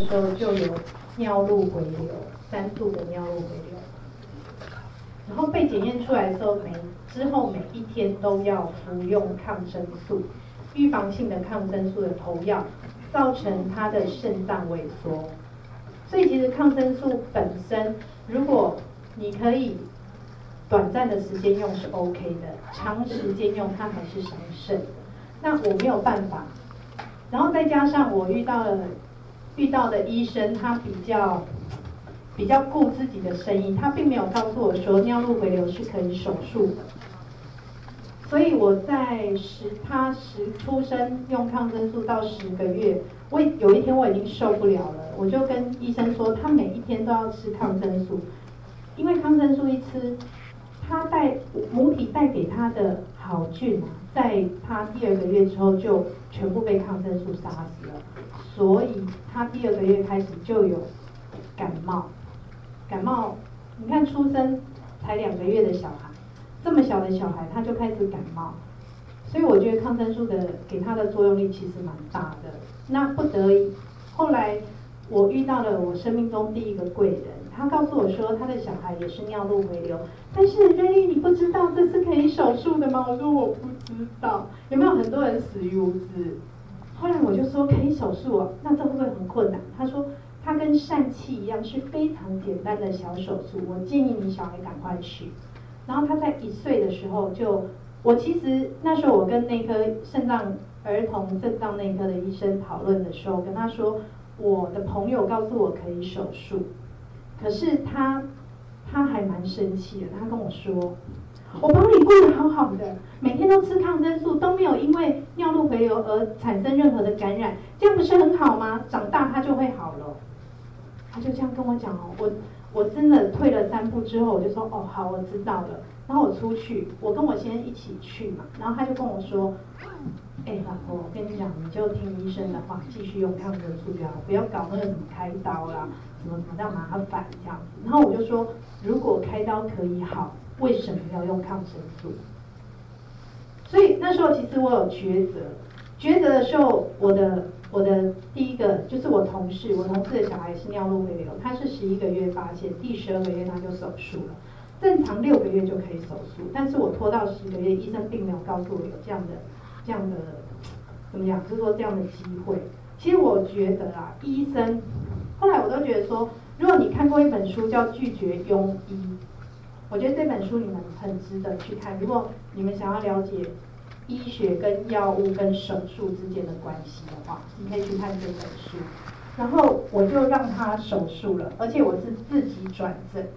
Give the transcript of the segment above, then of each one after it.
时候就有尿路回流，3度的尿路回流，然后被检验出来的时候，之后每一天都要服用抗生素，预防性的抗生素的投药，造成他的肾脏萎缩。所以其实抗生素本身，如果你可以短暂的时间用是 OK 的，长时间用它还是伤肾。那我没有办法，然后再加上我遇到的医生，他比较顾自己的生意，他并没有告诉我说尿路回流是可以手术的。所以我在他出生用抗生素到10个月，有一天我已经受不了了，我就跟医生说，他每一天都要吃抗生素，因为抗生素一吃，母体带给他的好菌在他第2个月之后就全部被抗生素杀死了，所以他第2个月开始就有感冒，你看出生才2个月的小孩，这么小的小孩他就开始感冒，所以我觉得抗生素给他的作用力其实蛮大的。那不得已，后来我遇到了我生命中第一个贵人，他告诉我说他的小孩也是尿路回流，但是瑞丽你不知道这是可以手术的吗？我说我不知道。有没有很多人死于无知？后来我就说可以手术哦，那这会不会很困难？他说它跟疝气一样是非常简单的小手术，我建议你小孩赶快去。然后他在1岁的时候我其实那时候我跟那科儿童肾脏内科的医生讨论的时候，跟他说我的朋友告诉我可以手术，可是他还蛮生气的，他跟我说，我帮你顾得好好的，每天都吃抗生素，都没有因为尿路回流而产生任何的感染，这样不是很好吗？长大他就会好了。他就这样跟我讲哦，我真的退了3步之后，我就说哦好，我知道了。然后我出去，我跟我先生一起去嘛，然后他就跟我说，老婆，我跟你讲，你就听医生的话，继续用抗生素就好，不要搞那个什么开刀啦，什么叫麻烦这样子。然后我就说，如果开刀可以好，为什么要用抗生素？所以那时候其实我有抉择的时候，我的第一个就是我同事的小孩是尿路回流，他是11个月发现，第12个月他就手术了。正常6个月就可以手术，但是我拖到10个月，医生并没有告诉我有这样的怎么讲，就是说这样的机会。其实我觉得啦，医生后来我都觉得说，如果你看过一本书叫《拒绝庸医》，我觉得这本书你们很值得去看。如果你们想要了解医学跟药物跟手术之间的关系的话，你可以去看这本书。然后我就让他手术了，而且我是自己转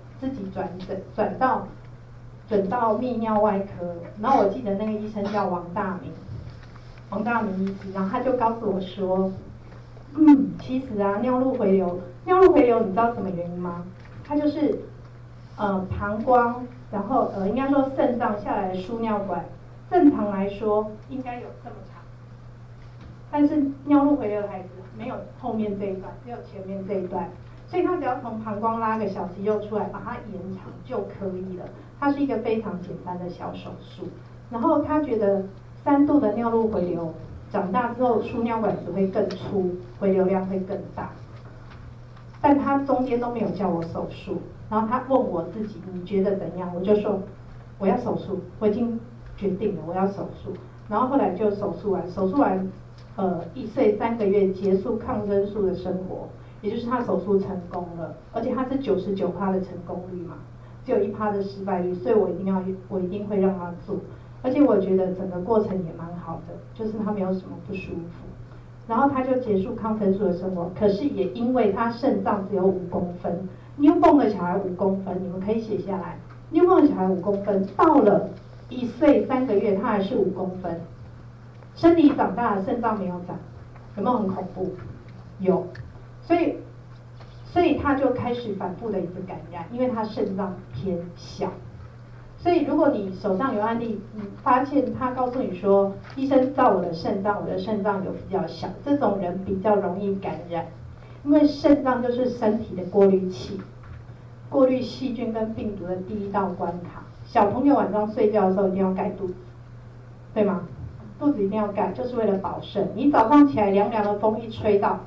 到泌尿外科。然后我记得那个医生叫王大明医师，然后他就告诉我说，其实啊，尿路回流你知道什么原因吗？它就是膀胱，然后应该说肾脏下来的输尿管，正常来说应该有这么长，但是尿路回流的孩子没有后面这一段，只有前面这一段，所以他只要从膀胱拉个小肌肉出来，把它延长就可以了。它是一个非常简单的小手术。然后他觉得3度的尿路回流，长大之后输尿管只会更粗，回流量会更大。但他中间都没有叫我手术，然后他问我自己你觉得怎样？我就说我要手术，我已经决定了我要手术。然后后来就手术完，1岁3个月结束抗生素的生活，也就是他手术成功了，而且他是99%的成功率嘛，只有1%的失败率，所以我一定会让他做。而且我觉得整个过程也蛮好的，就是他没有什么不舒服。然后他就结束抗生素的生活，可是也因为他肾脏只有5公分，newborn的小孩5公分，你们可以写下来，newborn的小孩5公分，到了1岁3个月他还是5公分，身体长大了，肾脏没有长，有没有很恐怖？有，所以他就开始反复的一直感染，因为他肾脏偏小。所以如果你手上有案例，你发现他告诉你说，医生照我的肾脏有比较小，这种人比较容易感染，因为肾脏就是身体的过滤器，过滤细菌跟病毒的第一道关卡。小朋友晚上睡觉的时候一定要盖肚子，对吗？肚子一定要盖，就是为了保肾。你早上起来凉凉的风一吹到，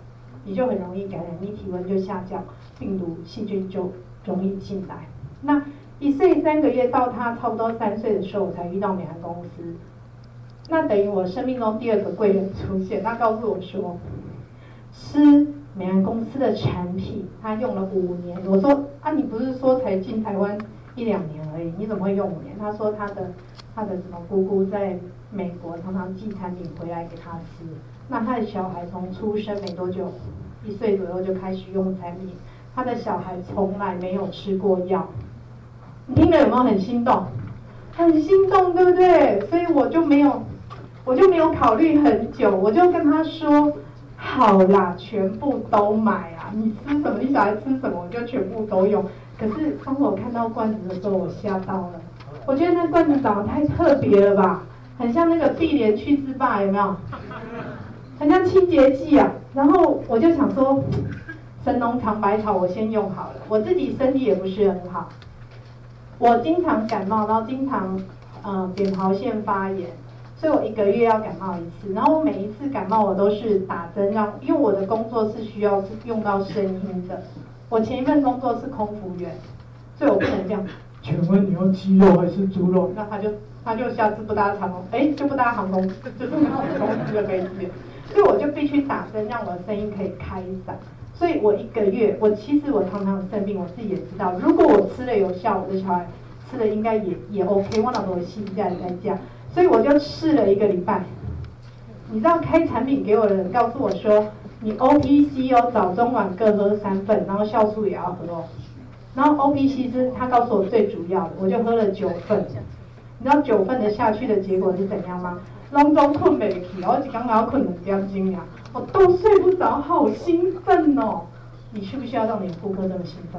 你就很容易感染，你体温就下降，病毒细菌就容易进来。那1岁3个月到他差不多3岁的时候，我才遇到美安公司。那等于我生命中第2个贵人出现，他告诉我说，吃美安公司的产品，他用了5年。我说啊，你不是说才进台湾1-2年而已，你怎么会用5年？他说他的什么姑姑在美国常常寄产品回来给他吃，那他的小孩从出生没多久，1岁左右就开始用产品，他的小孩从来没有吃过药。你听了有没有很心动？很心动，对不对？所以我就没有考虑很久，我就跟他说，好啦，全部都买啊！你吃什么，你小孩吃什么，我就全部都用。可是当我看到罐子的时候，我吓到了。我觉得那罐子长得太特别了吧，很像那个碧莲去渍霸，有没有？很像清洁剂啊。然后我就想说，神农尝百草，我先用好了。我自己身体也不是很好，我经常感冒，然后经常扁桃腺发炎，所以我1个月要感冒1次。然后我每一次感冒我都是打针，因为我的工作是需要用到声音的。我前一份工作是空服员，所以我不能这样。请问你要鸡肉还是猪肉？那他就下次不搭航空，就不搭航空，就是航空这个飞机。所以我就必须打针，让我的声音可以开嗓。所以我1个月，其实我常常生病，我自己也知道，如果我吃了有效，我的小孩吃了应该也 OK， 我老婆心在这样，所以我就试了1个礼拜。你知道开产品给我的人告诉我说，你 OPC 哦，早中晚各喝3份，然后酵素也要喝哦。然后 OPC 是他告诉我最主要的，我就喝了9份。你知道9份的下去的结果是怎样吗？拢总困不起，我一刚要困2点钟呀，我都睡不着，好兴奋哦！你需不需要让你的顾客这么兴奋？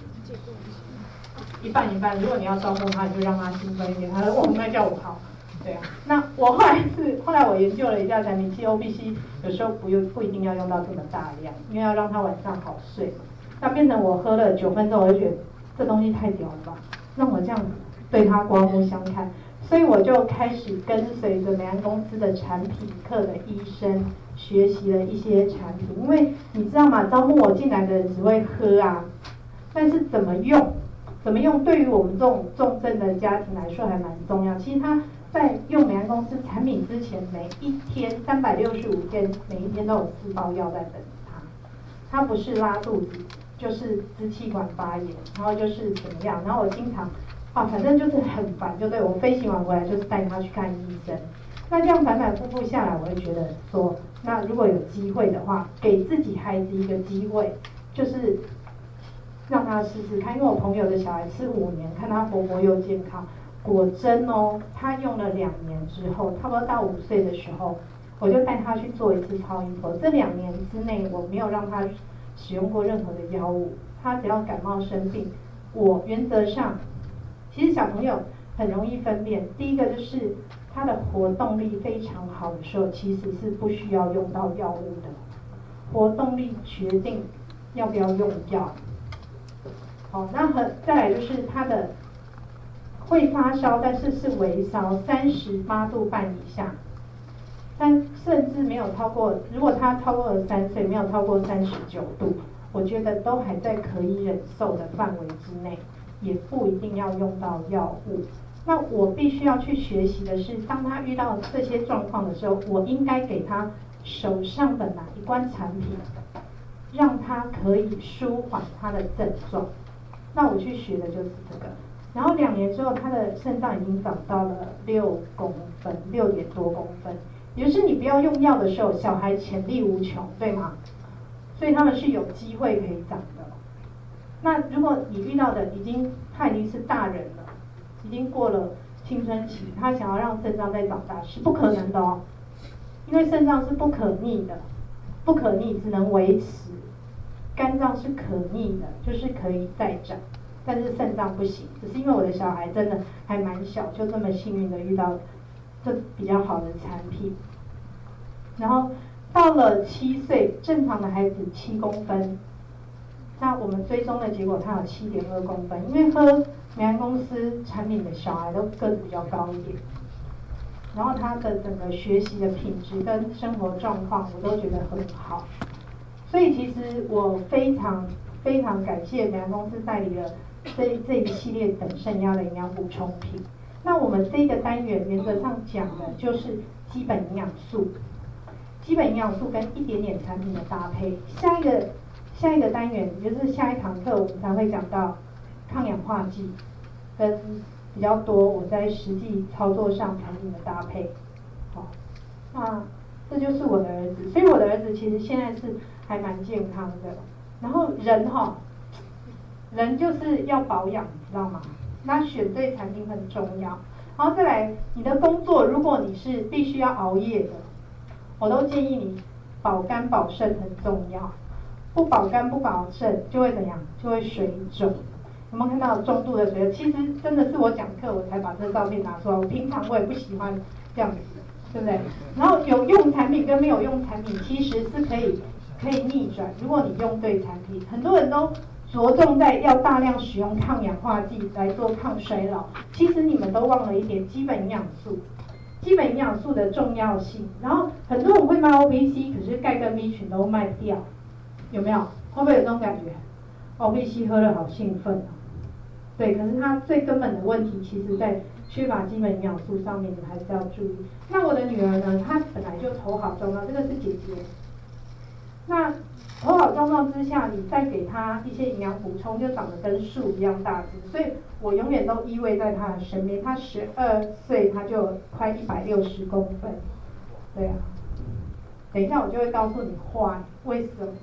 一半一半，如果你要招呼他，你就让他兴奋一点。他说：“哦，那叫我好。”对啊。那我后来我研究了一下产品，其实 OPC 有时候不一定要用到这么大量，因为要让他晚上好睡嘛。那变成我喝了9分钟，我就觉得这东西太屌了吧，让我这样对他刮目相看。所以我就开始跟随着美安公司的产品课的医生学习了一些产品，因为你知道吗？招募我进来的人只会喝啊，但是怎么用对于我们这种重症的家庭来说还蛮重要。其实他在用美安公司产品之前，每一天365天，每一天都有4包药在等他。他不是拉肚子，就是支气管发炎，然后就是怎么样，然后我经常反正就是很烦，就对，我飞行完回来就是带他去看医生。那这样反反复复下来，我会觉得说，那如果有机会的话，给自己孩子一个机会，就是让他试试看。因为我朋友的小孩吃5年，看他活泼又健康，果真哦，他用了2年之后，差不多到5岁的时候，我就带他去做1次超音波。这2年之内，我没有让他使用过任何的药物，他只要感冒生病，我原则上。其实小朋友很容易分辨，第一个就是他的活动力非常好的时候，其实是不需要用到药物的。活动力决定要不要用药。好，那再来就是他的会发烧，但是是微烧，38度半以下，但甚至没有超过，如果他超过了3岁，没有超过39度，我觉得都还在可以忍受的范围之内。也不一定要用到药物。那我必须要去学习的是，当他遇到这些状况的时候，我应该给他手上的哪一罐产品，让他可以舒缓他的症状。那我去学的就是这个。然后2年之后，他的肾脏已经长到了6公分，6点多公分。也就是你不要用药的时候，小孩潜力无穷，对吗？所以他们是有机会可以长的。那如果你遇到的他已经是大人了，已经过了青春期，他想要让肾脏再长大是不可能的哦，因为肾脏是不可逆的，不可逆只能维持，肝脏是可逆的，就是可以再长，但是肾脏不行。只是因为我的小孩真的还蛮小，就这么幸运的遇到这比较好的产品。然后到了7岁，正常的孩子7公分。那我们追踪的结果，他有7.2公分，因为喝美安公司产品的小孩都个子比较高一点，然后他的整个学习的品质跟生活状况，我都觉得很好， 所以其实我非常非常感谢美安公司代理了这一系列等渗压的营养补充品。那我们这个单元原则上讲的就是基本营养素，基本营养素跟一点点产品的搭配。下一个单元就是下一堂课我们才会讲到抗氧化剂跟比较多我在实际操作上产品的搭配。好，那这就是我的儿子，所以我的儿子其实现在是还蛮健康的。然后人就是要保养，你知道吗？那选对产品很重要。然后再来，你的工作如果你是必须要熬夜的，我都建议你保肝保肾很重要。不保肝不保肾就会怎样？就会水肿。有没有看到重度的水肿？其实真的是我讲课我才把这个照片拿出来，我平常我也不喜欢这样子，对不对？然后有用产品跟没有用产品其实是可以逆转，如果你用对产品。很多人都着重在要大量使用抗氧化剂来做抗衰老，其实你们都忘了一点基本营养素，基本营养素的重要性。然后很多人会卖 OPC， 可是钙跟 B 群都卖不掉，有没有？会不会有这种感觉 ？OPC 喝了好兴奋啊！对，可是它最根本的问题，其实在缺乏基本营养素上面，你还是要注意。那我的女儿呢，她本来就头好壮壮，这个是姐姐。那头好壮壮之下，你再给她一些营养补充，就长得跟树一样大只。所以我永远都依偎在她的身边。她12岁，她就快160公分。对啊，等一下我就会告诉你why，为什么。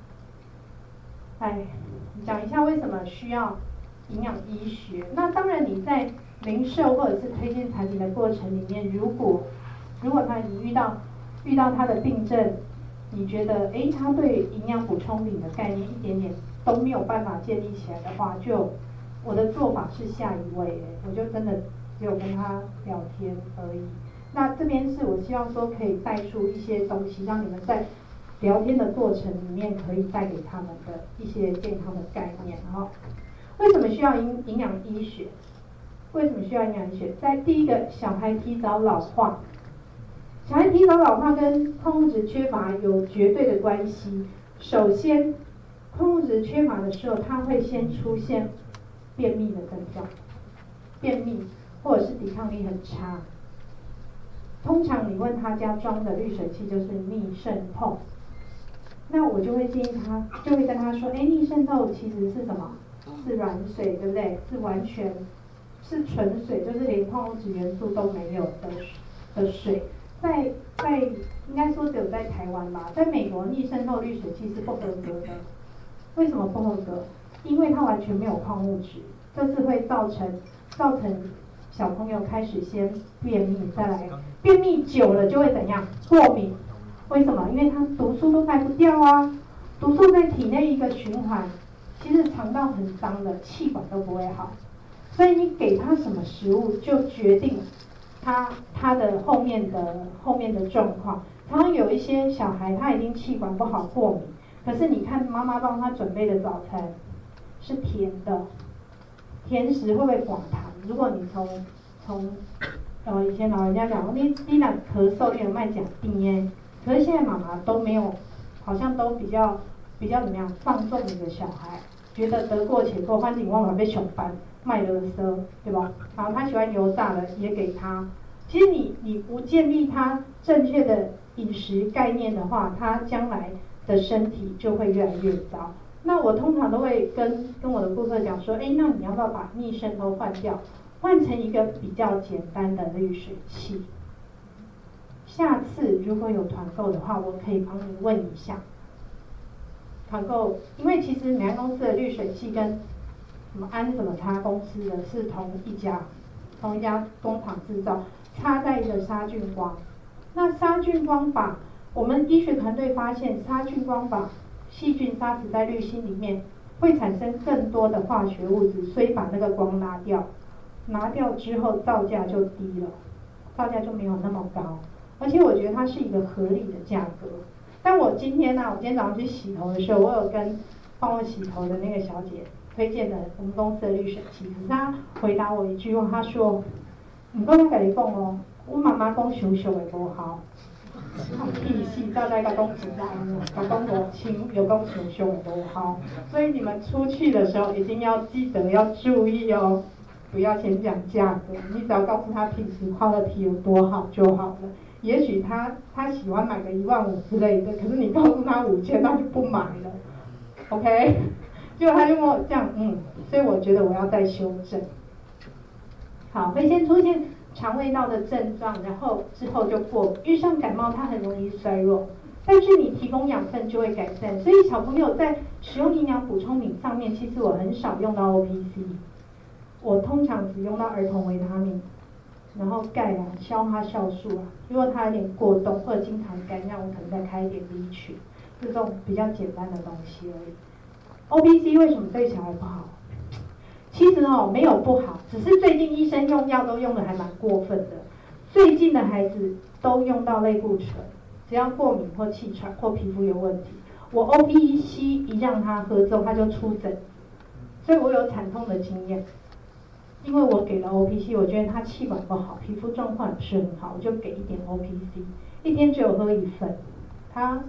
讲一下为什么需要营养医学。那当然你在零售或者是推荐产品的过程里面，如果他已经遇到他的病症，你觉得他对营养补充品的概念一点点都没有办法建立起来的话，就我的做法是下一位，我就真的只有跟他聊天而已。那这边是我希望说可以带出一些东西，让你们在聊天的过程里面可以带给他们的一些健康的概念。为什么需要营养医学？为什么需要营养医学？在第一个，小孩提早老化，小孩提早老化跟矿物质缺乏有绝对的关系。首先，矿物质缺乏的时候，它会先出现便秘的症状，便秘或者是抵抗力很差。通常你问他家装的滤水器就是逆渗透，那我就会建议他，就会跟他说，逆渗透其实是什么？是软水，对不对？是完全是纯水，就是连矿物质元素都没有的水。在应该说只有在台湾吧，在美国逆渗透滤水器是不合格的。为什么不合格？因为它完全没有矿物质，这是会造成小朋友开始先便秘，再来便秘久了就会怎样？过敏。为什么？因为它毒素都排不掉啊，毒素在体内一个循环，其实肠道很脏的，气管都不会好，所以你给他什么食物就决定他的后面的状况。常常有一些小孩他已经气管不好过敏，可是你看妈妈帮他准备的早餐是甜的，甜食会不会寡糖？如果你从以前老人家讲，你那咳嗽你有卖讲病耶，可是现在妈妈都没有，好像都比较怎么样放纵你的小孩，觉得得过且过，反正我嘛被熊班卖垃圾，对吧？然后他喜欢油炸的也给他。其实你不建立他正确的饮食概念的话，他将来的身体就会越来越糟。那我通常都会跟我的顾客讲说，那你要不要把逆渗透换掉，换成一个比较简单的滤水器？下次如果有团购的话，我可以帮你问一下。团购，因为其实美安公司的滤水器跟什么安什么叉公司的是同一家工厂制造，差在一个杀菌光。那杀菌光把我们医学团队发现，杀菌光把细菌杀死在滤芯里面，会产生更多的化学物质，所以把那个光拿掉。拿掉之后造价就低了，造价就没有那么高，而且我觉得它是一个合理的价格。但我今天早上去洗头的时候，我有跟帮我洗头的那个小姐推荐的我们公司的滤水器，可是她回答我一句话，她说：“不过我跟你讲哦，我妈妈讲熊熊的不好。” 屁事，大家甲讲实在的，甲讲无亲，又讲想象无好，所以你们出去的时候一定要记得要注意哦，不要先讲价格，你只要告诉他平时 quality 有多好就好了。也许他喜欢买个15000之类的，可是你告诉他5000，他就不买了。OK， 结果他就跟我这样，所以我觉得我要再修正。好，会先出现肠胃道的症状，然后之后就过。遇上感冒，它很容易衰弱，但是你提供养分就会改善。所以小朋友在使用营养补充品上面，其实我很少用到 OPC， 我通常只用到儿童维他命，然后钙啊、消化酵素啊。如果它有点过动或者经常干，那我可能再开一点 B 群，就这种比较简单的东西而已。OPC 为什么对小孩不好？其实没有不好，只是最近医生用药都用的还蛮过分的。最近的孩子都用到类固醇，只要过敏或气喘或皮肤有问题，我 OPC 一让他喝之后他就出疹，所以我有惨痛的经验。因为我给了 OPC， 我觉得他气管不好，皮肤状况也不是很好，我就给一点 OPC， 一天只有喝1份，他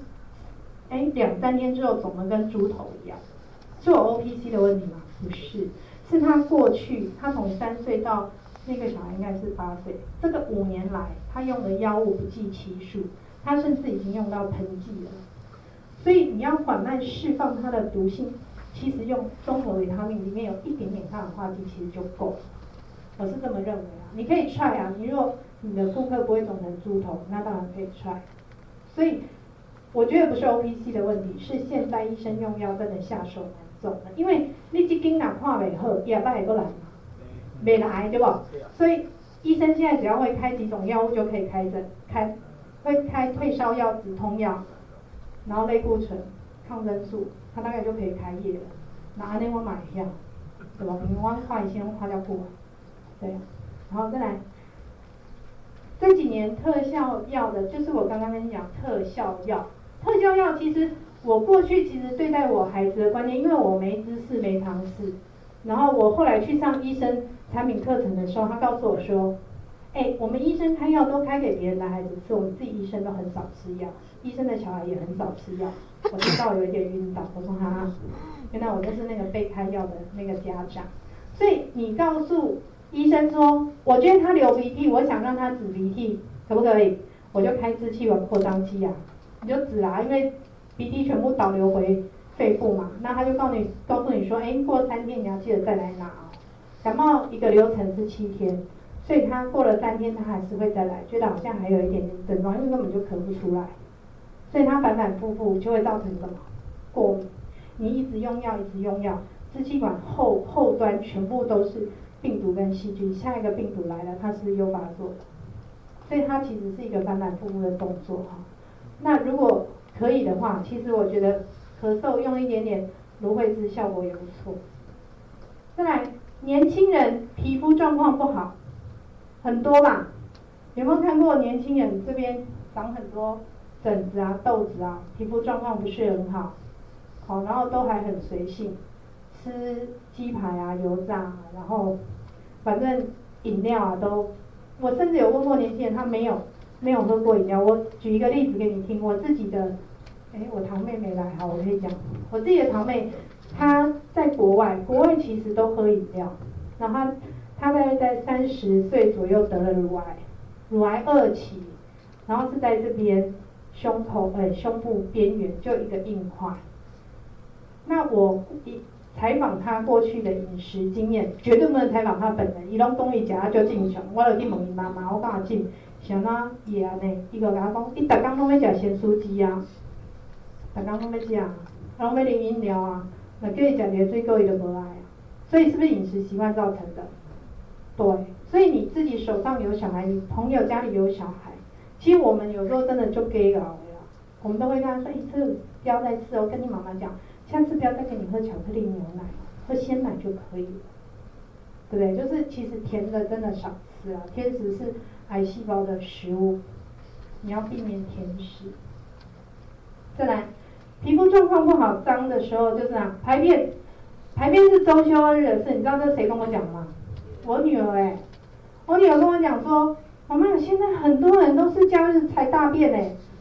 2-3天之后肿得跟猪头一样。是我 OPC 的问题吗？不是。是他过去，他从3岁到那个小孩应该是8岁，这个5年来他用的药物不计其数，他甚至已经用到喷剂了。所以你要缓慢释放它的毒性，其实用综合维他命里面有一点点抗氧化剂其实就够了。我是这么认为啊，你可以 try 啊，你如果你的顾客不会肿成猪头，那当然可以 try。所以我觉得不是 OPC 的问题，是现在医生用药真的下手难重了，因为你这间若看袂好，下摆会过来嘛，袂来对不？所以医生现在只要会开几种药物就可以会开退烧药、止痛药，然后类固醇、抗生素，他大概就可以开业了。那安尼我买一样，对吧？因为我看医生看了久，对，然后再来。这几年特效药的，就是我刚刚跟你讲特效药。特效药其实我过去其实对待我孩子的观念，因为我没知识没常识，然后我后来去上医生产品课程的时候，他告诉我说，我们医生开药都开给别人的孩子吃，我们自己医生都很少吃药，医生的小孩也很少吃药。我听到有一点晕倒，我说哈，原来我就是那个被开药的那个家长。所以你告诉医生说，我觉得他流鼻涕，我想让他止鼻涕，可不可以？我就开支气管扩张器啊，你就止啦，因为鼻涕全部导流回肺部嘛。那他就告诉你说，过3天你要记得再来拿哦。感冒一个流程是7天，所以他过了3天他还是会再来，觉得好像还有一点点症状，因为根本就咳不出来，所以他反反复复就会造成什么？过敏。你一直用药，一直用药，支气管后端全部都是病毒跟细菌，下一个病毒来了，它是又发作的，所以它其实是一个反反复复的动作哈。那如果可以的话，其实我觉得咳嗽用一点点芦荟汁效果也不错。再来，年轻人皮肤状况不好，很多吧？有没有看过年轻人这边长很多疹子啊、痘子啊，皮肤状况不是很好，好，然后都还很随性。吃鸡排啊、油炸啊，然后反正饮料啊都，我甚至有问过年轻人，他没有喝过饮料。我举一个例子给你听，我自己的，我堂妹没来，好，我可以讲，我自己的堂妹，她在国外其实都喝饮料，然后她大概在30岁左右得了乳癌2期，然后是在这边胸部边缘就一个硬块。那我采访他过去的饮食经验，绝对不能采访他本人。伊拢讲伊食啊足正常，我就去问伊妈妈，我讲阿进，像哪伊安尼？伊就甲我讲，伊逐工拢要食咸酥鸡啊，逐工拢要食，拢要啉饮料啊，那叫伊食热水果伊就无爱啊。所以是不是饮食习惯造成的？对，所以你自己手上有小孩，你朋友家里有小孩，其实我们有时候真的就给搞了，我们都会跟他说，这不要再吃哦，跟你妈妈讲。下次不要再给你喝巧克力牛奶，喝鲜奶就可以了，对不对？就是其实甜的真的少吃啊，甜食是癌细胞的食物，你要避免甜食。再来，皮肤状况不好、脏的时候就是这样，排便是周休2日的事，你知道这谁跟我讲吗？我女儿我女儿跟我讲说，妈妈，现在很多人都是假日才大便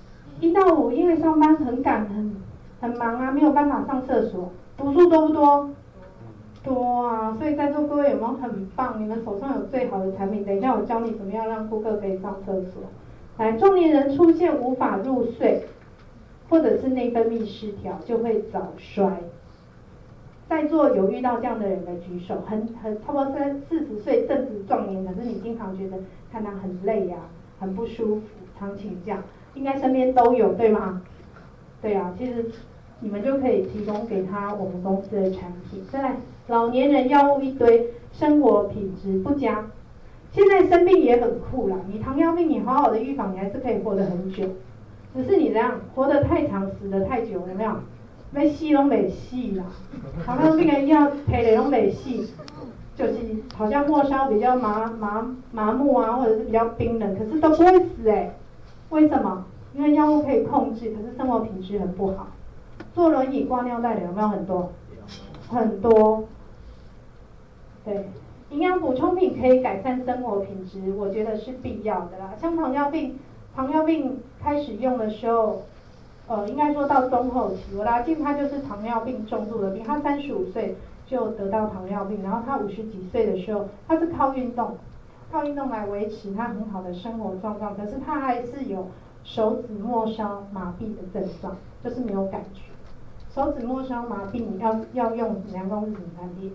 1到5因为上班很赶很忙啊，没有办法上厕所，读书多不多？多啊，所以在座各位有没有很棒？你们手上有最好的产品，等一下我教你怎么样让顾客可以上厕所。来，中年人出现无法入睡，或者是内分泌失调，就会早衰。在座有遇到这样的人的举手，差不多40岁正值壮年，可是你经常觉得看他很累啊，很不舒服，常请假，应该身边都有，对吗？对啊，其实你们就可以提供给他我们公司的产品。再来，老年人药物一堆，生活品质不佳。现在生病也很酷啦，你糖尿病你好好的预防，你还是可以活得很久，只是你这样活得太长，死得太久，有没有？要死都没死啦，糖尿病的药配的都没死，就是好像末梢比较麻木啊，或者是比较冰冷，可是都不会死为什么？因为药物可以控制，可是生活品质很不好。坐轮椅挂尿袋的有没有很多？很多。对，营养补充品可以改善生活品质，我觉得是必要的啦。像糖尿病开始用的时候，应该说到中后期，我的阿静他就是糖尿病重度的病，他35岁就得到糖尿病，然后他50几岁的时候，他是靠运动来维持他很好的生活状况，可是他还是有手指末梢麻痹的症状，就是没有感觉。手指末梢麻痹，你要用什么样公司产品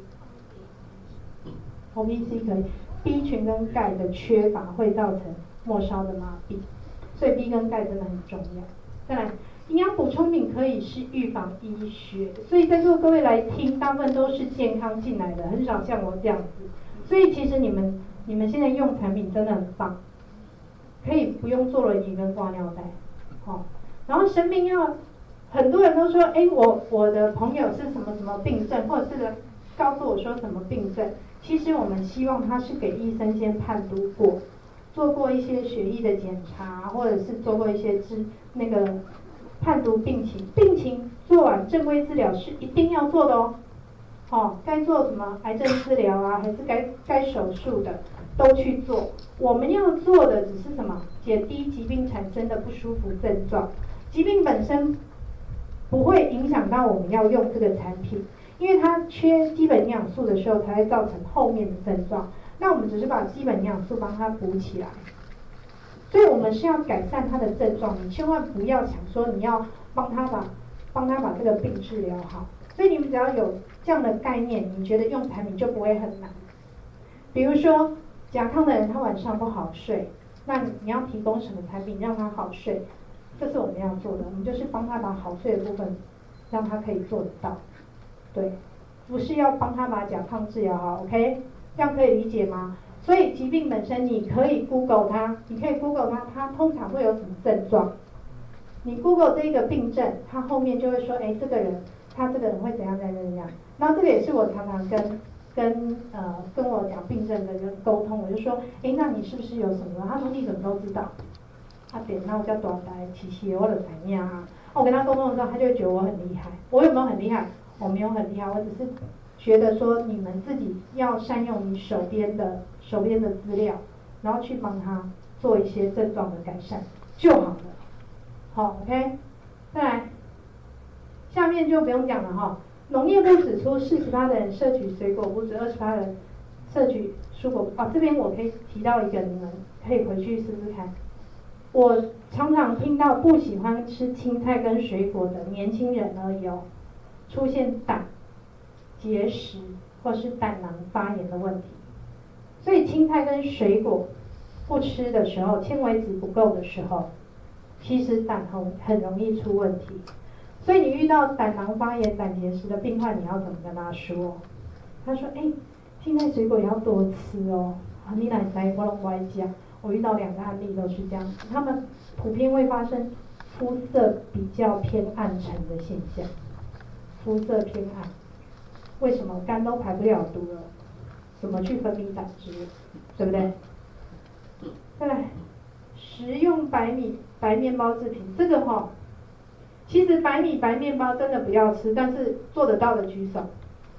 ？OPC 可以 ，B 群跟钙的缺乏会造成末梢的麻痹，所以 B 跟钙真的很重要。再来，营养补充品可以是预防医学，所以在座各位来听，大部分都是健康进来的，很少像我这样子。所以其实你们现在用产品真的很棒，可以不用坐轮椅跟挂尿袋，然后生病很多人都说，我的朋友是什么什么病症，或者是告诉我说什么病症。其实我们希望他是给医生先判读过，做过一些血液的检查，或者是做过一些那个判读病情做完正规治疗是一定要做的该做什么癌症治疗啊，还是该手术的都去做。我们要做的只是什么？减低疾病产生的不舒服症状，疾病本身不会影响到我们要用这个产品。因为它缺基本营养素的时候，才会造成后面的症状。那我们只是把基本营养素帮它补起来，所以我们是要改善它的症状。你千万不要想说你要帮他把这个病治疗好。所以你们只要有这样的概念，你觉得用产品就不会很难。比如说甲亢的人他晚上不好睡，那你要提供什么产品让他好睡？这是我们要做的，我们就是帮他把好睡的部分让他可以做得到。对，不是要帮他把甲亢治疗好 ，OK？ 这样可以理解吗？所以疾病本身你可以 Google 它，它通常会有什么症状？你 Google 这个病症，它后面就会说，这个人会怎样。然后这个也是我常常跟我讲病症的人沟通，我就说，那你是不是有什么？他说你怎么都知道？电脑叫大台，其实我就知影啊。我跟他沟通的时候，他就会觉得我很厉害。我有没有很厉害？我没有很厉害，我只是觉得说你们自己要善用你手边的资料，然后去帮他做一些症状的改善就好了。好 ，OK， 再来，下面就不用讲了农业部指出，48%的人摄取水果不止，28%人摄取蔬果。这边我可以提到一个，你们可以回去试试看。我常常听到不喜欢吃青菜跟水果的年轻人而已出现胆结石或是胆囊发炎的问题。所以青菜跟水果不吃的时候，纤维质不够的时候，其实胆很容易出问题。所以你遇到胆囊发炎、胆结石的病患，你要怎么跟他说？他说：青菜水果也要多吃你哪知我拢不爱吃。我遇到2个案例都是这样子，他们普遍会发生肤色比较偏暗沉的现象。肤色偏暗，为什么？肝都排不了毒了，怎么去分泌胆汁？对不对？再来，食用白面包制品，这个其实白面包真的不要吃，但是做得到的举手。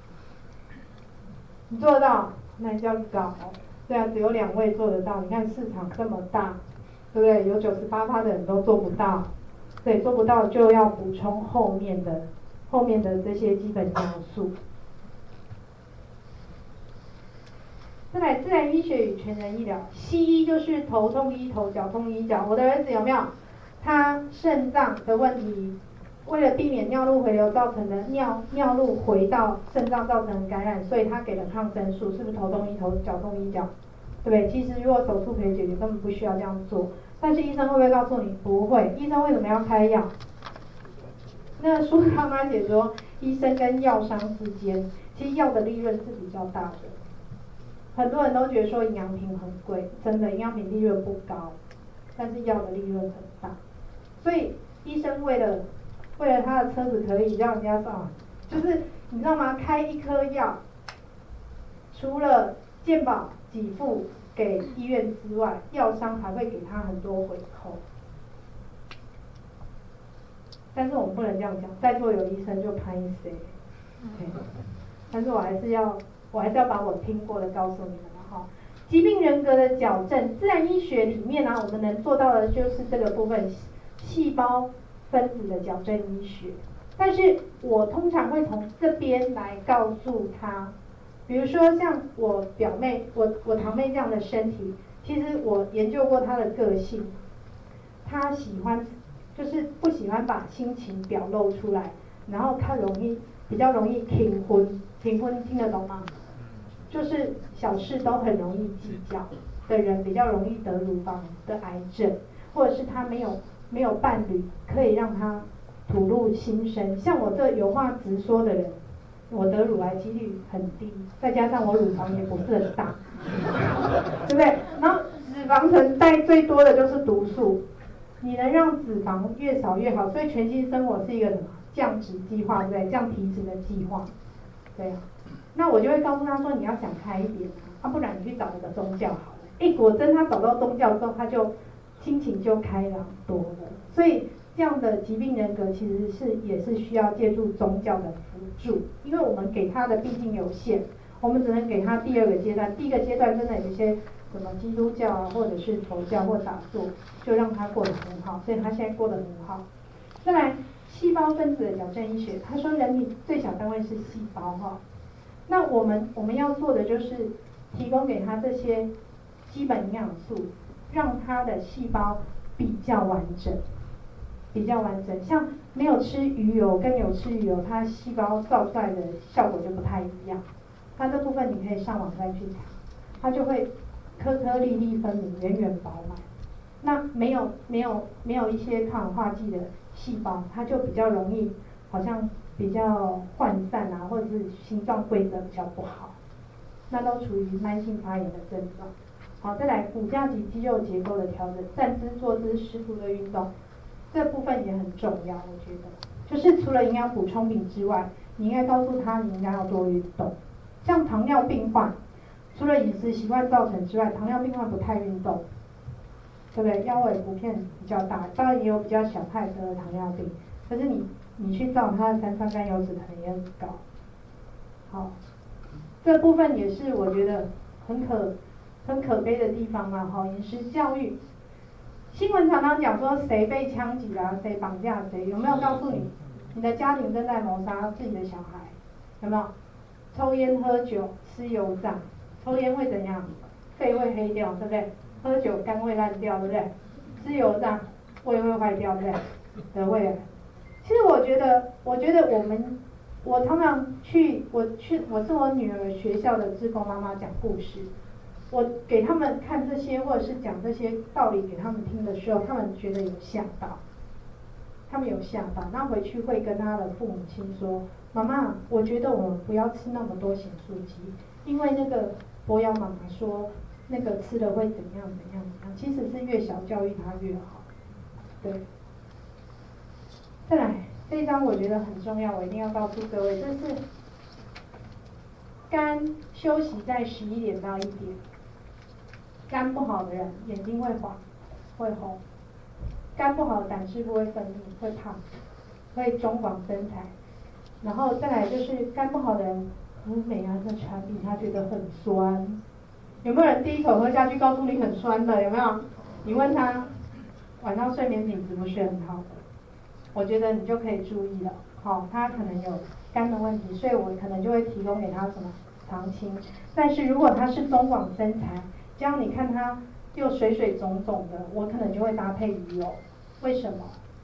你做得到，那你就要搞。对啊，只有2位做得到。你看市场这么大，对不对？有98%的人都做不到，对对，做不到就要补充后面的这些基本要素。再来，自然医学与全人医疗，西医就是头痛医头，脚痛医脚。我的儿子有没有？他肾脏的问题，为了避免尿路回流造成的尿路回到肾脏造成的感染，所以他给了抗生素，是不是头痛医头，脚痛医脚？对不对？其实如果手术可以解决，根本不需要这样做。但是医生会不会告诉你？不会。医生为什么要开药？那书上他写说，医生跟药商之间，其实药的利润是比较大的。很多人都觉得说营养品很贵，真的营养品利润不高，但是药的利润很大。所以医生为了他的车子可以让人家上，就是你知道吗？开一颗药，除了健保给付给医院之外，药商还会给他很多回扣。但是我们不能这样讲，在座有医生就拍谁，但是我还是要把我听过的告诉你们了哈。疾病人格的矫正，自然医学里面呢，我们能做到的就是这个部分，细胞分子的矫正医学。但是我通常会从这边来告诉他，比如说像我表妹，我堂妹这样的身体，其实我研究过她的个性，她就是不喜欢把心情表露出来，然后她比较容易停婚听得懂吗？就是小事都很容易计较的人，比较容易得乳房的癌症，或者是他没有伴侣可以让他吐露心声。像我这有话直说的人，我得乳癌几率很低，再加上我乳房也不是很大，对不对？然后脂肪层带最多的就是毒素，你能让脂肪越少越好，所以全新生活是一个什么降脂计划，对不对？降体脂的计划，对啊。那我就会告诉他说，你要想开一点啊，不然你去找一个宗教好了。果真他找到宗教之后，他就心情就开朗多了。所以这样的疾病人格其实也是需要借助宗教的辅助，因为我们给他的毕竟有限，我们只能给他第二个阶段。第一个阶段真的有一些什么基督教啊，或者是佛教或打坐，就让他过得很好，所以他现在过得很好。再来，细胞分子的矫正医学，他说人体最小单位是细胞哈。那我们要做的就是提供给他这些基本营养素，让他的细胞比较完整。像没有吃鱼油跟有吃鱼油，它细胞造出来的效果就不太一样。那这部分你可以上网再去查，它就会颗颗粒粒分明，圆圆饱满。那没有一些抗氧化剂的细胞，它就比较容易好像比较涣散啊，或者是形状规则比较不好，那都处于慢性发炎的症状。好，再来骨架及肌肉结构的调整，站姿、坐姿、适度的运动，这部分也很重要。我觉得，就是除了营养补充品之外，你应该告诉他你应该要多运动。像糖尿病患，除了饮食习惯造成之外，糖尿病患不太运动，对不对？腰围普遍比较大，当然也有比较小派的糖尿病，可是你去照他的三酸甘油脂可能也很高。好，这部分也是我觉得很可悲的地方啦。好，饮食教育，新闻常常讲说谁被枪击啦，谁绑架谁，有没有告诉你，你的家庭正在谋杀自己的小孩？有没有？抽烟、喝酒、吃油炸，抽烟会怎样？肺会黑掉，对不对？喝酒肝会烂掉，对不对？吃油炸胃会坏掉，对不对？得胃癌。其实我觉得我常常我是我女儿学校的志工妈妈讲故事，我给他们看这些或者是讲这些道理给他们听的时候，他们觉得有吓到，然后回去会跟他的父母亲说，妈妈，我觉得我们不要吃那么多咸酥鸡，因为那个博瑶妈妈说那个吃了会怎样，其实是越小教育他越好，对。再来，这一章我觉得很重要，我一定要告诉各位，这是肝休息在11点到1点，肝不好的人眼睛会黄，会红，肝不好的胆汁不会分泌，会胖，会中广身材，然后再来就是肝不好的人喝美安的产品，他觉得很酸，有没有人第一口喝下去告诉你很酸的？有没有？你问他晚上睡眠品质不是很好的。 我觉得你就可以注意了。他可能有肝的问题，所以我可能就会提供给他什么常青。但是如果他是中广身材，这样你看他又水水肿肿的，我可能就会搭配鱼油。为什么？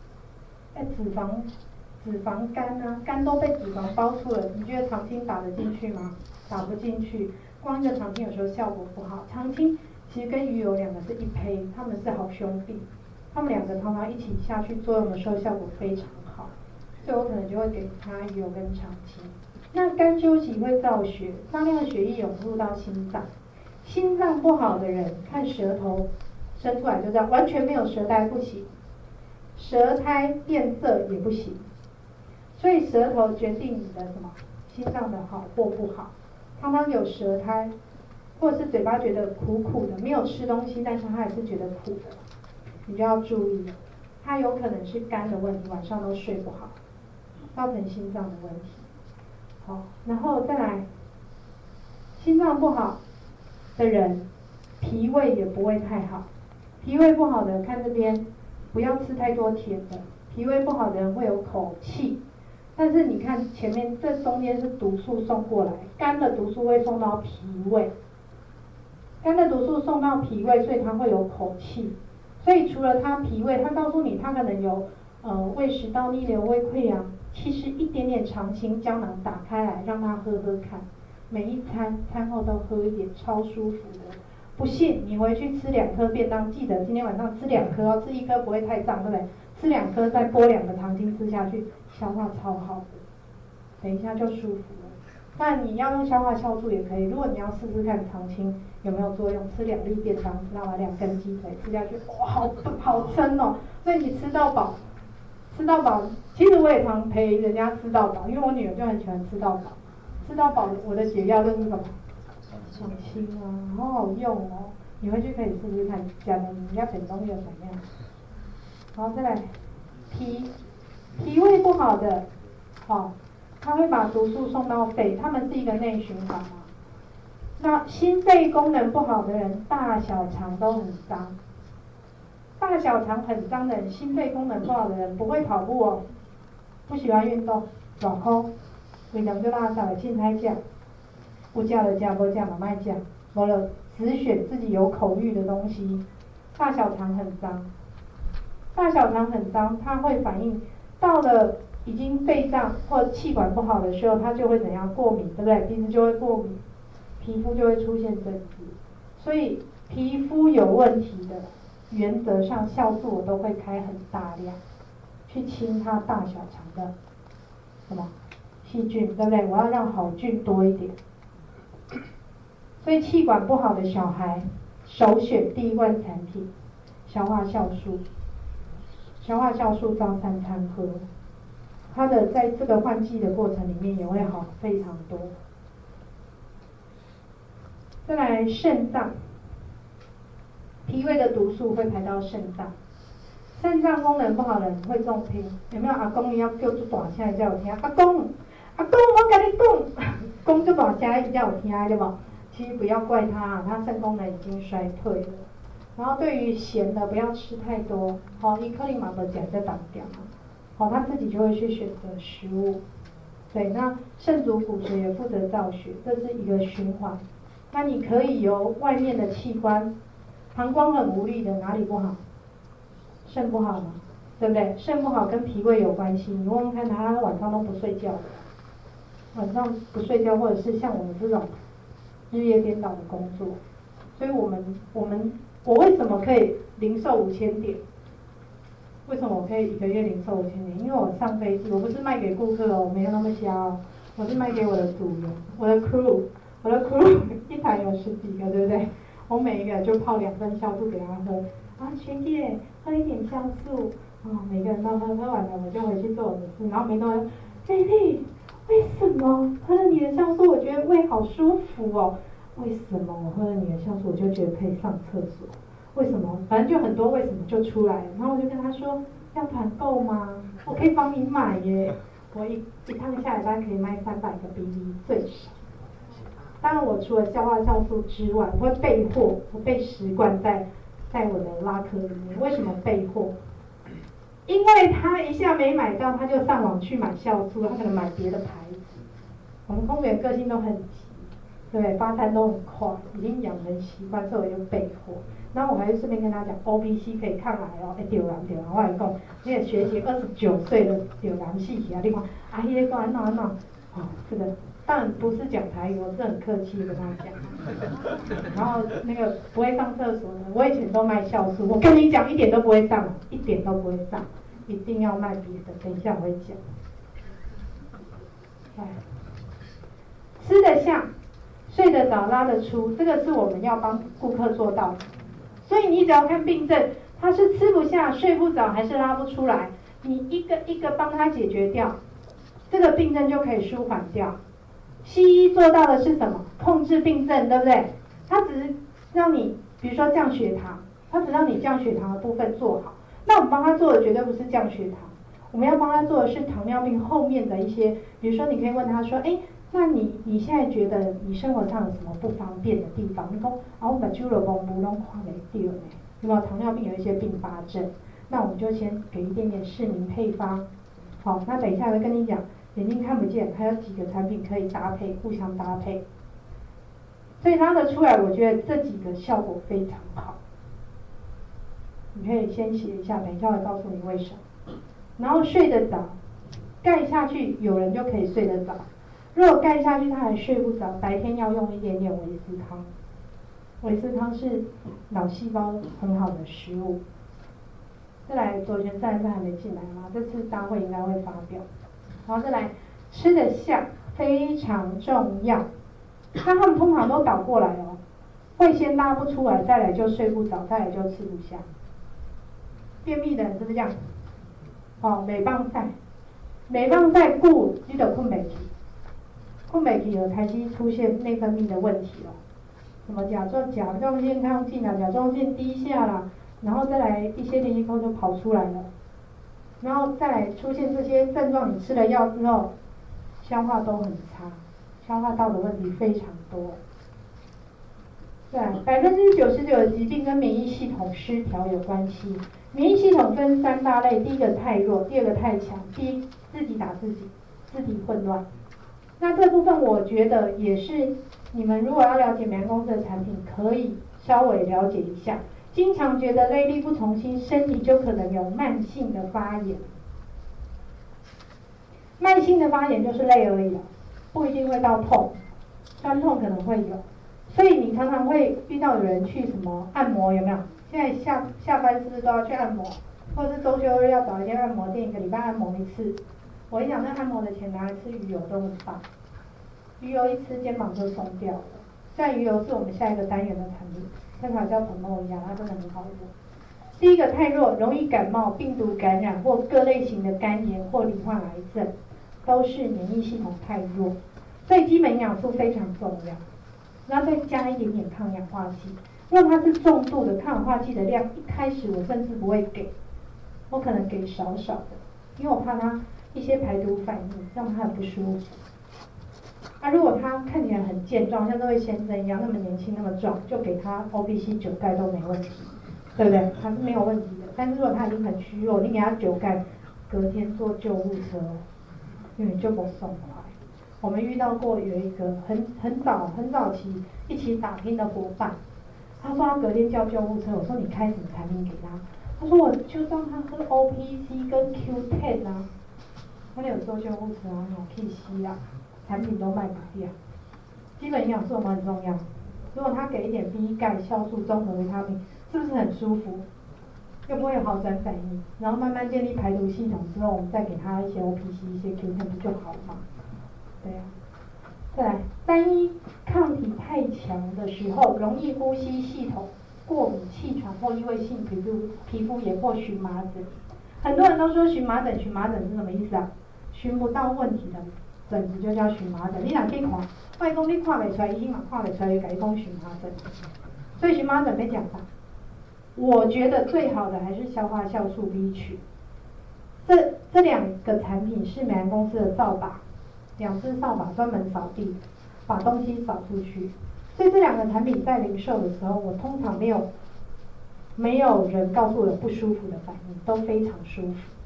脂肪肝啊，肝都被脂肪包住了，你觉得常青打得进去吗？打不进去。光一个常青有时候效果不好。常青其实跟鱼油两个是一胚，他们是好兄弟，他们两个常常一起下去作用的时候效果非常好，所以我可能就会给他鱼油跟常青。那肝休息会造血，大量的血液涌入到心脏，心脏不好的人看舌头伸出来就知道，完全没有舌苔不行，舌苔变色也不行。所以舌头决定你的什么心脏的好或不好。常常有舌苔，或者是嘴巴觉得苦苦的，没有吃东西，但是他还是觉得苦的，你就要注意了，他有可能是肝的问题，晚上都睡不好，造成心脏的问题。好，然后再来，心脏不好的人，脾胃也不会太好。脾胃不好的，看这边，不要吃太多甜的。脾胃不好的人会有口气。但是你看前面这中间是毒素送过来，肝的毒素会送到脾胃，肝的毒素送到脾胃，所以它会有口气。所以除了它脾胃，它告诉你它可能有胃食道逆流、胃溃疡，其实一点点常青胶囊打开来让它喝喝看，每一餐后都喝一点，超舒服的。不信你回去吃2颗便当，记得今天晚上吃2颗哦，吃1颗不会太胀，对不对？吃2颗再剥2个常青吃下去，消化超好的，等一下就舒服了。但你要用消化酵素也可以，如果你要试试看常青有没有作用，吃2粒便当，知道吗？2根鸡腿吃下去，哇，好撑哦！所以你吃到饱，吃到饱。其实我也常陪人家吃到饱，因为我女儿就很喜欢吃到饱。吃到饱，我的解药就是什么？常青啊，好好用哦！你回去可以试试看，讲的人家本中有怎样。好，再来，脾胃不好的，它会把毒素送到肺，它们是一个内循环嘛。那心肺功能不好的人，大小肠都很脏。大小肠很脏的人，心肺功能不好的人，不会跑步哦，不喜欢运动，短空，规两就拉萨了，凊彩食，有食就食，无食嘛卖食，无了只选自己有口欲的东西。大小肠很脏，大小肠很脏，它会反应到了已经肺脏或气管不好的时候，它就会怎样过敏，对不对？鼻子就会过敏，皮肤就会出现疹子。所以皮肤有问题的，原则上酵素我都会开很大量，去清它大小肠的什么细菌，对不对？我要让好菌多一点。所以气管不好的小孩，首选第1罐产品消化酵素。消化酵素照3餐喝，它的在这个换季的过程里面也会好非常多。再来肾脏，脾胃的毒素会排到肾脏，肾脏功能不好的人会中风。有没有阿公要叫出大声才有听？阿公，我跟你讲，讲出大声才有听，对不？其实不要怪他，他肾功能已经衰退了。然后对于咸的不要吃太多，伊克里马的碱在挡掉嘛，他自己就会去选择食物。对，那肾主骨髓也负责造血，这是一个循环。那你可以由外面的器官，膀胱很无力的哪里不好？肾不好嘛，对不对？肾不好跟脾胃有关系。你问问看他晚上都不睡觉，晚上不睡觉，或者是像我们这种日夜颠倒的工作，所以我为什么可以零售5000点？为什么我可以1个月零售5000点？因为我上飞机，我不是卖给顾客哦，我没有那么瞎哦，我是卖给我的组员，我的 crew 一台有10几个，对不对？我每一个就泡2份酵素给他喝，学姐喝一点酵素，每个人都喝完了，我就回去做我的事，然后没多久，美丽，为什么喝了你的酵素，我觉得胃好舒服哦？为什么我喝了你的酵素，我就觉得可以上厕所？为什么？反正就很多为什么就出来了。然后我就跟他说，要团购吗？我可以帮你买耶。我一趟下来大概可以卖300个 BB 最少。当然我除了消化酵素之外，我会备货，我备10罐在我的拉克里面。为什么备货？ 因为他一下没买到，他就上网去买酵素，他可能买别的牌子。我们公务员个性都很急，对，发餐都很快，已经养成习惯，所以我就备货。然后我还会顺便跟他讲 ，OBC 可以抗癌哦，对啦，我还讲，那个学姐29岁的对啦，细细啊，你看，阿姨在讲安怎，哦，这个当然不是讲台语，我是很客气的跟他讲。然后那个不会上厕所的，我以前都卖酵素，我跟你讲一点都不会上，一点都不会上，一定要卖别的，等一下我会讲。来，吃得下，睡得着，拉得出，这个是我们要帮顾客做到的。所以你只要看病症，他是吃不下、睡不着还是拉不出来，你一个一个帮他解决掉，这个病症就可以舒缓掉。西医做到的是什么？控制病症，对不对？他只是让你，比如说降血糖，他只让你降血糖的部分做好。那我们帮他做的绝对不是降血糖，我们要帮他做的是糖尿病后面的一些，比如说你可以问他说，哎，那你现在觉得你生活上有什么不方便的地方？你说啊，我把猪肉公布拢看没掉呢，有没有糖尿病有一些并发症？那我们就先给一点点市民配方。好，那等一下会跟你讲，眼睛看不见，还有几个产品可以搭配，互相搭配。所以拉得出来，我觉得这几个效果非常好。你可以先写一下，等一下会告诉你为什么。然后睡得着，盖下去有人就可以睡得着。如果盖下去他还睡不着，白天要用一点点维斯康。维斯康是脑细胞很好的食物。再来，左旋赛是还没进来吗？这次大会应该会发表。然后再来，吃得下非常重要。那他们通常都倒过来哦，会先拉不出来，再来就睡不着，再来就吃不下。便秘的人是不是这样？哦，美棒赛顾你就困不起，困不起就开始出现内分泌的问题了。什么甲状腺亢进啊，甲状腺低下啦，然后再来一些淋巴就跑出来了，然后再来出现这些症状，你吃了药之后，消化都很差，消化道的问题非常多。对，99%的疾病跟免疫系统失调有关系。免疫系统分3大类，第一个太弱，第二个太强，第一自己打自己，自体混乱。那这部分我觉得也是你们如果要了解美安公司的产品，可以稍微了解一下。经常觉得类力不从心，身体就可能有慢性的发炎。慢性的发炎就是累而已了，不一定会到痛，酸痛可能会有。所以你常常会遇到有人去什么按摩，有没有？现在下班是不是都要去按摩？或者是周休日要找一间按摩店，1个礼拜按摩1次。我跟你讲，那按摩的钱拿来吃鱼油都很棒，鱼油一吃肩膀就松掉了。虽然鱼油是我们下一个单元的产品，但它叫粉末一样，它真的很好用。第一个太弱，容易感冒、病毒感染或各类型的肝炎或罹患癌症，都是免疫系统太弱。所以基本营养素非常重要，然后再加一点点抗氧化剂。如果它是重度的，抗氧化剂的量一开始我甚至不会给，我可能给少少的，因为我怕它一些排毒反应让它很不舒服。如果他看起来很健壮，像这位先生一样那么年轻那么壮，就给他 OBC 9钙都没问题，对不对？他是没有问题的。但是如果他已经很虚弱，你给他9钙，隔天坐救护车，因为就不送回来。我们遇到过有一个很早期一起打拼的伙伴，他说他隔天叫救护车，我说你开什么产品给他？他说我就让他喝 OPC 跟 Q10 啊，他有坐救护车啊，可以吸啊。产品都卖不掉，基本营养素很重要。如果他给一点 B 钙、酵素、综合维他命，是不是很舒服？又不会有好转反应，然后慢慢建立排毒系统之后，我们再给他一些 OPC、一些 Q10 不就好了吗？对啊。再来，单一抗体太强的时候，容易呼吸系统过敏、气喘或异位性皮肤炎或荨麻疹。很多人都说荨麻疹是什么意思啊？寻不到问题的疹子就叫荨麻疹，你若去看，外公你看不出来，医生嘛看不出来，就跟你讲荨麻疹。所以荨麻疹要讲啥？我觉得最好的还是消化酵素 B 群。这2个产品是美安公司的扫把，2只扫把专门扫地，把东西扫出去。所以这2个产品在零售的时候，我通常没有人告诉我有不舒服的反应，都非常舒服。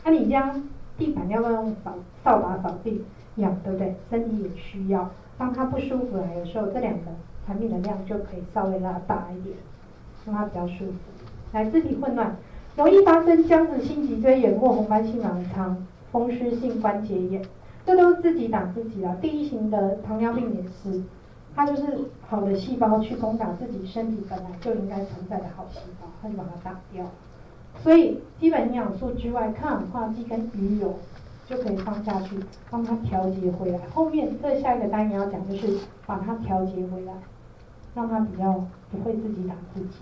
那你家地板要不要用扫把扫地？要，对不对？身体也需要。当它不舒服来的时候，这两个产品的量就可以稍微拉大一点，让它比较舒服。来，肢体混乱，容易发生僵直性脊椎炎或红斑性狼疮、风湿性关节炎，这都是自己打自己啊。第一型的糖尿病也是，它就是好的细胞去攻打自己身体本来就应该存在的好细胞，它就把它打掉。所以基本营养素之外，抗氧化剂跟鱼油就可以放下去，帮它调节回来。后面这下一个单元要讲就是把它调节回来，让它比较不会自己打自己。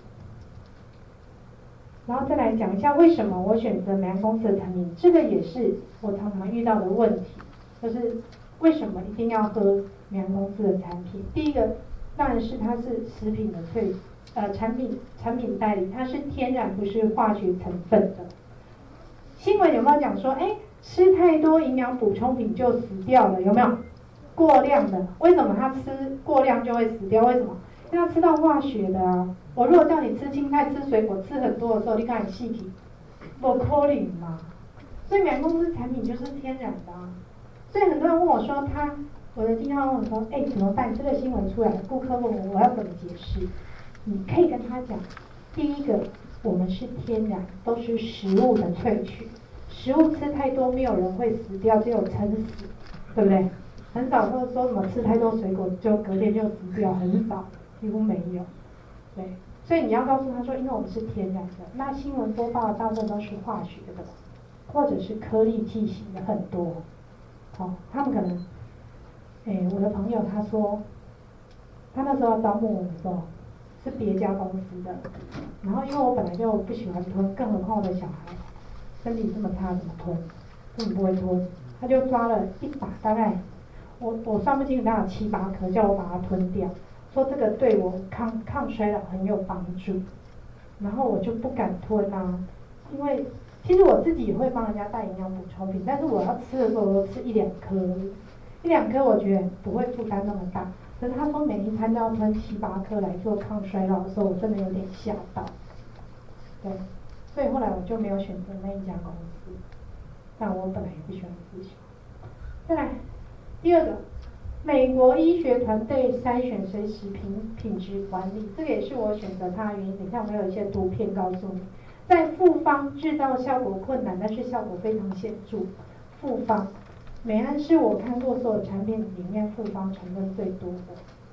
然后再来讲一下为什么我选择美安公司的产品，这个也是我常常遇到的问题，就是为什么一定要喝美安公司的产品？第一个当然是它是食品的产品代理，它是天然不是化学成分的。新闻有没有讲说，吃太多营养补充品就死掉了？有没有？过量的，为什么它吃过量就会死掉？为什么？因为它吃到化学的啊。我如果叫你吃青菜、吃水果、吃很多的时候，你看你细体，不可能嘛。所以美安公司产品就是天然的啊。所以很多人问我说，我的经销问我说，怎么办？这个新闻出来，顾客问我要怎么解释？你可以跟他讲，第一个，我们是天然，都是食物的萃取，食物吃太多，没有人会死掉，只有撑死，对不对？很少说什么吃太多水果就隔天就死掉，很少，几乎没有。对，所以你要告诉他说，因为我们是天然的，那新闻播报的大部分都是化学的，或者是颗粒剂型的很多。他们可能，我的朋友他说，他那时候要招募我的时候，是别家公司的，然后因为我本来就不喜欢吞，更何况我的小孩身体这么差，怎么吞？根本不会吞，他就抓了一把，大概我算不清楚，大概有7、8颗，叫我把它吞掉，说这个对我抗衰老很有帮助，然后我就不敢吞啊，因为其实我自己也会帮人家带营养补充品，但是我要吃的时候，我都吃1、2颗，1、2颗我觉得不会负担那么大。可是他说每一餐都要吞7、8颗来做抗衰老的时候，我真的有点吓到。对，所以后来我就没有选择那一家公司，但我本来也不喜欢吃小。再来，第二个，美国医学团队筛选随时品质管理，这个也是我选择它的原因。等一下我们有一些图片告诉你，在复方制造效果困难，但是效果非常显著。复方，美安是我看过所有产品里面复方成分最多的。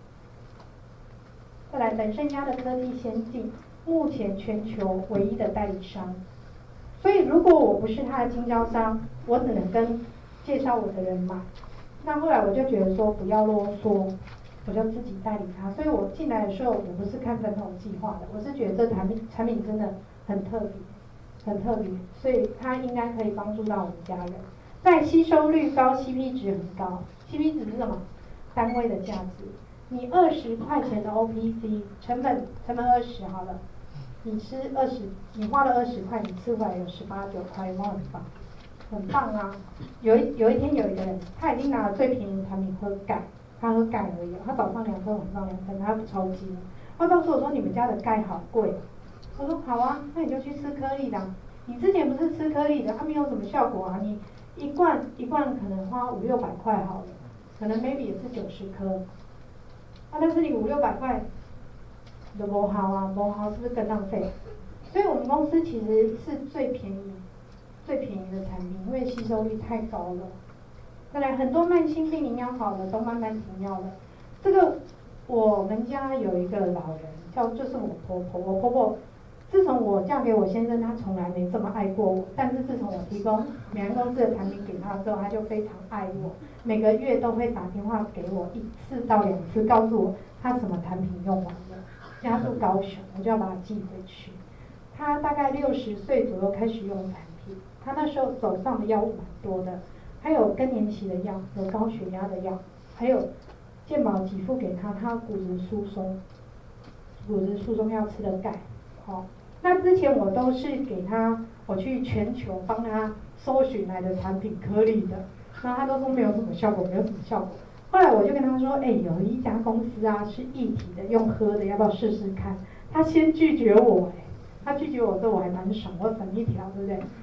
再来，本身家的科技先进，目前全球唯一的代理商。所以如果我不是他的经销商，我只能跟介绍我的人买。那后来我就觉得说不要啰嗦，我就自己代理他。所以我进来的时候，我不是看分红计划的，我是觉得这产品真的很特别，很特别，所以它应该可以帮助到我们家人。在吸收率高 ，CP 值很高。CP 值是什么？单位的价值。你20块钱的 OPC 成本20好了，你吃20，你花了20块，你吃回来有18、9块，有没有很棒？很棒啊！有一天有一个人，他已经拿了最便宜的产品喝钙，他喝钙而已，他早上2颗，晚上2颗，他不抽筋。他告诉我说你们家的钙好贵，我说好啊，那你就去吃颗粒的啊。你之前不是吃颗粒的，它没有什么效果啊。你一罐可能花500、600块好了，可能 maybe 也是90颗。但是你500、600块的不好啊，不好是不是更浪费？所以我们公司其实是最便宜的产品，因为吸收率太高了。再来，很多慢性病营养好了都慢慢停药了。这个我们家有一个老人，就是我婆婆。我婆婆自从我嫁给我先生，她从来没这么爱过我。但是自从我提供美安公司的产品给她之后，她就非常爱我，每个月都会打电话给我1次到2次，告诉我她什么产品用完了。家住高雄，我就要把它寄回去。她大概60岁左右开始用产品，她那时候手上的药物蛮多的，还有更年期的药，有高血压的药，还有健保给付给她骨质疏松要吃的钙。那之前我都是给她，我去全球帮她搜寻来的产品颗粒的，然后她都说没有什么效果，没有什么效果。后来我就跟她说，有一家公司啊是液体的，用喝的，要不要试试看？她先拒绝我，她拒绝我之后我还蛮爽，我省一条，对不对？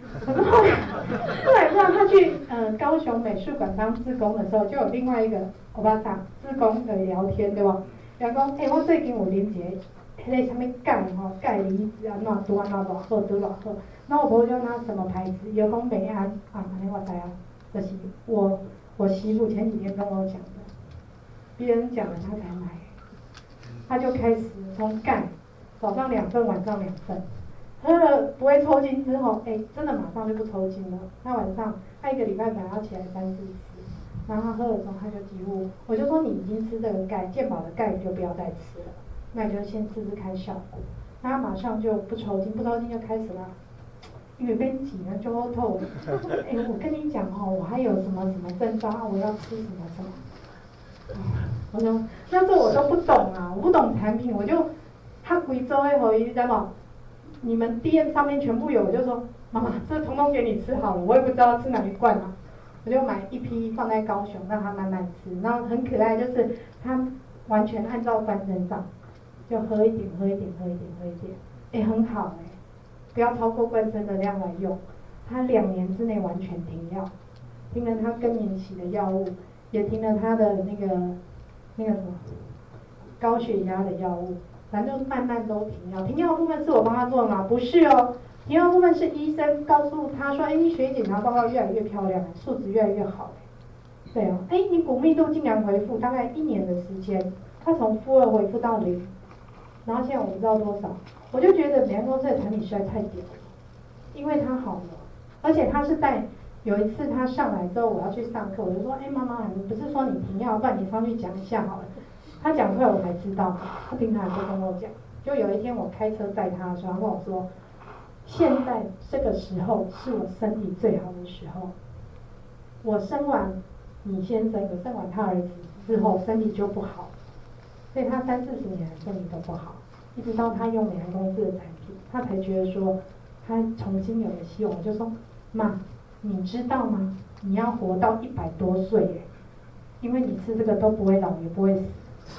可是后来不知道他去高雄美术馆当志工的时候，就有另外一个欧巴桑志工的聊天，对吧？然后讲，我最近有啉一个，迄个什么钙吼，钙离子啊，哪拄啊哪偌好，拄偌好。那我朋友就拿什么牌子，有讲美安啊，安尼我知啊，就是我媳妇前几天跟我讲的，别人讲了他才买，他就开始从钙，早上2份，晚上2份。喝了不会抽筋之后，真的马上就不抽筋了。他晚上他1个礼拜可能要起来3、4次，然后他喝了之后他就几乎，我就说你已经吃这个钙，健保的钙你就不要再吃了，那你就先试试看效果。他马上就不抽筋，不抽筋就开始了，因为被挤了就会透。我跟你讲哦，我还有什么什么症状啊，我要吃什么什么。我说那时候我都不懂啊，我不懂产品，我就他贵州的回知道吗？你们 DM 上面全部有，我就说妈妈，这统统给你吃好了，我也不知道吃哪一罐啊，我就买一批放在高雄，让他慢慢吃。然后很可爱，就是他完全按照观身上，就喝一点，喝一点，喝一点，喝一点，很好不要超过灌身的量来用。他2年之内完全停药，停了他更年期的药物，也停了他的那个什么高血压的药物。反正慢慢都停药，停药部分是我帮他做的吗？不是哦，停药部分是医生告诉他说，你血液检查报告越来越漂亮，数值越来越好，对哦，你骨密度竟然恢复，大概1年的时间，他从负2恢复到0，然后现在我不知道多少，我就觉得美安公司的产品实在太屌了，因为它好了，而且他是在有一次他上来之后，我要去上课，我就说，妈妈，你不是说你停药，不然你上去讲一下好了。他讲出来我才知道，他平常就跟我讲。就有一天我开车载他的时候，他跟我说：“现在这个时候是我身体最好的时候。我生完你先生，我生完他儿子之后，身体就不好，所以他30-40年身体都不好，一直到他用美安公司的产品，他才觉得说他重新有了希望。我就说妈，你知道吗？你要活到100多岁因为你吃这个都不会老，也不会死。”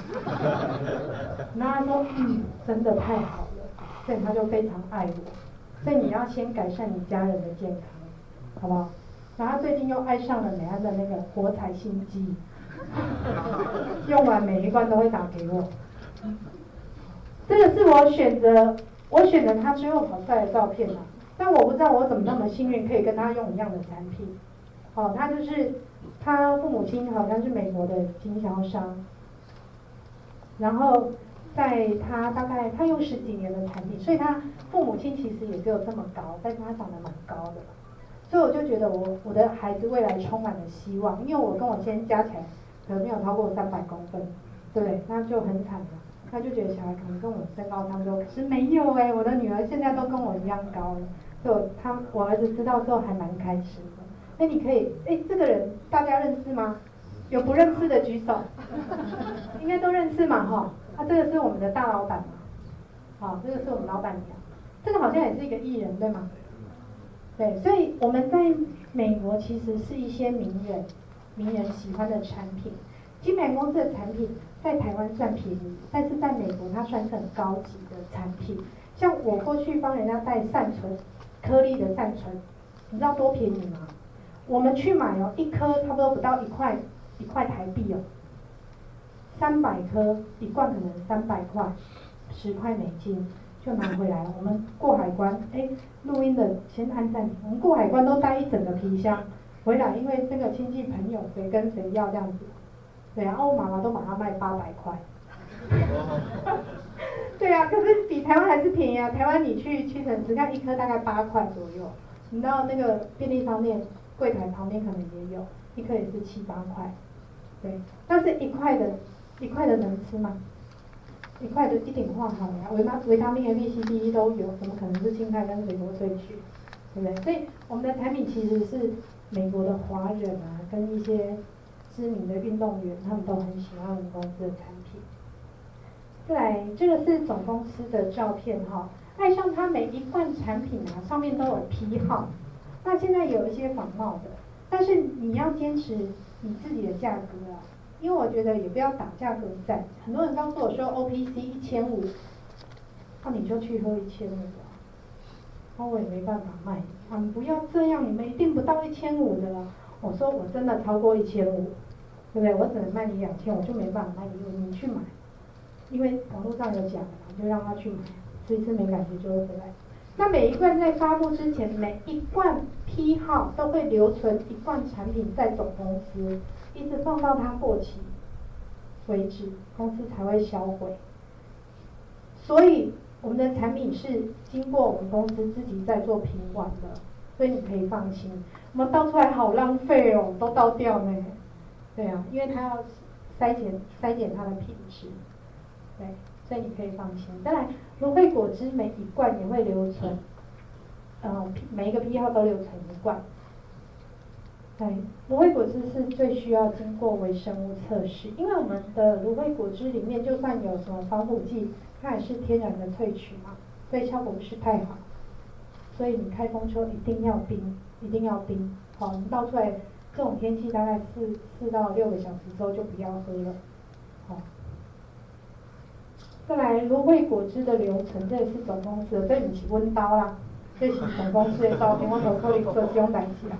那他说真的太好了，所以他就非常爱我。所以你要先改善你家人的健康，好不好？然后他最近又爱上了美安的那个活彩心机，用完每一罐都会打给我。这个是我选择他最后跑出来的照片嘛，但我不知道我怎么那么幸运可以跟他用一样的产品。他就是他父母亲好像是美国的经销商。然后在他大概他用10几年的产品，所以他父母亲其实也只有这么高，但是他长得蛮高的，所以我就觉得我的孩子未来充满了希望，因为我跟我先生加起来可能没有超过300公分，对不对？那就很惨了。他就觉得小孩可能跟我身高差不多，可是没有我的女儿现在都跟我一样高了，所以我儿子知道之后还蛮开心的。你可以这个人大家认识吗？有不认识的举手，应该都认识嘛这个是我们的大老板嘛，这个是我们老板娘，这个好像也是一个艺人对吗？对，所以我们在美国其实是一些名人喜欢的产品。金美公司的产品在台湾算便宜，但是在美国它算是很高级的产品。像我过去帮人家带善存颗粒的善存，你知道多便宜吗？我们去买一颗差不多不到1块台币300颗，1罐可能300块，10块美金就拿回来了。我们过海关，录音的先按暂停。我们过海关都带一整个皮箱回来，因为这个亲戚朋友谁跟谁要这样子。对啊，我妈妈都把它卖800块。对啊，可是比台湾还是便宜啊！台湾你去屈臣氏看1颗大概8块左右，你到那个便利商店柜台旁边可能也有，1颗也是7、8块。对，但是1块的能吃吗？1块的一定化好呀，维他命 A、B、C、D 都有，怎么可能是青菜跟水果萃取？对不对？所以我们的产品其实是美国的华人跟一些知名的运动员，他们都很喜欢我们公司的产品。再来，这个是总公司的照片爱上它每一罐产品上面都有批号。那现在有一些仿冒的，但是你要坚持你自己的价格因为我觉得也不要打价格战。很多人告诉我说 OPC 1500，那你就去喝1500我也没办法卖。 你不要这样，你们一定不到1500的了。我说我真的超过1500，对不对？我只能卖你2000，我就没办法卖你，你去买，因为网络上有讲的，就让他去买，吃一次没感觉就会回来。那每一罐在发布之前，每一罐批号都会留存一罐产品在总公司，一直放到它过期为止，公司才会销毁。所以我们的产品是经过我们公司自己在做品管的，所以你可以放心。我们倒出来好浪费哦，都倒掉呢。对啊，因为它要筛检它的品质，对，所以你可以放心。再来，芦荟果汁每一罐也会留存，每一个批号都留存一罐。对，芦荟果汁是最需要经过微生物测试，因为我们的芦荟果汁里面就算有什么防腐剂，它也是天然的萃取嘛，所以效果不是太好。所以你开封之后一定要冰，一定要冰。好，你倒出来，这种天气大概4到6个小时之后就不要喝了。好，再来芦荟果汁的流程，这也是总公司的，这不是阮兜啦，这是总公司的包定，我无可能做这种代志啦。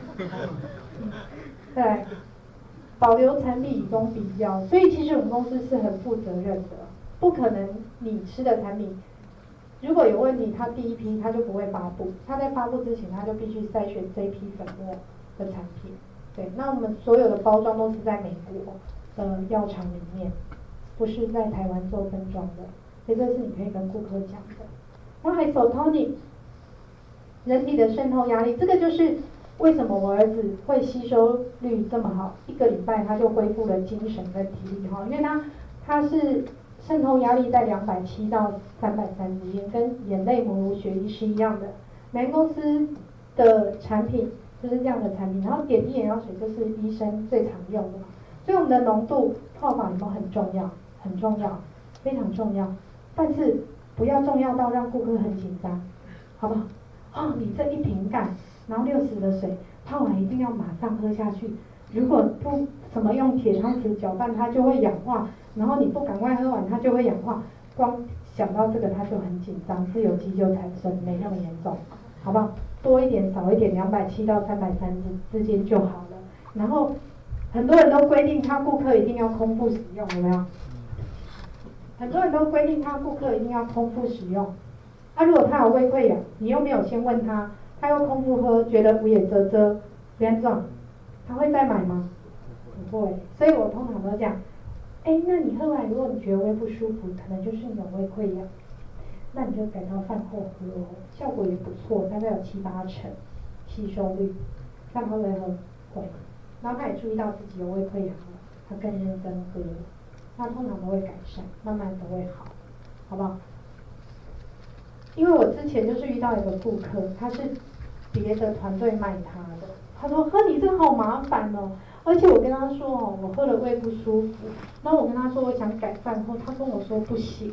再来，保留产品以供比较，所以其实我们公司是很负责任的，不可能你吃的产品如果有问题，它第一批它就不会发布，它在发布之前，它就必须筛选这一批粉末的产品。对，那我们所有的包装都是在美国的药厂里面，不是在台湾做分装的，所以这是你可以跟顾客讲的。然后还手 tonic， 人体的渗透压力，这个就是为什么我儿子会吸收率这么好，1个礼拜他就恢复了精神跟体力哈，因为他是渗透压力在270到330之间，跟眼泪母乳血液是一样的。每公司的产品就是这样的产品，然后点滴眼药水就是医生最常用的嘛，所以我们的浓度泡法有没有很重要？很重要，非常重要，但是不要重要到让顾客很紧张，好不好？你这一瓶盖，然后60的水泡完一定要马上喝下去，如果不怎么用铁汤匙搅拌，它就会氧化。然后你不赶快喝完，它就会氧化。光想到这个，他就很紧张，自由基就产生，没那么严重，好不好？多一点少一点，270到330之间就好了。然后很多人都规定他顾客一定要空腹使用，有没有？很多人都规定他顾客一定要空腹使用。如果他有胃溃疡，你又没有先问他，他又空腹喝，觉得无也遮遮，严重，他会再买吗？不会。所以我通常都讲。那你喝完，如果你觉得胃不舒服，可能就是你有胃溃疡，那你就改到饭后喝哦，效果也不错，大概有7、8成吸收率。饭后再喝会，然后他也注意到自己有胃溃疡了，他更认真喝了，那通常都会改善，慢慢都会好，好不好？因为我之前就是遇到一个顾客，他是别的团队卖他的，他说喝你这个好麻烦哦。而且我跟他说我喝了胃不舒服，然后我跟他说我想改饭后，他跟我说不行，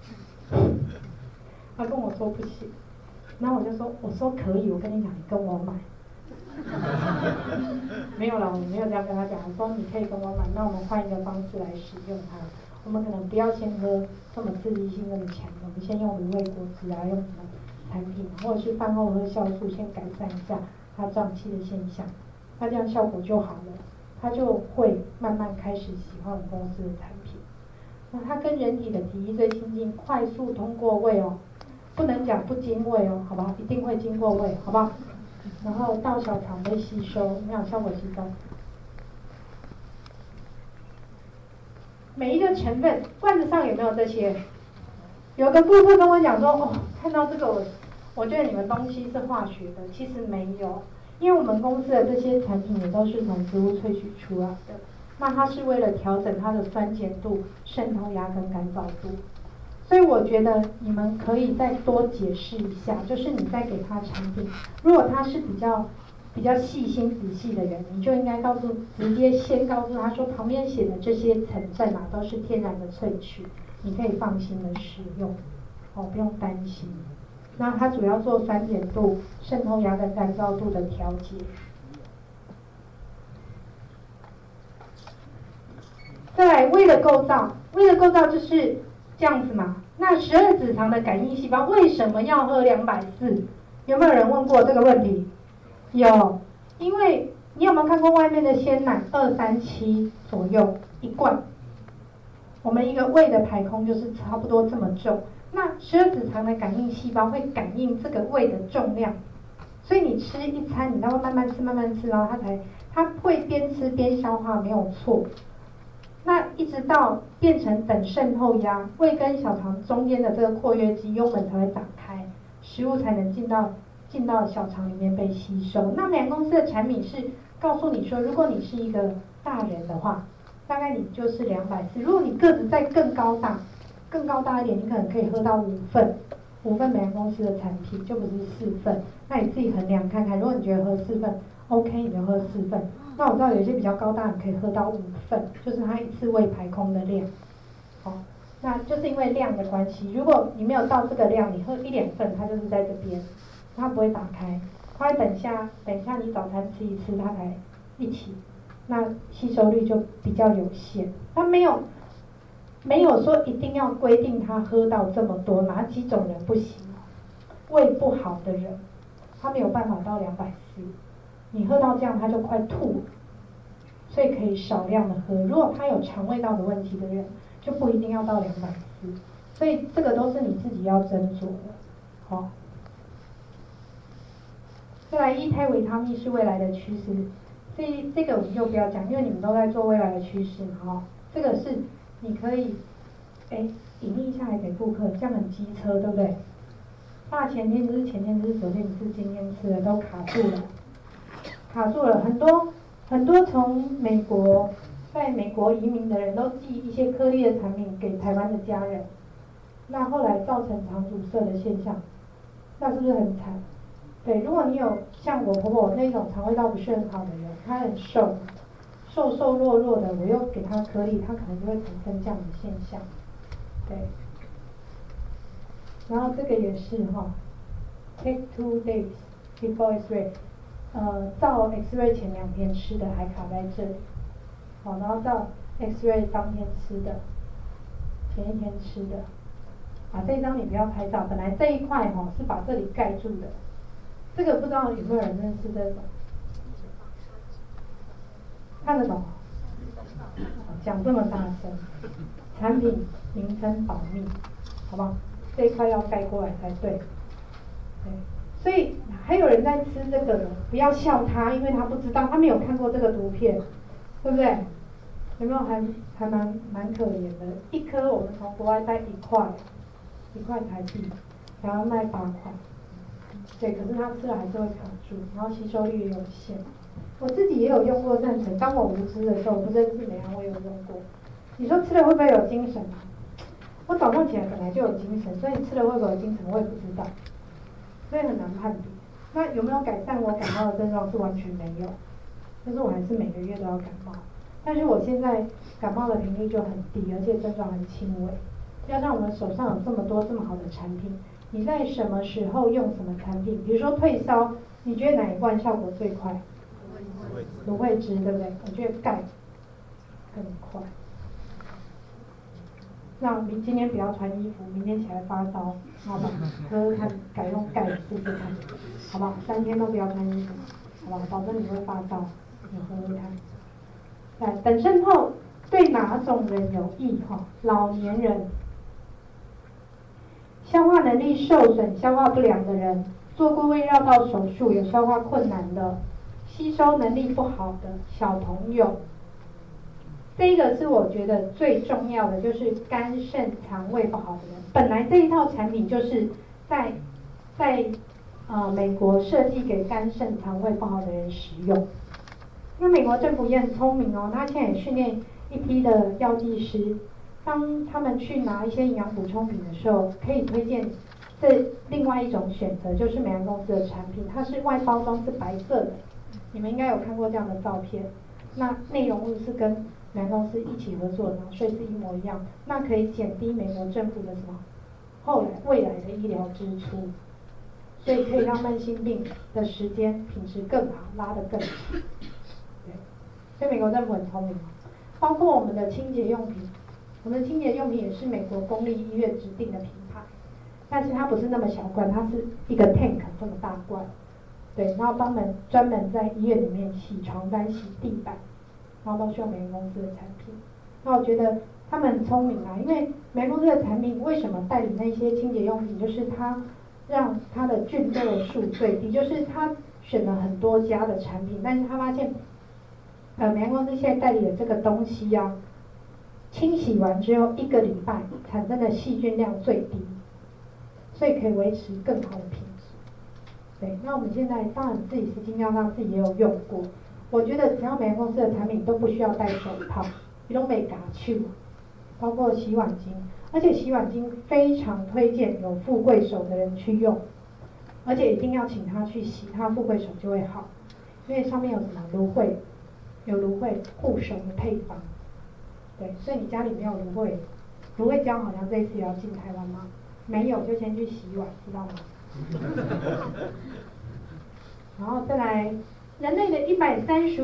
他跟我说不行，然后我说可以，我跟你讲，你跟我买，没有啦，我没有这样跟他讲，我说你可以跟我买，那我们换一个方式来使用它，我们可能不要先喝这么刺激性那么强的，我们先用芦荟果汁用什么产品，或者是饭后喝酵素，先改善一下它胀气的现象，那这样效果就好了。他就会慢慢开始喜欢我们公司的产品。那它跟人体的体液最亲近，快速通过胃哦，不能讲不经胃哦，好吧，一定会经过胃，好不好？然后到小肠被吸收，营养效果提高。每一个成分，罐子上有没有这些？有个顾客跟我讲说，看到这个我觉得你们东西是化学的，其实没有。因为我们公司的这些产品也都是从植物萃取出来的，那它是为了调整它的酸碱度、渗透压跟干燥度，所以我觉得你们可以再多解释一下，就是你在给他产品，如果他是比较细心仔细的人，你就应该直接先告诉他说，旁边写的这些成分都是天然的萃取，你可以放心的使用，不用担心。那它主要做酸碱度、渗透压跟干燥度的调节。再来胃的构造，胃的构造就是这样子嘛。那12指肠的感应细胞为什么要喝240？ 有没有人问过这个问题？有，因为你有没有看过外面的鲜奶237左右一罐？我们一个胃的排空就是差不多这么重。那十二指肠的感应细胞会感应这个胃的重量，所以你吃一餐，你要慢慢吃，慢慢吃，然后它会边吃边消化，没有错。那一直到变成等渗透压，胃跟小肠中间的这个括约肌幽门才会打开，食物才能进到小肠里面被吸收。那美良公司的产品是告诉你说，如果你是一个大人的话，大概你就是240。如果你个子再更高大一点，你可能可以喝到5份美良公司的产品，就不是4份。那你自己衡量看看，如果你觉得喝4份 OK， 你就喝4份。那我知道有些比较高大，你可以喝到5份，就是它一次胃排空的量。好，那就是因为量的关系，如果你没有到这个量，你喝1-2份，它就是在这边，它不会打开，它会等一下你早餐吃一次，它才一起，那吸收率就比较有限。它没有说一定要规定他喝到这么多，哪几种人不行？胃不好的人，他没有办法到240，你喝到这样他就快吐了，所以可以少量的喝。如果他有肠胃道的问题的人，就不一定要到240，所以这个都是你自己要斟酌的。好，再来液态维他命是未来的趋势，这个我们就不要讲，因为你们都在做未来的趋势嘛。这个是你可以隐匿下来给顾客，这样很机车，对不对？大前天就是前天就是昨天，你是今天吃的都卡住了。很多从在美国移民的人都寄一些颗粒的产品给台湾的家人，那后来造成肠阻塞的现象，那是不是很惨？对，如果你有像我婆婆那种肠胃道不是很好的人，她很瘦弱的，我又给她颗粒，她可能就会产生这样的现象。对，然后这个也是take 2 days before X-ray， 照 X-ray 前2天吃的还卡在这里，好，然后照 X-ray 当天吃的，前1天吃的，这一张你不要拍照，本来这一块是把这里盖住的，这个不知道有没有人认识这种，看得懂？讲这么大声，产品名称保密，好不好？这一块要盖过来才对。对，所以还有人在吃这个的，不要笑他，因为他不知道，他没有看过这个图片，对不对？有没有还蛮可怜的？一颗我们从国外带1块台币，台湾卖8块。对，可是他吃了还是会卡住，然后吸收率也有限。我自己也有用过善存，当我无知的时候，我不认识美安，我有用过。你说吃了会不会有精神？我早上起来本来就有精神，所以吃了会不会有精神我也不知道，所以很难判别。那有没有改善我感冒的症状是完全没有，但是我还是每个月都要感冒。但是我现在感冒的频率就很低，而且症状很轻微。加上我们手上有这么多这么好的产品，你在什么时候用什么产品？比如说退烧，你觉得哪一罐效果最快？芦荟汁，对不对？我觉得钙更快。那你今天不要穿衣服，明天起来发烧，好吧？喝喝看，改用钙试试看，好不好？3天都不要穿衣服，好不好？保证你会发烧，你喝喝看。来，等渗透对哪种人有益？老年人、消化能力受损、消化不良的人、做过胃绕道手术有消化困难的、吸收能力不好的小朋友。这个是我觉得最重要的，就是肝肾肠胃不好的人。本来这一套产品就是在美国设计给肝肾肠胃不好的人使用。那美国政府也很聪明他现在也训练一批的药剂师，当他们去拿一些营养补充品的时候，可以推荐这另外一种选择，就是美良公司的产品，它是外包装是白色的，你们应该有看过这样的照片。那内容物是跟美良公司一起合作的，所以是一模一样。那可以减低美国政府的什么未来的医疗支出，所以可以让慢性病的时间品质更好，拉得更长。对，所以美国政府很聪明，包括我们的清洁用品，我们的清洁用品也是美国公立医院指定的品牌。 但是它不是那么小罐，它是一个 tank 这么大罐，对，然后专门在医院里面洗床单、洗地板，然后都需要美颜公司的产品。那我觉得他们很聪明啊，因为美颜公司的产品为什么代理那些清洁用品，就是它让它的菌落数最低，就是它选了很多家的产品，但是他发现，美颜公司现在代理的这个东西啊，清洗完之后1个礼拜产生的细菌量最低，所以可以维持更好的品质。对，那我们现在当然自己是经销商，自己也有用过。我觉得只要美颜公司的产品都不需要戴手套，你都没嘎去，包括洗碗巾，而且洗碗巾非常推荐有富贵手的人去用，而且一定要请他去洗，他富贵手就会好，因为上面有什么芦荟，有芦荟护手的配方。对，所以你家里没有芦荟，芦荟胶好像这一次也要进台湾吗？没有就先去洗碗，知道吗？然后再来，人类的135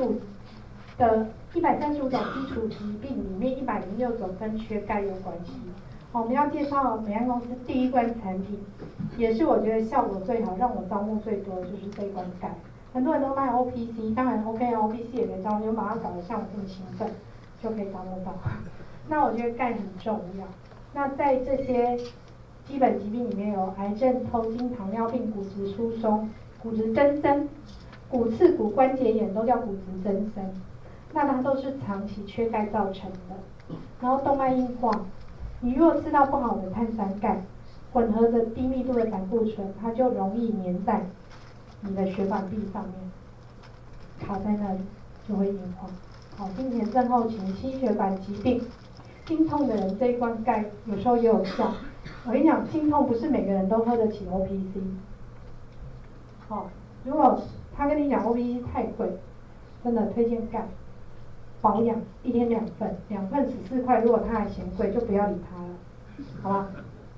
种基础疾病里面，106种跟缺钙有关系。我们要介绍美安公司第一罐产品，也是我觉得效果最好、让我招募最多的就是这一罐钙。很多人都卖 OPC， 当然 OK，OPC 也可以招募，你们把它搞得像我这么兴奋，就可以招募到。那我觉得钙很重要。那在这些基本疾病里面有癌症、头巾、糖尿病、骨质疏松、骨质增生、骨刺、骨关节炎都叫骨质增生，那它都是长期缺钙造成的。然后动脉硬化，你如果吃到不好的碳酸钙，混合着低密度的胆固醇，它就容易粘在你的血管壁上面，卡在那里就会硬化。好，金钱症候群、心血管疾病、经痛的人这一罐钙有时候也有效。我跟你讲，经痛不是每个人都喝得起 OPC。好，如果他跟你讲 OPC 太贵，真的推荐钙保养，1天2份，2份14块，如果他还嫌贵，就不要理他了，好吧？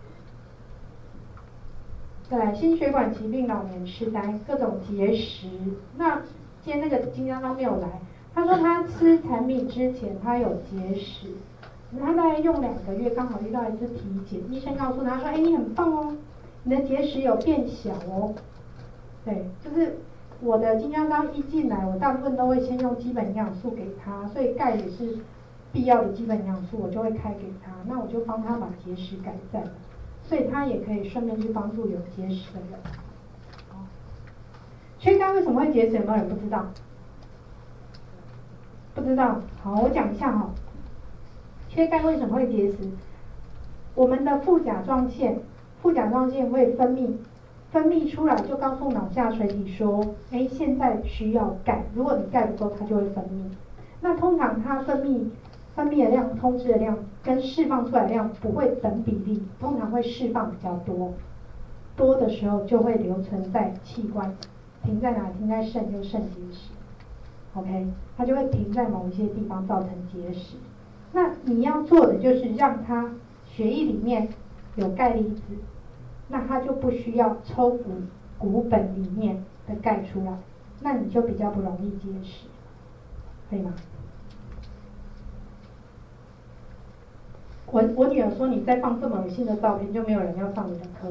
再来，心血管疾病、老年痴呆、各种结石。那今天那个经销商没有来，他说他吃产品之前他有结石，他大概用2个月，刚好遇到一次体检，医生告诉他说：“哎，你很棒哦，你的结石有变小哦。”对，就是我的经销商一进来，我大部分都会先用基本营养素给他，所以钙也是必要的基本营养素，我就会开给他，那我就帮他把结石改善了，所以他也可以顺便去帮助有结石的人。缺钙为什么会结石？有没有人不知道？不知道？好，我讲一下哈。缺钙为什么会结石？我们的副甲状腺会分泌出来就告诉脑下垂体说，哎，现在需要钙。如果你钙不够，它就会分泌。那通常它分泌的量、通知的量跟释放出来的量不会等比例，通常会释放比较多。多的时候就会留存在器官，停在哪？停在肾，就肾结石。OK， 它就会停在某一些地方，造成结石。那你要做的就是让它血液里面有钙离子，那它就不需要抽骨本里面的钙出来，那你就比较不容易结石，可以吗？我女儿说你再放这么恶心的照片，就没有人要上你的课。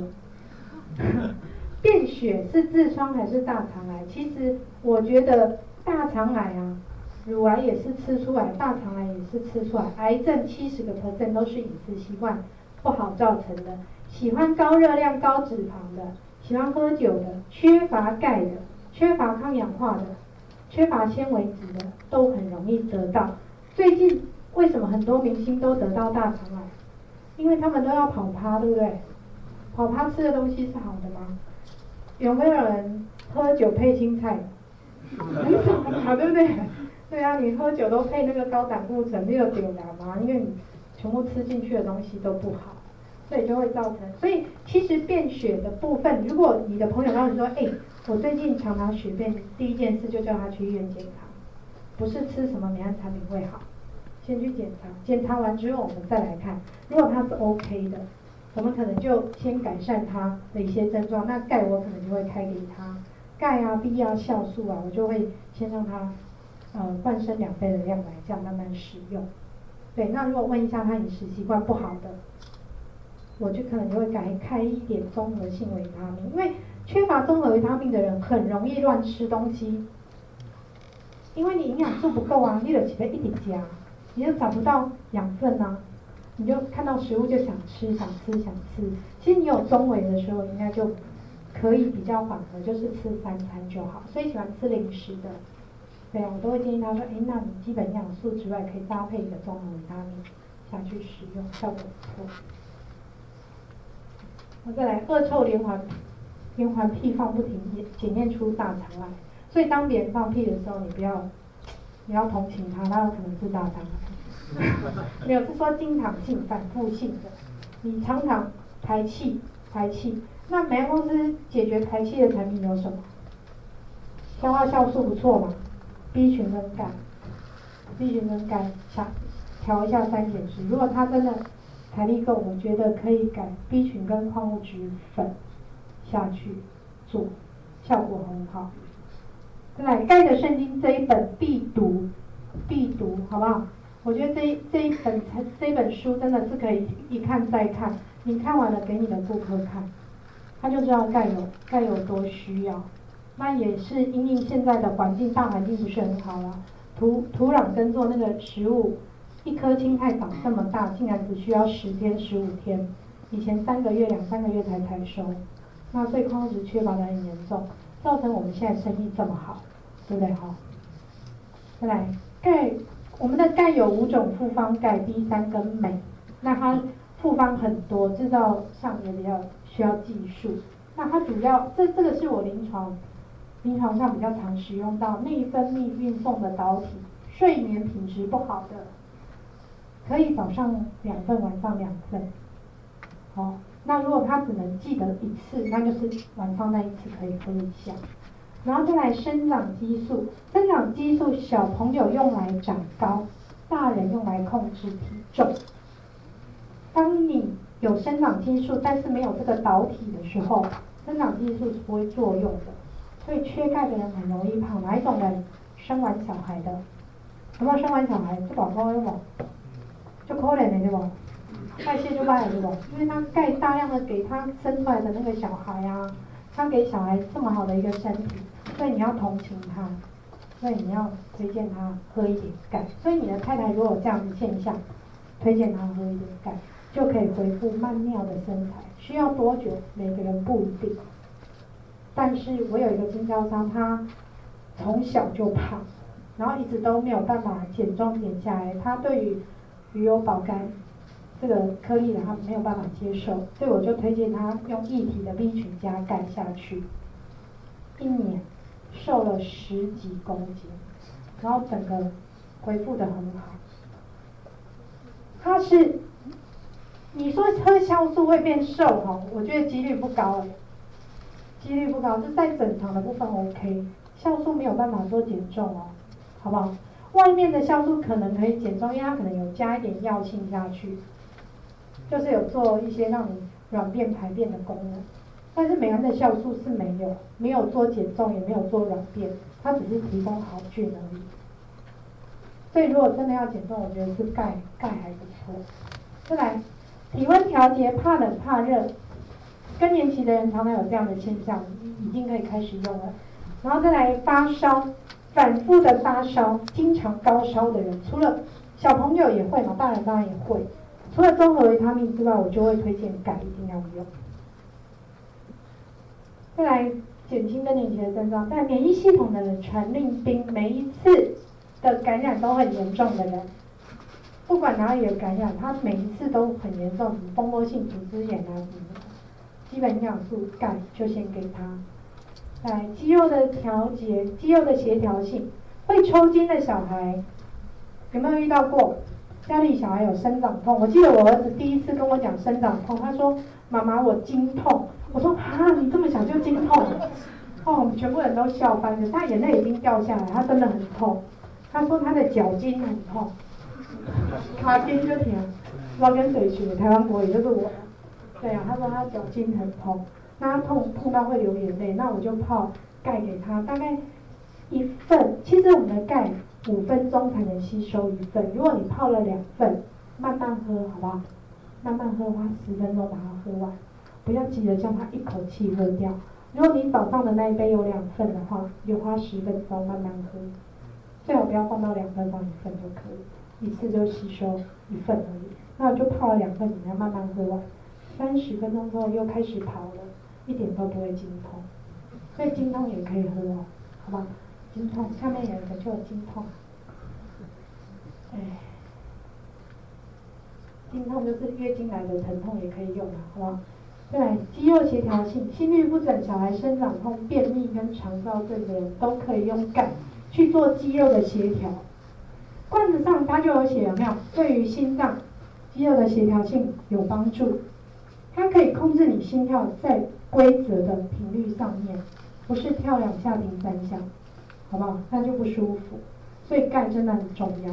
便血是痔疮还是大肠癌？其实我觉得大肠癌啊，乳癌也是吃出来，大肠癌也是吃出来。癌症70% 都是饮食习惯不好造成的。喜欢高热量、高脂肪的，喜欢喝酒的，缺乏钙的，缺乏抗氧化的，缺乏纤维质的，都很容易得到。最近为什么很多明星都得到大肠癌？因为他们都要跑趴，对不对？跑趴吃的东西是好的吗？有没有人喝酒配青菜？很少嘛，对不对？对啊，你喝酒都配那个高胆固醇，那个丢啦嘛，因为你全部吃进去的东西都不好，所以就会造成。所以其实便血的部分，如果你的朋友告诉你说，哎，我最近常常血便，第一件事就叫他去医院检查，不是吃什么美安产品会好，先去检查，检查完之后我们再来看，如果他是 OK 的。我们可能就先改善它的一些症状，那钙我可能就会开给他，钙啊、B 啊、酵素啊，我就会先让他换生2倍的量来，这样慢慢使用。对，那如果问一下他饮食习惯不好的， 我就可能就会开一点综合性维他命，因为缺乏综合维他命的人很容易乱吃东西，因为你营养素不够啊，你就只会一直加，你就找不到养分啊，你就看到食物就想吃。其实你有中维的时候，应该就可以比较缓和，就是吃3餐就好。所以喜欢吃零食的，对啊，我都会建议他说，那你基本营养素之外，可以搭配一个综合维他命下去使用，效果不错。我再来，恶臭连环屁放不停，检验出大肠癌。所以当别人放屁的时候，你要同情他，他有可能是大肠癌。没有，是说经常性、反复性的，你常常排气。那美安公司解决排气的产品有什么？消化酵素不错嘛 ，B 群跟钙调一下3减10。如果他真的财力够，我觉得可以改 B 群跟矿物质粉下去做，效果很好。再来，钙的圣经这一本必读，好不好？我觉得这一本书真的是可以一看再看，你看完了给你的顾客看，他就知道钙有多需要。那也是因应现在的大环境不是很好啦，土壤耕作那个食物，一颗青菜长这么大，竟然只需要10天15天，以前2-3个月才采收，那所以矿物质缺乏的很严重，造成我们现在生意这么好，对不对哈？再来，钙，我们的钙有5种复方钙 B3 跟镁，那它复方很多，制造上也比较需要技术。那它主要这个是我临床上比较常使用到内分泌运送的导体，睡眠品质不好的，可以早上2份，晚上2份。好，那如果他只能记得1次，那就是晚上那1次可以喝一下。然后再来生长激素，小朋友用来长高，大人用来控制体重。当你有生长激素，但是没有这个导体的时候，生长激素是不会作用的。所以缺钙的人很容易胖。哪一种人？生完小孩的，有没有生完小孩？这宝宝有没有？就可怜的对不？代谢就坏了对不？因为他钙大量的给他生出来的那个小孩啊，他给小孩这么好的一个身体，所以你要同情他，所以你要推荐他喝一点钙。所以你的太太如果有这样的现象，推荐他喝一点钙，就可以恢复曼妙的身材。需要多久？每个人不一定。但是我有一个经销商，他从小就胖，然后一直都没有办法减重减下来。他对于鱼油保肝这个颗粒的他没有办法接受，所以我就推荐他用液体的 B 群加钙下去，1年瘦了10几公斤，然后整个恢复得很好。他是你说喝酵素会变瘦哦，我觉得几率不高是在整肠的部分 OK， 酵素没有办法做减重哦，好不好？外面的酵素可能可以减重，因为它可能有加一点药性下去，就是有做一些让你软便排便的功能。但是美安的酵素是没有做减重，也没有做软便，它只是提供好菌而已。所以如果真的要减重，我觉得是钙还不错。再来，体温调节，怕冷怕热，更年期的人常常有这样的现象，已经可以开始用了。然后再来发烧，反复的发烧，经常高烧的人，除了小朋友也会嘛，大人当然也会。除了综合维他命之外，我就会推荐钙一定要用。再来减轻更年期的症状，在免疫系统的传令兵，每一次的感染都很严重的人，不管哪里的感染，他每一次都很严重，什么蜂窝性组织炎啊什么的，基本营养素钙就先给他。来，肌肉的调节，肌肉的协调性，会抽筋的小孩有没有遇到过？家里小孩有生长痛，我记得我儿子第一次跟我讲生长痛，他说妈妈我经痛，我说啊你这么小就经痛，哦我们全部人都笑翻了，他眼泪已经掉下来，他真的很痛，他说他的脚筋很痛，卡筋就停，不知道跟谁学，台湾国语就是我，对啊，他说他脚筋很痛，那他痛到会流眼泪，那我就泡钙给他，大概1份，其实我们的钙5分钟才能吸收1份，如果你泡了2份，慢慢喝，好不好？ 慢慢喝，花10分钟把它喝完，不要急着将它一口气喝掉。如果你早上的那一杯有2份的话，你就花10分钟慢慢喝，最好不要放到2份，放1份就可以，一次就吸收1份而已。那就泡了2份，你要慢慢喝完，30分钟之后又开始跑了，一点都不会经痛。所以经痛也可以喝哦，好不好？经痛下面有一个就有经痛，经痛就是月经来的疼痛也可以用啊，好不好？再来，肌肉协调性，心律不整、小孩生长痛、便秘跟肠燥症的人都可以用钙去做肌肉的协调。罐子上它就有写，有没有？对于心脏肌肉的协调性有帮助，它可以控制你心跳在规则的频率上面，不是跳2下停3下，好不好？那就不舒服。所以钙真的很重要。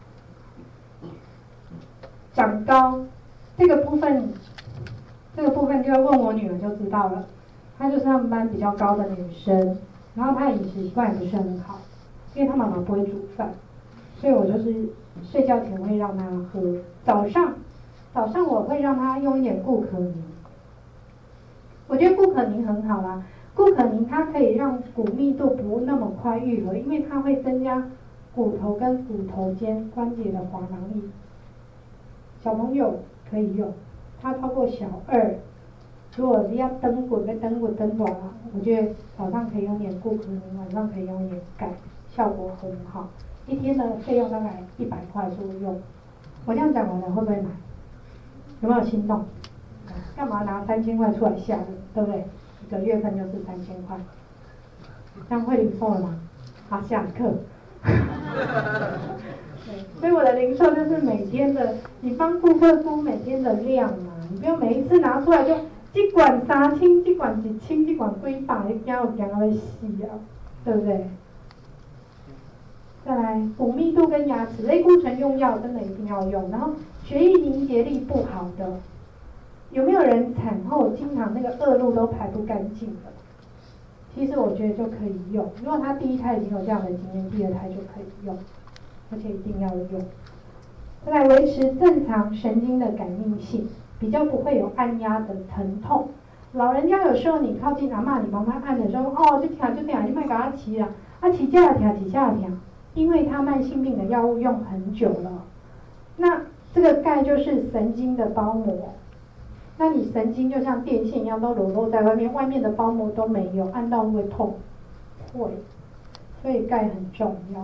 长高这个部分就要问我女儿就知道了。她就是他们班比较高的女生，然后她饮食习惯也不是很好，因为她妈妈不会煮饭，所以我就是睡觉前会让她喝。早上我会让她用一点固可宁，我觉得固可宁很好啦。固可宁它可以让骨密度不那么快愈合，因为它会增加骨头跟骨头间关节的滑囊力。小朋友可以用，他超过小2，如果你要蹬滚蹬短了，我觉得早上可以用点固可宁，晚上可以用点钙，效果很好。一天的费用大概100块左右。我这样讲完了，会不会买？有没有心动？干嘛拿3000块出来吓人，对不对？1个月份就是3000块，这样会零售了吗？好，下课。所以我的零售就是每天的，你帮顾客估每天的量嘛，你不用每一次拿出来就这管3千，这管1千，这管几百，你惊有惊到死啊，对不对？再来，骨密度跟牙齿，类固醇用药真的一定要用。然后血液凝结力不好的，有没有人产后经常那个恶露都排不干净的？其实我觉得就可以用，如果他第1胎已经有这样的经验，第2胎就可以用。而且一定要用，再来维持正常神经的感应性，比较不会有按压的疼痛。老人家有时候你靠近阿嬷，你帮他按的时候，就这样，你别给他骑了，骑架疼，因为他慢性病的药物用很久了。那这个钙就是神经的包膜，那你神经就像电线一样都裸露在外面，外面的包膜都没有，按到会痛，会，所以钙很重要。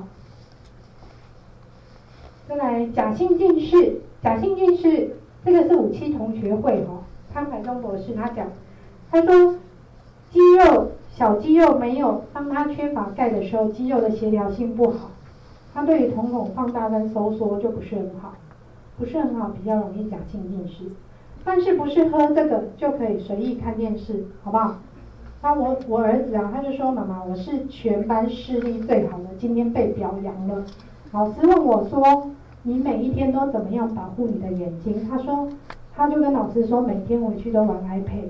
再来，假性近视这个是57同学会潘凯中博士他讲，他说小肌肉没有，当他缺乏钙的时候，肌肉的协调性不好，他对于瞳孔放大跟收缩就不是很好，比较容易假性近视。但是不是喝这个就可以随意看电视，好不好？那我儿子他就说，妈妈，我是全班视力最好的，今天被表扬了。老师问我说，你每一天都怎么样保护你的眼睛？他就跟老师说，每天回去都玩 iPad，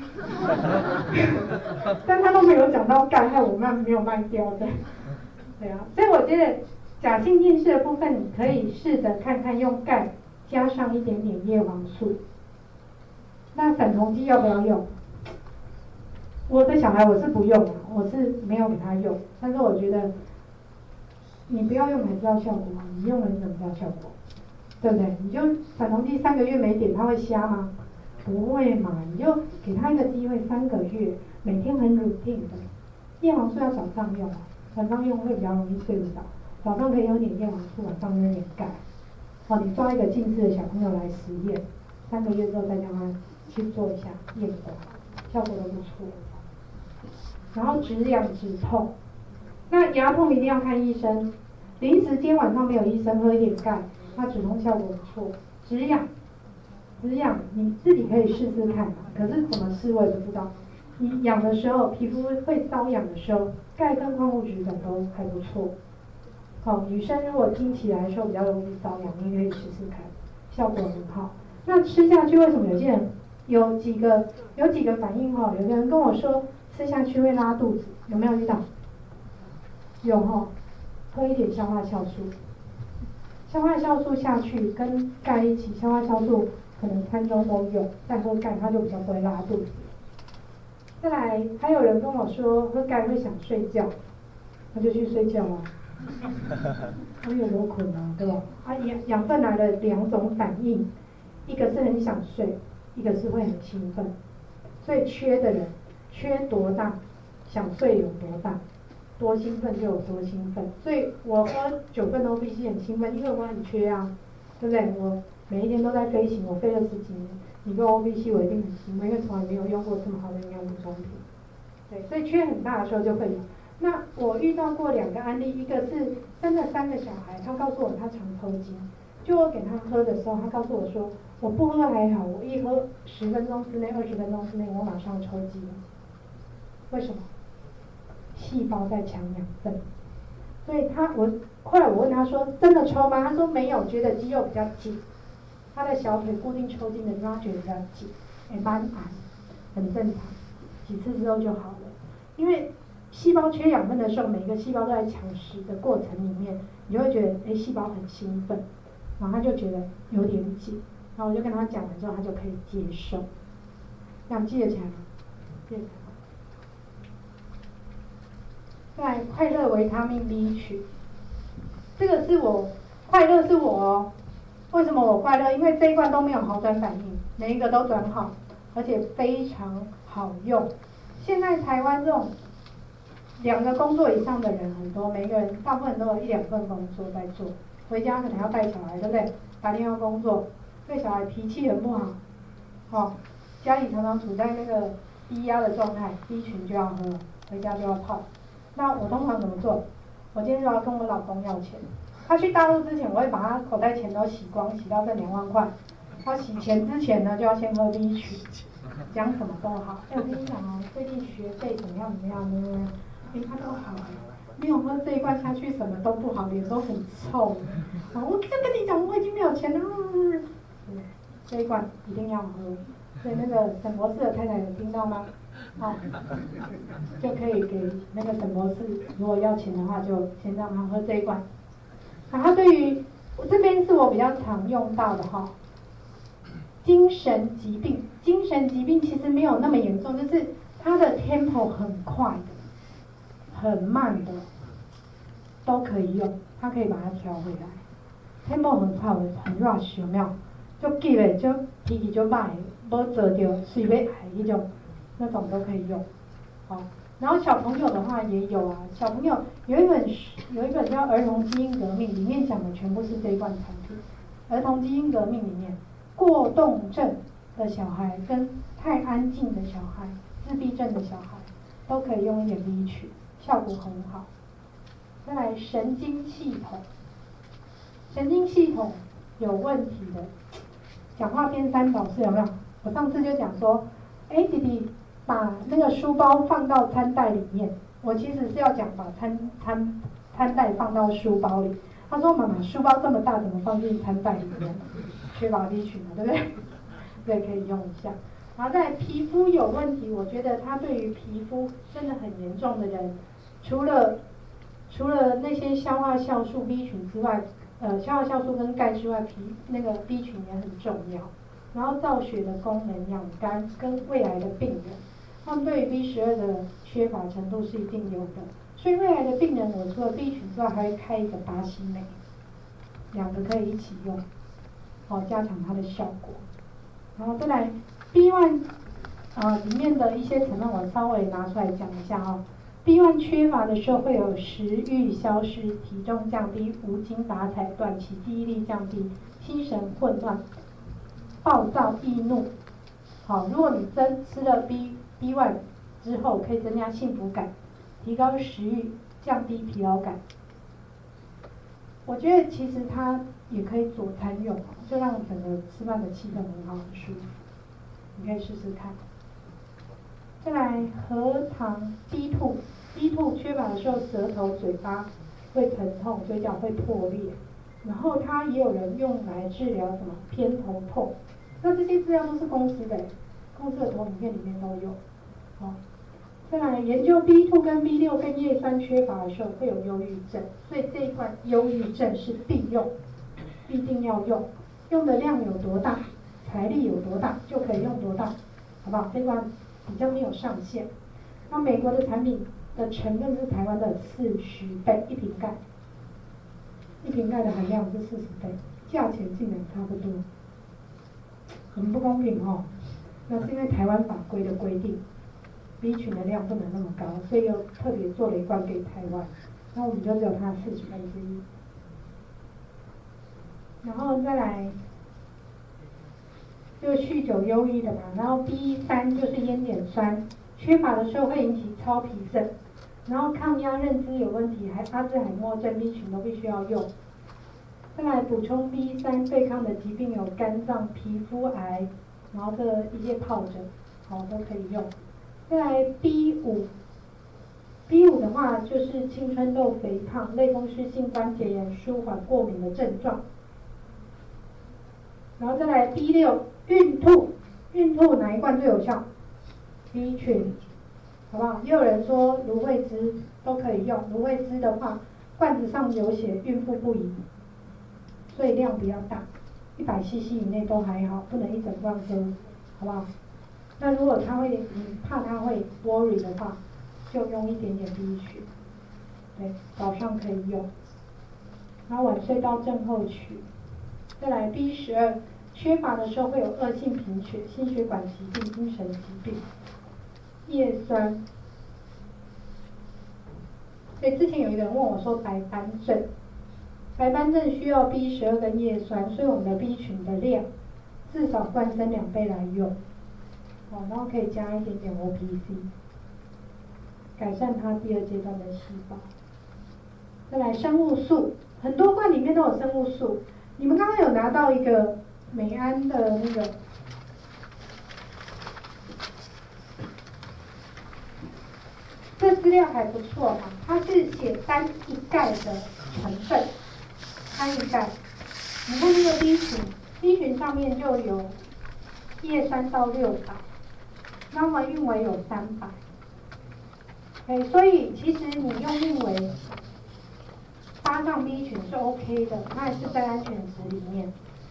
但他都没有讲到钙，害我没有卖掉的。对啊，所以我觉得假性近视的部分，你可以试着看看用钙加上一点点叶黄素。那散瞳剂要不要用？我的小孩我是不用的，我是没有给他用，但是我觉得你不要用才知道效果，你用了你怎么知道效果？对不对？你就散瞳剂3个月没点，他会瞎吗？不会嘛，你就给他一个机会，3个月，每天很 routine 的。叶黄素要早上用晚上用会比较容易睡不着。早上可以用点叶黄素，晚上用点钙。你抓一个近视的小朋友来实验，3个月之后再叫他去做一下验光，效果都不错。然后止痒止痛，那牙痛一定要看医生。临时今天晚上没有医生，喝一点钙，那止痛效果不错。止痒你自己可以试试看，可是怎么试我也不知道。你痒的时候，皮肤会瘙痒的时候，钙跟矿物质粉都还不错。女生如果经期来的时候比较容易瘙痒，你可以试试看，效果很好。那吃下去为什么有些人有几个反应有个人跟我说吃下去会拉肚子，有没有遇到？有喝一点消化酵素。消化酵素下去跟钙一起，消化酵素可能餐中都有，再喝钙它就比较不会拉肚子。再来，还有人跟我说喝钙会想睡觉，那就去睡觉啊，他有多困啊，对吧？养分来了2种反应，一个是很想睡，一个是会很兴奋。所以缺的人，缺多大，想睡有多大，多兴奋就有多兴奋。所以我喝9份 OBC 很兴奋，因为我很缺啊，对不对？我每一天都在飞行，我飞了10几年，你给我 OBC 我一定很兴奋，因为从来没有用过这么好的营养补充品。对，所以缺很大的时候就会有。那我遇到过2个案例，一个是生了3个小孩，他告诉我他常抽筋，就我给他喝的时候，他告诉我说，我不喝还好，我一喝10分钟之内、20分钟之内，我马上抽筋了。为什么？细胞在抢养分。所以后来我问他说，真的抽吗？他说没有，觉得肌肉比较紧，他的小腿固定抽筋的地方觉得比较紧，蛮矮，很正常，几次之后就好了。因为细胞缺养分的时候，每个细胞都在抢食的过程里面，你就会觉得细胞很兴奋，然后他就觉得有点紧，然后我就跟他讲了之后，他就可以接受。这样记得起来吗？记得起来。再来，快乐维他命 B 群，这个是我快乐是我哦。为什么我快乐？因为这一罐都没有好转反应，每一个都转好，而且非常好用。现在台湾这种2个工作以上的人很多，每个人大部分都有1、2份工作在做，回家可能要带小孩，对不对？白天要工作，对小孩脾气很不好，家里常常处在那个低压的状态，B 群就要喝，回家就要泡。那我通常怎么做？我今天就要跟我老公要钱。他去大陆之前，我会把他口袋钱都洗光，洗到这2万块。他洗钱之前呢，就要先喝 B 群，讲什么都好。我跟你讲哦，最近学费怎么样呢？他都好，没有喝这一罐下去，什么都不好，脸都很臭。我就跟你讲，我已经没有钱了。这一罐一定要喝。所以那个沈博士的太太有听到吗？就可以给那个沈博士，如果要钱的话，就先让他喝这一罐。然后对于这边是我比较常用到的精神疾病其实没有那么严重，就是它的 tempo 很快的、很慢的都可以用，它可以把它调回来。tempo 很快，很 rush 有没有？就急的，就脾气就歹，无做到随要爱那种都可以用。然后小朋友的话也有啊，小朋友有一本叫《儿童基因革命》，里面讲的全部是这一罐产品。儿童基因革命里面，过动症的小孩跟太安静的小孩、自闭症的小孩都可以用一点 B 群，效果很好。再来神经系统有问题的，讲话变三宝是有没有？我上次就讲说，弟弟把那个书包放到餐袋里面，我其实是要讲把餐袋放到书包里。他说妈妈，书包这么大，怎么放进餐袋里面？缺乏 B 群了，对不对？对，可以用一下。然后在皮肤有问题，我觉得它对于皮肤真的很严重的人，除了那些消化酵素 B 群之外，消化酵素跟钙之外，那个 B 群也很重要。然后造血的功能、养肝跟胃癌的病人，他们对于 B12的缺乏程度是一定有的。所以胃癌的病人，我除了 B 群之外，还会开一个巴西美，2个可以一起用，加强它的效果。然后再来 B1 里面的一些成分，我稍微拿出来讲一下B1 缺乏的时候会有食欲消失、体重降低、无精打采、短期记忆力降低、心神混乱、暴躁易怒。如果你吃了 B1 之后，可以增加幸福感，提高食欲，降低疲劳感。我觉得其实它也可以佐餐用，就让整个吃饭的气氛很好，很舒服。你可以试试看。再来核糖 B2 缺乏的时候，舌头、嘴巴会疼痛，嘴角会破裂。然后它也有人用来治疗什么偏头痛。那这些资料都是公司的，公司的投影片里面都有。再来研究 B2 跟 B6 跟叶酸缺乏的时候会有忧郁症，所以这一罐忧郁症是必用，必定要用。用的量有多大？才多大就可以用多大，好不好？这关比较没有上限。那美国的产品的成分是台湾的40倍，一瓶盖的含量是40倍，价钱竟然差不多，很不公平哦。那是因为台湾法规的规定 ，B 群的量不能那么高，所以又特别做了一罐给台湾，那我们就只有它1/40。然后再来，就是酗酒忧郁的嘛，然后 B3就是烟碱酸，缺乏的时候会引起超皮症，然后抗压、认知有问题，还阿兹海默症 B 群都必须要用。再来补充 B3对抗的疾病有肝脏、皮肤癌，然后这一些疱疹，都可以用。再来 B5 的话就是青春痘、肥胖、类风湿性关节炎、舒缓过敏的症状。然后再来 B6 孕吐哪一罐最有效 ？B 群，好不好？也有人说芦荟汁都可以用，芦荟汁的话，罐子上有写孕妇不宜，所以量比较大，100cc 以内都还好，不能一整罐喝，好不好？那如果你怕它会 worry 的话，就用一点点 B 群，对，早上可以用，然后晚睡到症候群。再来 B12，缺乏的时候会有恶性贫血、心血管疾病、精神疾病。叶酸，所以之前有一个人问我说白斑症需要 B12跟叶酸，所以我们的 B 群的量至少灌生2倍来用，然后可以加一点点 OPC， 改善它第2阶段的细胞。再来生物素，很多罐里面都有生物素。你们刚刚有拿到一个美安的那个，这资料还不错哈，它是写单一钙的成分，单一钙。你看这个 B 群上面就有叶酸到600，那么运维有300，所以其实你用运维搭上 B 群是 OK 的，它也是在安全值里面。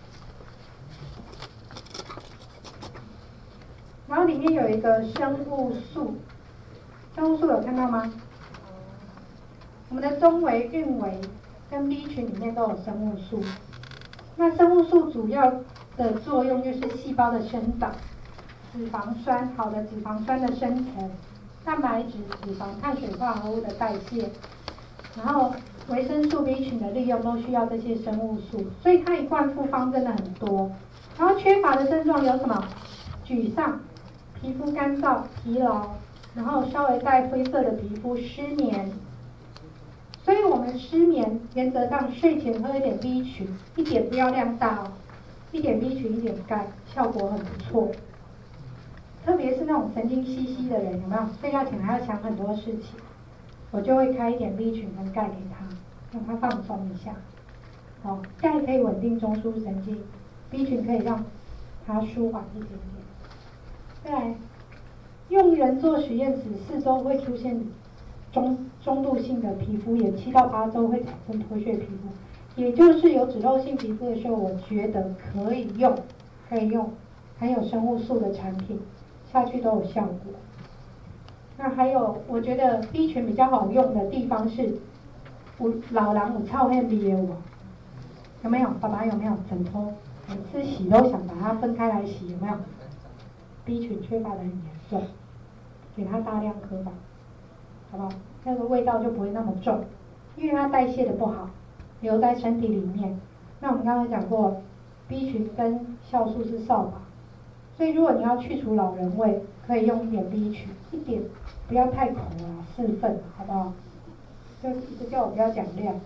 然后里面有一个生物素，生物素有看到吗？我们的中维、运维跟 B 群里面都有生物素。那生物素主要的作用就是细胞的生长、脂肪酸、好的脂肪酸的生成、蛋白质、脂肪、碳水化合物的代谢，然后维生素 B 群的利用都需要这些生物素，所以它一罐复方真的很多。然后缺乏的症状有什么？沮丧、皮肤干燥、疲劳，然后稍微带灰色的皮肤、失眠。所以我们失眠原则上睡前喝一点 B 群，一点不要量大哦，一点 B 群一点钙，效果很不错。特别是那种神经兮兮的人，有没有？睡觉前还要想很多事情，我就会开一点 B 群跟钙给他，让他放松一下。钙可以稳定中枢神经 ，B 群可以让它舒缓一点点。再来，用人做实验时，4周会出现中度性的皮肤炎，7到8周会产生脱屑皮肤，也就是有脂漏性皮肤的时候，我觉得可以用含有生物素的产品下去都有效果。那还有，我觉得 B 群比较好用的地方是，老人有臭黑味有没有？爸爸有没有枕头？每次洗都想把它分开来洗，有没有 ？B 群缺乏的很严重，给它大量喝吧，好不好？那个味道就不会那么重，因为它代谢的不好，留在身体里面。那我们刚才讲过 ，B 群跟酵素是扫把，所以如果你要去除老人味，可以用一点 B 群，一点，不要太苦啊，4份，好不好？就一直叫我不要讲量。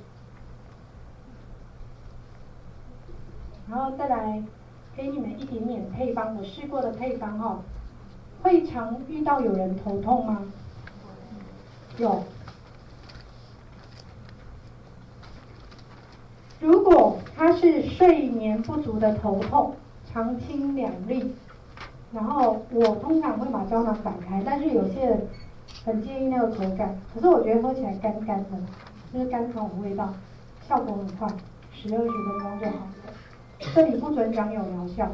然后再来给你们一点点配方，我试过的配方会常遇到有人头痛吗？有。如果他是睡眠不足的头痛，常清两粒，然后我通常会把胶囊打开，但是有些人很介意那个口感，可是我觉得喝起来干干的，就是甘草的味道，效果很快，10-20分钟就好了。这里不准讲有疗效，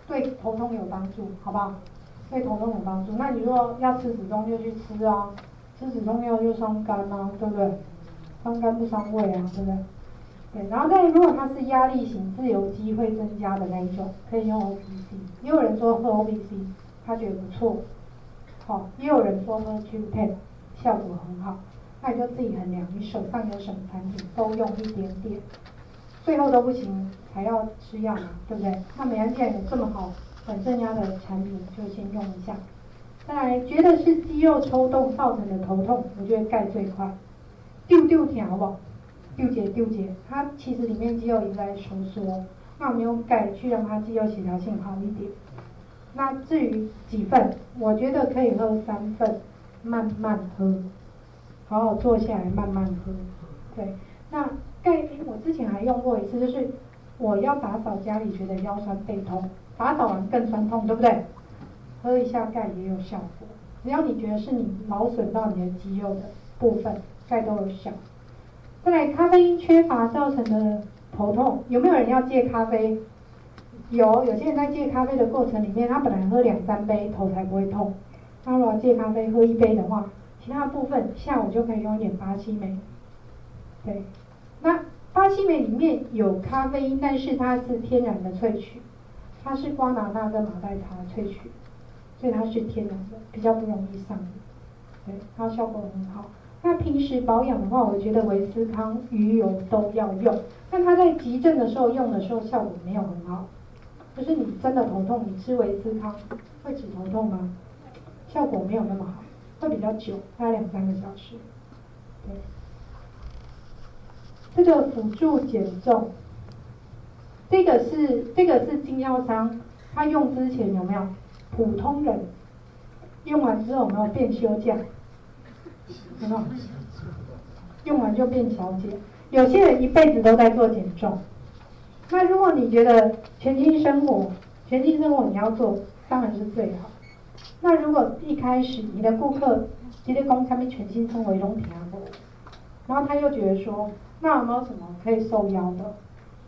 对头痛有帮助，好不好？对头痛有帮助。那你如果要吃止痛就去吃啊，吃止痛药就伤肝啊，对不对？伤肝不伤胃啊，对不对？对，然后再如果它是压力型自由基会增加的那一种，可以用 OPC。也有人说喝 OPC， 他觉得不错，好，也有人说喝 Q10 效果很好，那你就自己衡量，你手上有什么产品都用一点点，最后都不行才要吃药嘛，对不对？那美安既然有这么好稳正压的产品，就先用一下。再来，觉得是肌肉抽动造成的头痛，我觉得钙最快，丢丢疼好不好？丢节，它其实里面肌肉一直在收缩，那我们用钙去让它肌肉协调性好一点。那至于几份，我觉得可以喝3份，慢慢喝，好好坐下来慢慢喝。对，那钙我之前还用过一次，就是我要打扫家里觉得腰酸背痛，打扫完更酸痛，对不对？喝一下钙也有效果，只要你觉得是你劳损到你的肌肉的部分，钙都有效。再来，咖啡因缺乏造成的头痛，有没有人要戒咖啡？有些人在戒咖啡的过程里面，他本来喝2、3杯头才不会痛，他如果戒咖啡喝1杯的话，其他的部分下午就可以用一点巴西莓。对，那巴西莓里面有咖啡因，但是它是天然的萃取，它是瓜拿纳跟马黛茶萃取，所以它是天然的，比较不容易上瘾。对，它效果很好。那平时保养的话，我觉得维斯康、鱼油都要用。但它在急症的时候用的时候效果没有很好，就是你真的头痛，你吃维斯康会止头痛吗？效果没有那么好，会比较久，大概2、3个小时。对，这个辅助减重，这个是经销商，他用之前有没有？普通人用完之后有没有变休假？有没有？用完就变小姐。有些人一辈子都在做减重。那如果你觉得全新生活你要做，当然是最好。那如果一开始你的顾客直接讲他们全新生活都听过，然后他又觉得说，那有没有什么可以瘦腰的？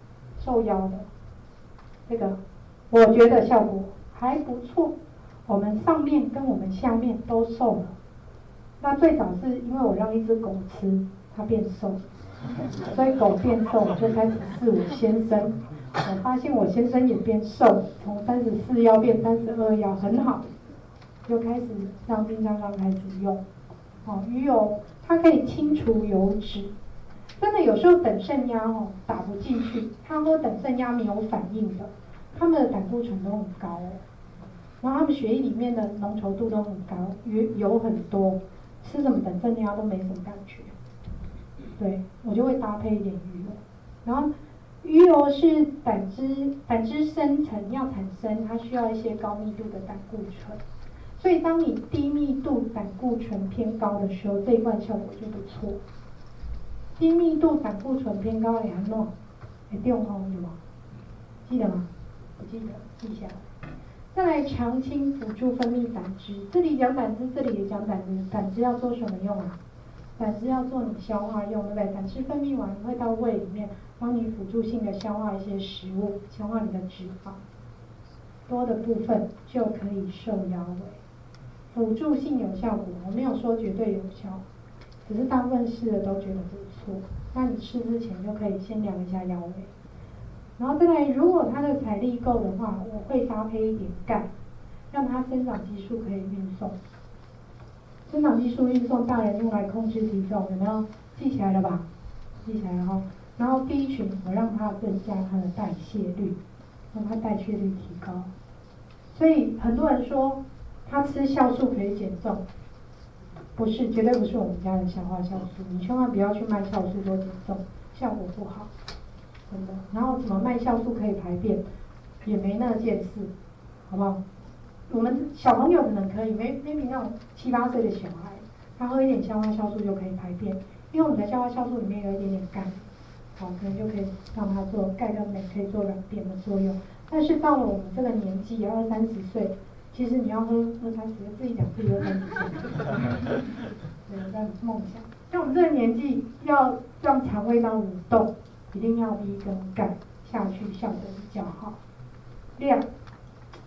这个我觉得效果还不错，我们上面跟我们下面都瘦了。那最早是因为我让一只狗吃，它变瘦，所以狗变瘦，我就开始试我先生。我发现我先生也变瘦，从34腰变32腰，很好，就开始让冰箱上开始用。鱼油它可以清除油脂，真的有时候等肾压打不进去，他喝等肾压没有反应的，他们的胆固醇都很高然后他们血液里面的浓稠度都很高，油很多。吃什么等肾压都没什么感觉，对，我就会搭配一点鱼油。然后鱼油是胆汁生成要产生，它需要一些高密度的胆固醇，所以当你低密度胆固醇偏高的时候，这一罐效果就不错。低密度胆固醇偏高的安怎？会中风有吗？记得吗？不记得，记下来。再来长青辅助分泌胆汁，这里讲胆汁，这里也讲胆汁。胆汁要做什么用啊？胆汁要做你消化用，对不对？胆汁分泌完会到胃里面，帮你辅助性的消化一些食物，消化你的脂肪，多的部分就可以瘦腰围。辅助性有效果，我没有说绝对有效，只是大部分试的都觉得不错。那你吃之前就可以先量一下腰围。然后再来，如果它的财力够的话，我会搭配一点钙，让它生长激素可以运送。生长激素运送，大人用来控制体重，有没有记起来了吧？记起来了哈。然后 B 群，我让它增加它的代谢率，让它代谢率提高。所以很多人说他吃酵素可以减重，不是，绝对不是我们家的消化酵素，你千万不要去卖酵素做减重，效果不好。真的，然后怎么卖酵素可以排便，也没那件事，好不好？我们小朋友可能可以，maybe 那种7、8岁的小孩，他喝一点消化酵素就可以排便，因为我们的消化酵素里面有一点点钙，好，可能就可以让它做钙跟镁可以做软便的作用。但是到了我们这个年纪，20、30岁，其实你要喝20、30岁，自己讲自己喝30岁，对，这样梦想。像我们这个年纪，要让肠胃道蠕动。一定要 B 跟钙下去，效果比较好。量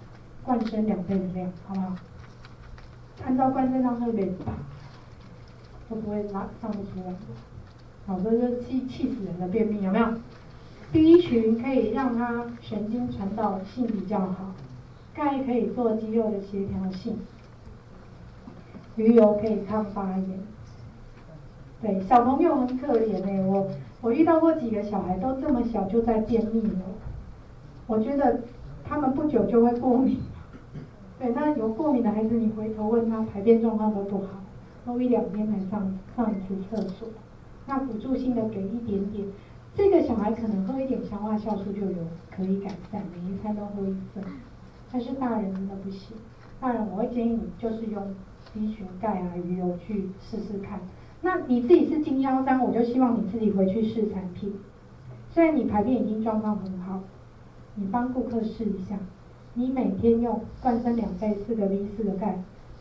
灌生2倍的量，好不好？按照灌生上会被打，都不会上不出来的。好，这是气死人的便秘，有没有？B 群可以让它神经传导性比较好，钙可以做肌肉的协调性，鱼油可以抗发炎。对，小朋友很可怜我遇到过几个小孩都这么小就在便秘了，我觉得他们不久就会过敏。对，那有过敏的孩子，你回头问他排便状况都不好，都1-2天才上一次厕所。那辅助性的给一点点，这个小孩可能喝一点消化酵素就可以改善，每一餐都喝1份。但是大人真的不行，大人我会建议你就是用 B 群、钙啊、鱼油去试试看。那你自己是经销商，我就希望你自己回去试产品。虽然你排便已经状况很好，你帮顾客试一下，你每天用灌生2倍4个 V 4个钙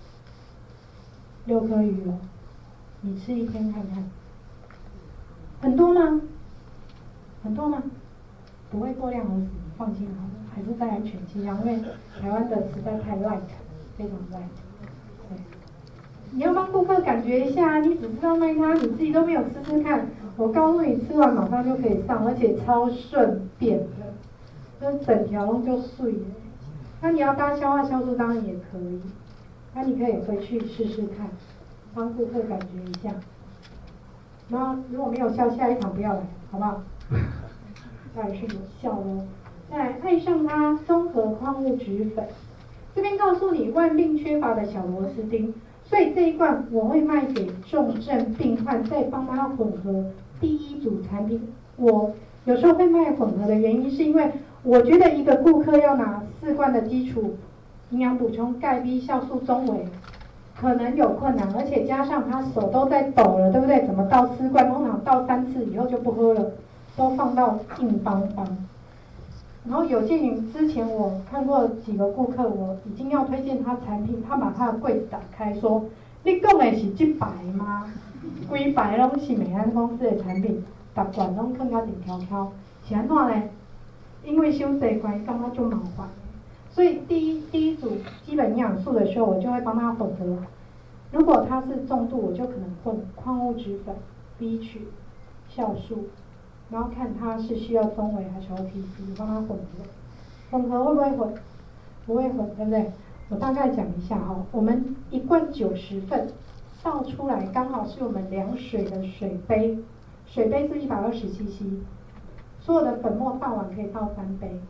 6颗鱼油，你吃1天看看，很多吗？很多吗？不会过量而死，你放心好了，还是在安全期间，因为台湾的实在太 light， 非常 light。对，你要帮顾客感觉一下，你只知道卖它，你自己都没有吃吃看。我告诉你，吃完马上就可以上，而且超顺便的，就是整条龙就碎了。那你要搭消化酵素当然也可以，那你可以回去试试看，帮顾客感觉一下。然后如果没有效，下一场不要来，好不好？当然是有效咯。再来，爱上它综合矿物质粉，这边告诉你万病缺乏的小螺丝钉，所以这一罐我会卖给重症病患，再帮他混合第1组产品。我有时候会卖混合的原因是因为我觉得一个顾客要拿4罐的基础营养补充钙 B 酵素中维可能有困难，而且加上他手都在抖了，对不对？怎么倒4罐？通常倒3次以后就不喝了，都放到硬邦邦。然后有鉴于之前我看过几个顾客，我已经要推荐他产品，他把他的柜子打开说：“你讲的是这排吗？规排拢是美安公司的产品，10罐拢放到静悄悄，是安怎呢？因为收这关系，感觉就麻烦。所以第一组基本营养素的时候，我就会帮他混合。如果他是重度，我就可能混矿物质粉、B 群、酵素。”然后看他是需要中维还是 OTC， 帮他混合。混合会不会混？不会混，对不对？我大概讲一下哈，我们1罐90份，倒出来刚好是我们量水的水杯，水杯是120cc， 所有的粉末倒完可以倒3杯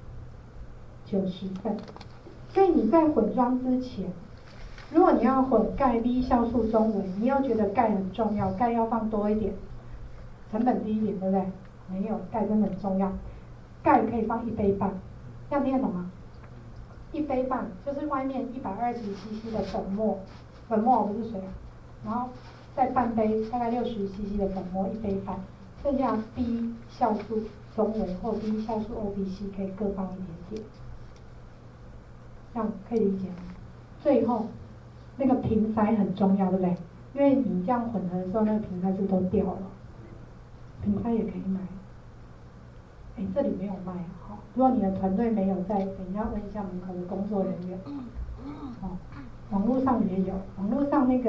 ，90份。所以你在混装之前，如果你要混钙 B 酵素中维，你又觉得钙很重要，钙要放多一点，成本低一点，对不对？没有，钙真的很重要。钙可以放1杯半，这样听得懂吗？1杯半就是外面120cc 的粉末，粉末不是水，然后再半杯大概60cc 的粉末1杯半，剩下 B 酵素中维或 B 酵素 OPC 可以各放一点点，这样可以理解吗？最后那个瓶塞很重要，对不对？因为你这样混合的时候，那个瓶塞是不是都掉了？瓶塞也可以买。这里没有卖哈，如果你的团队没有在，等一下问一下门口的工作人员。网络上也有，网络上那个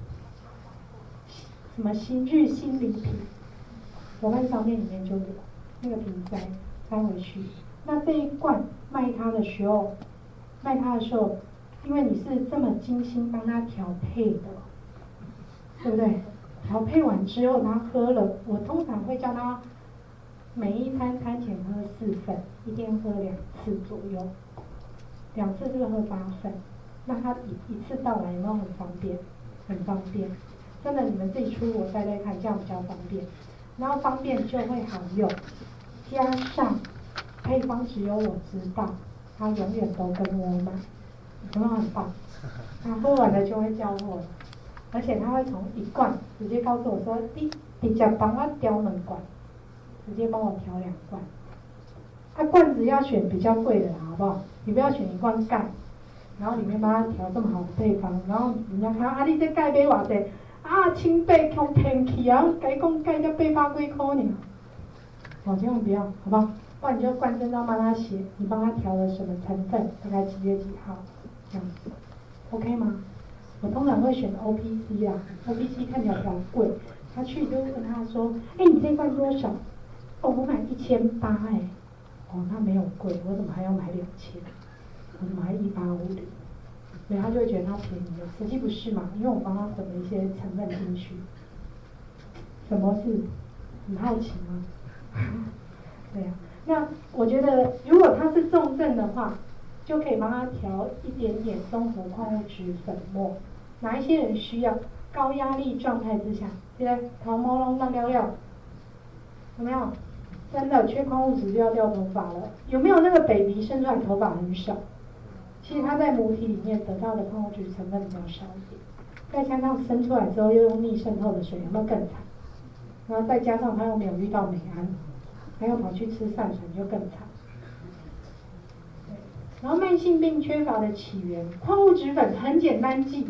什么日新礼品，伙伴商店里面就有那个瓶塞塞回去。那这一罐卖它的时候，因为你是这么精心帮他调配的，对不对？调配完之后他喝了，我通常会叫他每一餐餐前喝4份，一天喝2次左右，2次是不是喝8份？那他一次倒来有没有很方便？很方便，真的你们自己出我带看，这样比较方便。然后方便就会好用，加上配方只有我知道，他永远都跟我买，有没有很棒？他喝完了就会叫货了，而且他会从1罐直接告诉我说：“你直接帮我调2罐。”直接帮我调2罐，罐子要选比较贵的啦，好不好？你不要选1罐钙，然后里面帮他调这么好的配方，然后人家看你这钙买偌济，100强骗去啊！甲你讲钙才800几块呢，千万不要，好不好？ 不然你就灌针到帮他写，你帮他调了什么成分，大概几月几号，这样子 ，OK 吗？我通常会选 OPC 啦 ，OPC 看起来比较贵，他去就问他说，你这罐多少？哦，我买1800哦，那没有贵，我怎么还要买2000？我怎么还1850？所以他就会觉得它便宜了，实际不是嘛？因为我帮他混了一些成分进去。什么是？很好奇吗？对呀、那我觉得如果他是重症的话，就可以帮他调一点点综合矿物质粉末。哪一些人需要？高压力状态之下，现在头毛龙乱掉掉，有没有？真的缺矿物质就要掉头发了。有没有那个 baby 生出来头发很少？其实他在母体里面得到的矿物质成分比较少一点，再加上生出来之后又用逆渗透的水，有没有更惨？然后再加上他又没有遇到美氨，还要跑去吃善存，就更惨。然后慢性病缺乏的起源，矿物质粉很简单记，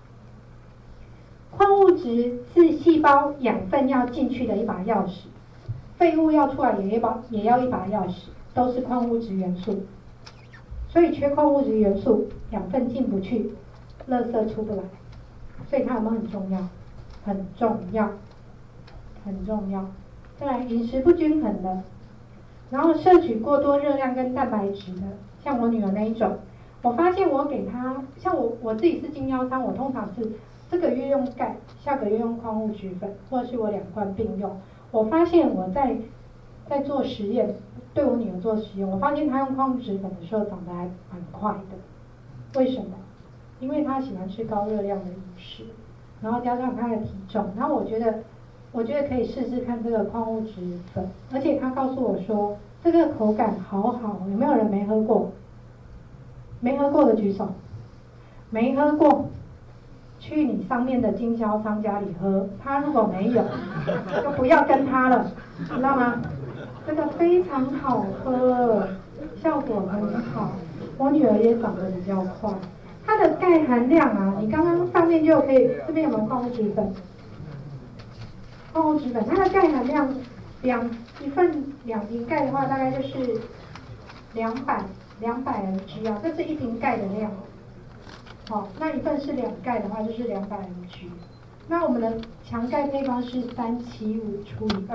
矿物质是细胞养分要进去的一把钥匙，废物要出来也要一把钥匙，都是矿物质元素。所以缺矿物质元素，养分进不去，垃圾出不来，所以它有没有很重要？很重要，很重要。再来，饮食不均衡的，然后摄取过多热量跟蛋白质的，像我女儿那一种，我发现我给她，像我自己是经销商，我通常是这个月用钙，下个月用矿物质粉，或者是我2罐并用。我发现我在做实验，对我女儿做实验，我发现她用矿物质粉的时候长得还蛮快的。为什么？因为她喜欢吃高热量的饮食，然后加上她的体重，然后我觉得可以试试看这个矿物质粉，而且她告诉我说这个口感好好，有没有人没喝过？没喝过的举手。没喝过，去你上面的经销商家里喝，他如果没有，就不要跟他了，知道吗？这个非常好喝，效果很好，我女儿也长得比较快。它的钙含量啊，你刚刚上面就可以，这边有没有矿物质粉？矿物质粉，它的钙含量一份2瓶钙的话，大概就是200 mg 啊，这是1瓶钙的量。好，那一份是2钙的话，就是200 mg。那我们的强钙配方是375除以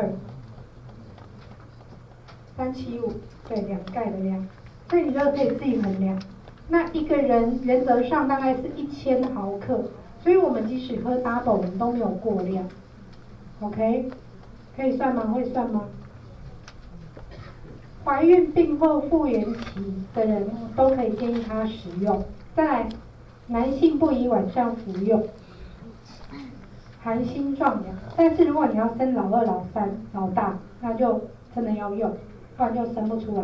2，375对2钙的量，所以你就可以自己衡量。那一个人原则上大概是1000毫克，所以我们即使喝 double 我们都没有过量。OK， 可以算吗？会算吗？怀孕病后复原期的人都可以建议他食用。再来，男性不宜晚上服用，含锌壮阳。但是如果你要生老2、老3、老大，那就真的要用，不然就生不出来。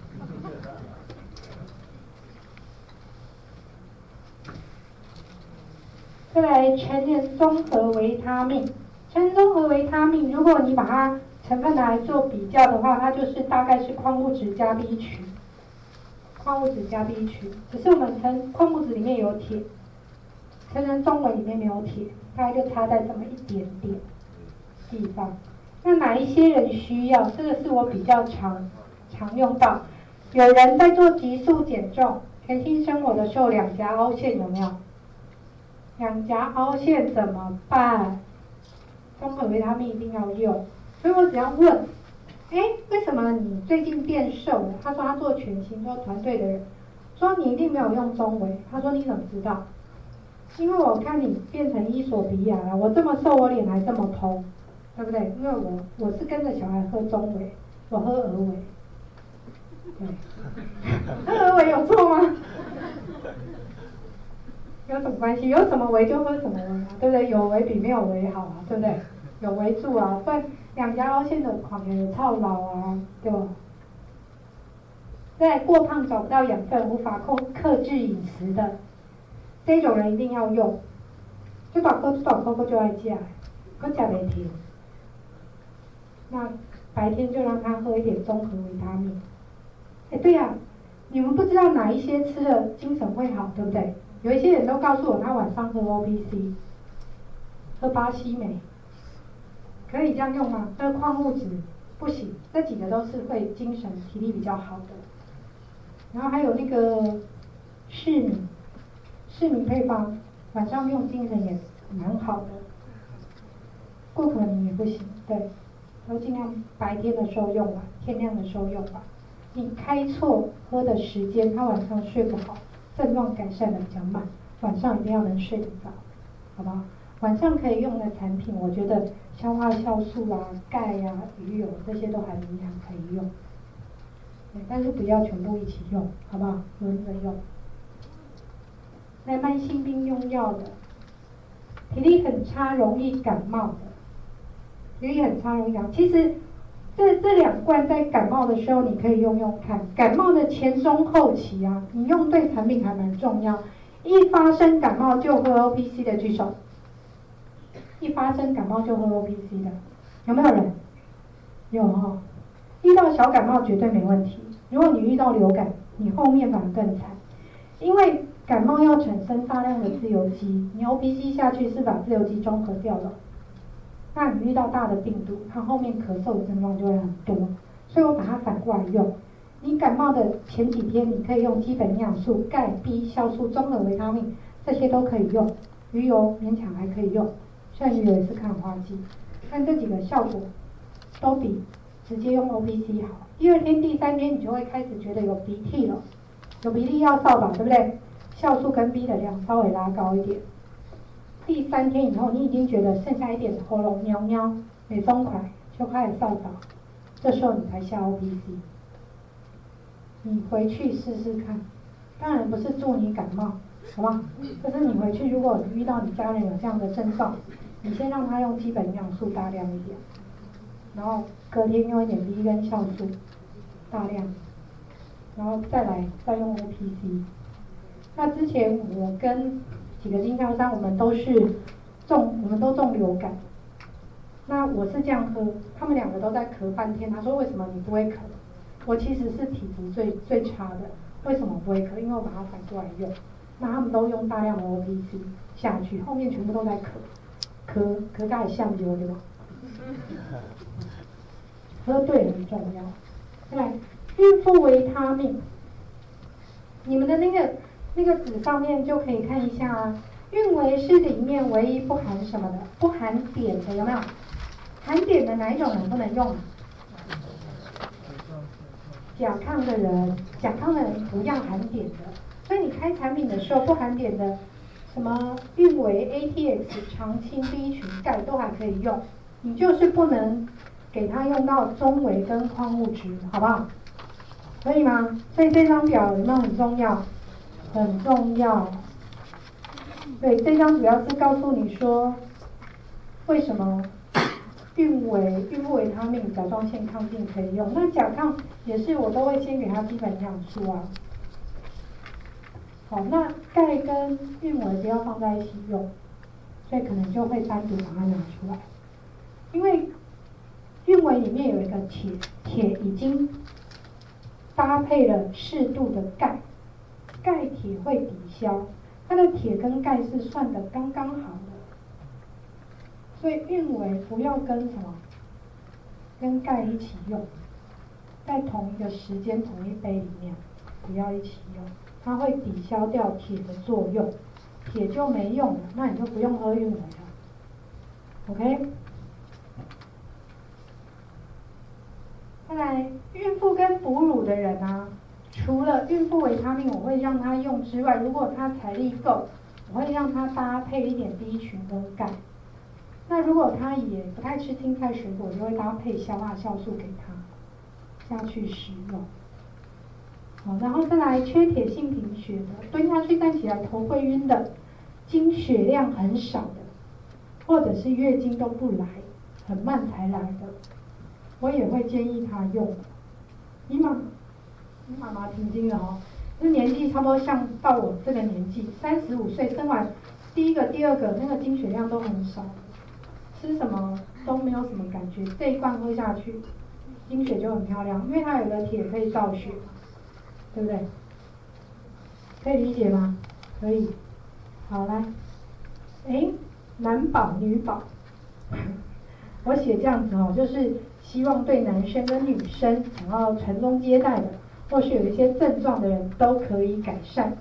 再来，成人综合维他命。成人综合维他命，如果你把它成分拿来做比较的话，它就是大概是矿物质加 B 群，矿物质加 B 群。只是我们矿物质里面有铁，成人综维里面没有铁，大概就差在这么一点点地方。那哪一些人需要？这个是我比较常用到。有人在做急速减重、全新生活的时候，2颊凹陷有没有？2颊凹陷怎么办？综合维他命一定要用。所以我只要问，为什么你最近变瘦了？他说他做全新，说团队的人说你一定没有用中维。他说你怎么知道？因为我看你变成伊索比亚了，我这么瘦，我脸还这么蓬，对不对？因为我是跟着小孩喝中维，我喝鹅维。对，喝鹅维有错吗？有什么关系？有什么维就喝什么维啊，对不对？有维比没有维好啊，对不对？有维助啊，不然2颊凹陷的狂人操劳啊，对吧？再过胖找不到养分，无法克制饮食的，这种人一定要用。就大颗就爱吃，可吃不停。那白天就让他喝一点综合维他命。对呀，你们不知道哪一些吃了精神会好，对不对？有一些人都告诉我，他晚上喝 OPC， 喝巴西美，可以这样用吗？喝矿物质不行，这几个都是会精神体力比较好的。然后还有那个释米配方，晚上用精神也蛮好的。过可米也不行，对，都尽量白天的时候用完，天亮的时候用完。你开错喝的时间，他晚上睡不好，症状改善的比较慢，晚上一定要能睡得着，好不好？晚上可以用的产品，我觉得消化酵素啊、钙啊、鱼油这些都还勉强可以用，对，但是不要全部一起用，好不好？轮着用。那慢性病用药的，体力很差、容易感冒的，体力很差、容易感冒。其实这两罐在感冒的时候你可以用用看，感冒的前中后期啊，你用对产品还蛮重要。一发生感冒就喝 OPC 的举手。一发生感冒就喝 OPC 的，有没有人？有哈。遇到小感冒绝对没问题，如果你遇到流感，你后面反而更惨，因为感冒要产生大量的自由基，你 OPC 下去是把自由基中和掉了，那你遇到大的病毒，它后面咳嗽的症状就会很多，所以我把它反过来用。你感冒的前几天，你可以用基本营养素、钙、B、酵素、综合维他命，这些都可以用。鱼油勉强还可以用，虽然鱼油也是抗花剂，但这几个效果都比直接用 OPC 好。第二天、第三天你就会开始觉得有鼻涕了，有鼻涕要扫把，对不对？酵素跟 B 的量稍微拉高一点。第三天以后，你已经觉得剩下一点喉咙喵喵没松快，就开始扫把，这时候你才下 OPC。你回去试试看，当然不是祝你感冒，好不好？就是你回去，如果你遇到你家人有这样的症状，你先让他用基本营养素大量一点，然后隔天用一点 B 跟酵素大量，然后再用 OPC。那之前我跟几个经销商，我们都中流感。那我是这样喝，他们两个都在咳半天。他说为什么你不会咳？我其实是体质最差的，为什么不会咳？因为我把它反过来用。那他们都用大量的 OPC 下去，后面全部都在咳到像丢对吧？喝对很重要。再来，孕妇维他命，你们的那个纸上面就可以看一下啊。孕维是里面唯一不含什么的，不含碘的，有没有？含碘的哪一种人不能用？甲亢的人不要含碘的，所以你开产品的时候不含碘的，什么孕维、ATX、长青、B 群、钙都还可以用，你就是不能给它用到中维跟矿物质，好不好？可以吗？所以这张表有没有很重要？很重要。对，这张主要是告诉你说，为什么孕妇维他命、甲状腺亢进可以用。那甲亢也是我都会先给他基本营养素啊。好，那钙跟孕维不要放在一起用，所以可能就会单独把它拿出来。因为孕维里面有一个铁已经搭配了适度的钙，钙铁会抵消，它的铁跟钙是算的刚刚好的。所以孕维不要跟什么，跟钙一起用，在同一个时间同一杯里面，不要一起用，它会抵消掉铁的作用，铁就没用了，那你就不用喝孕维了。OK？ 再来，孕妇跟哺乳的人啊，除了孕妇维他命我会让他用之外，如果他财力够，我会让他搭配一点 B 群跟钙。那如果他也不太吃青菜水果，就会搭配消化酵素给他下去食用。好，然后再来缺铁性贫血的，蹲下去站起来头会晕的，经血量很少的，或者是月经都不来，很慢才来的，我也会建议他用。你妈妈挺精的哦，这年纪差不多像到我这个年纪，35岁生完第一个、第二个，那个经血量都很少。吃什么都没有什么感觉，这一罐喝下去，经血就很漂亮，因为它有个铁可以造血，对不对？可以理解吗？可以。好，来，男宝女宝，我写这样子哦，就是希望对男生跟女生想要传宗接代的，或是有一些症状的人都可以改善。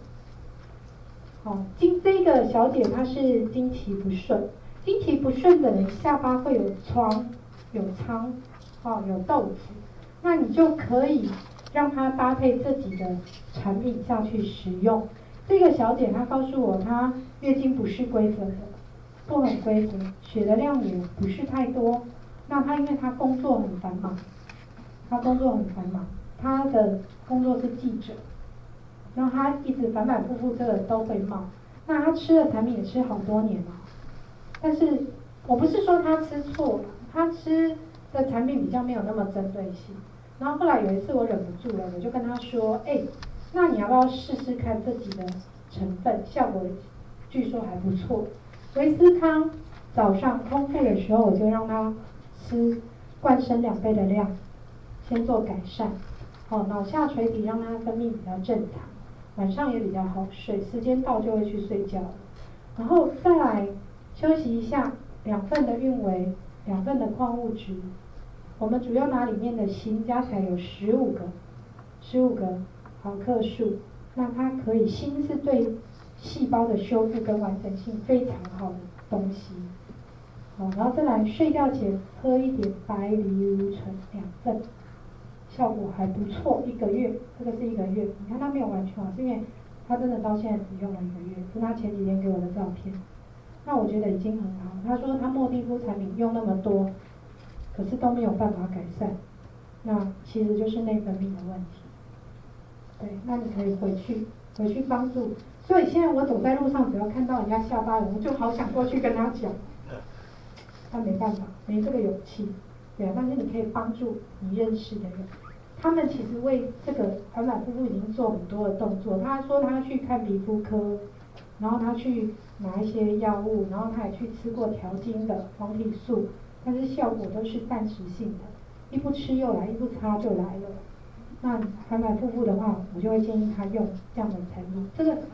这个小姐她是经期不顺，经期不顺的人下巴会有疮、有疮，有痘子，那你就可以让她搭配这几个产品下去使用。这个小姐她告诉我，她月经不是规则的，不很规则，血的量也不是太多。那她因为她工作很繁忙，她的工作是记者。然后他一直反反复复这个都会冒，那他吃的产品也吃好多年了，但是我不是说他吃错了，他吃的产品比较没有那么针对性。然后后来有一次我忍不住了，我就跟他说，那你要不要试试看这几个成分，效果据说还不错。维斯康早上空腹的时候，我就让他吃灌生2倍的量，先做改善。脑下垂体让他分泌比较正常。晚上也比较好睡，时间到就会去睡觉，然后再来休息一下，2份的运维，2份的矿物质，我们主要拿里面的锌加起来有15个毫克数，那它可以，锌是对细胞的修复跟完整性非常好的东西。然后再来睡觉前喝一点白藜芦醇2份。效果还不错，1个月，这个是1个月。你看他没有完全好，是因为他真的到现在只用了1个月，是他前几天给我的照片。那我觉得已经很好。他说他莫蒂夫产品用那么多，可是都没有办法改善，那其实就是内分泌的问题。对，那你可以回去帮助。所以现在我走在路上，只要看到人家下巴人，我就好想过去跟他讲，但没办法，没这个勇气。对啊，但是你可以帮助你认识的人。他们其实为这个反反复复已经做很多的动作。他说他去看皮肤科，然后他去拿一些药物，然后他也去吃过调经的黄体素，但是效果都是暂时性的，一不吃又来，一不擦就来了。那反反复复的话，我就会建议他用这样的产品。这个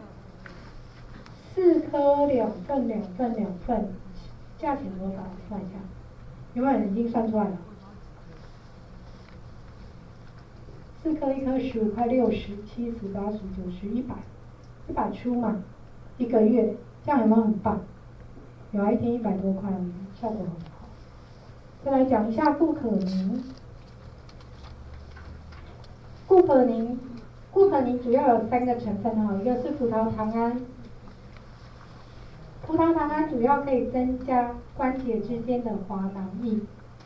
4颗2份，价钱多少？我算一下。有没有人已经算出来了？4颗1颗15块60、70、80、90、100出嘛，1个月，这样有没有很棒？有啊，1天100多块，效果很好。再来讲一下固可宁。固可宁主要有3个成分，一个是葡萄糖胺。葡萄糖胺主要可以增加关节之间的滑囊液。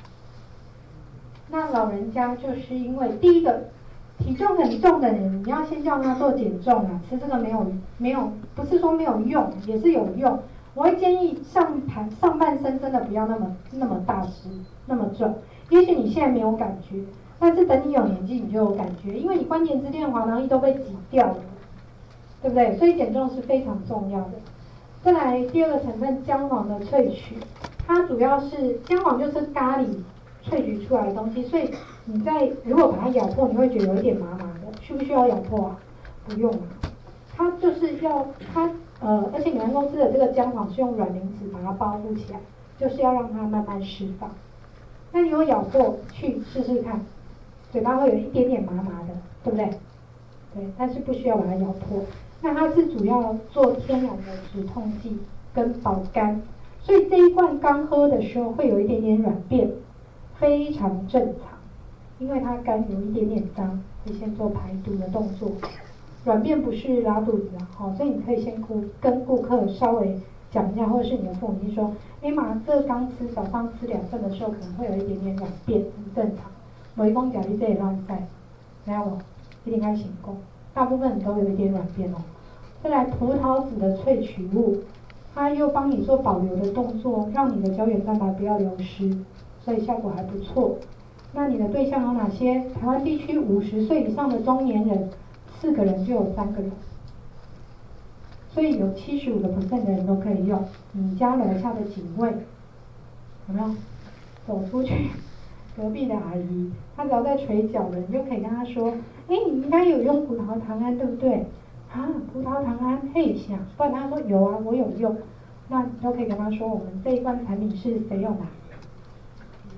那老人家就是因为第一个体重很重的人，你要先叫他做减重啊，吃这个没有，不是说没有用，也是有用。我会建议上半身真的不要那么大只，那么重。也许你现在没有感觉，但是等你有年纪你就有感觉，因为你关节之间的滑囊液都被挤掉了，对不对？所以减重是非常重要的。再来第2个成分姜黄的萃取，它主要是姜黄就是咖喱萃取出来的东西，所以你如果把它咬破，你会觉得有一点麻麻的，需不需要咬破啊？不用啊，它就是要而且你们公司的这个姜黄是用软磷脂把它包覆起来，就是要让它慢慢释放。那你有咬破去试试看，嘴巴会有一点点麻麻的，对不对？对，但是不需要把它咬破。那它是主要做天然的止痛剂跟保肝，所以这一罐刚喝的时候会有一点点软便，非常正常，因为它肝有一点点脏，会先做排毒的动作。软便不是拉肚子所以你可以先跟顾客稍微讲一下，或者是你的父母亲说，妈，这刚吃早上吃2份的时候可能会有一点点软便，很正常。没讲讲你这也乱塞，知道不？一定要成功，大部分人都有一点软便再来葡萄籽的萃取物，它又帮你做保留的动作，让你的胶原蛋白不要流失，所以效果还不错。那你的对象有哪些？台湾地区50岁以上的中年人，4个人就有3个人，所以有75% 的人都可以用。你家楼下的警卫，有没有？走出去，隔壁的阿姨，她只要在捶脚了，你就可以跟她说，你应该有用葡萄糖胺，对不对？葡萄糖胺配想，不然他说有啊，我有用，那你都可以跟他说，我们这一罐产品是谁用的？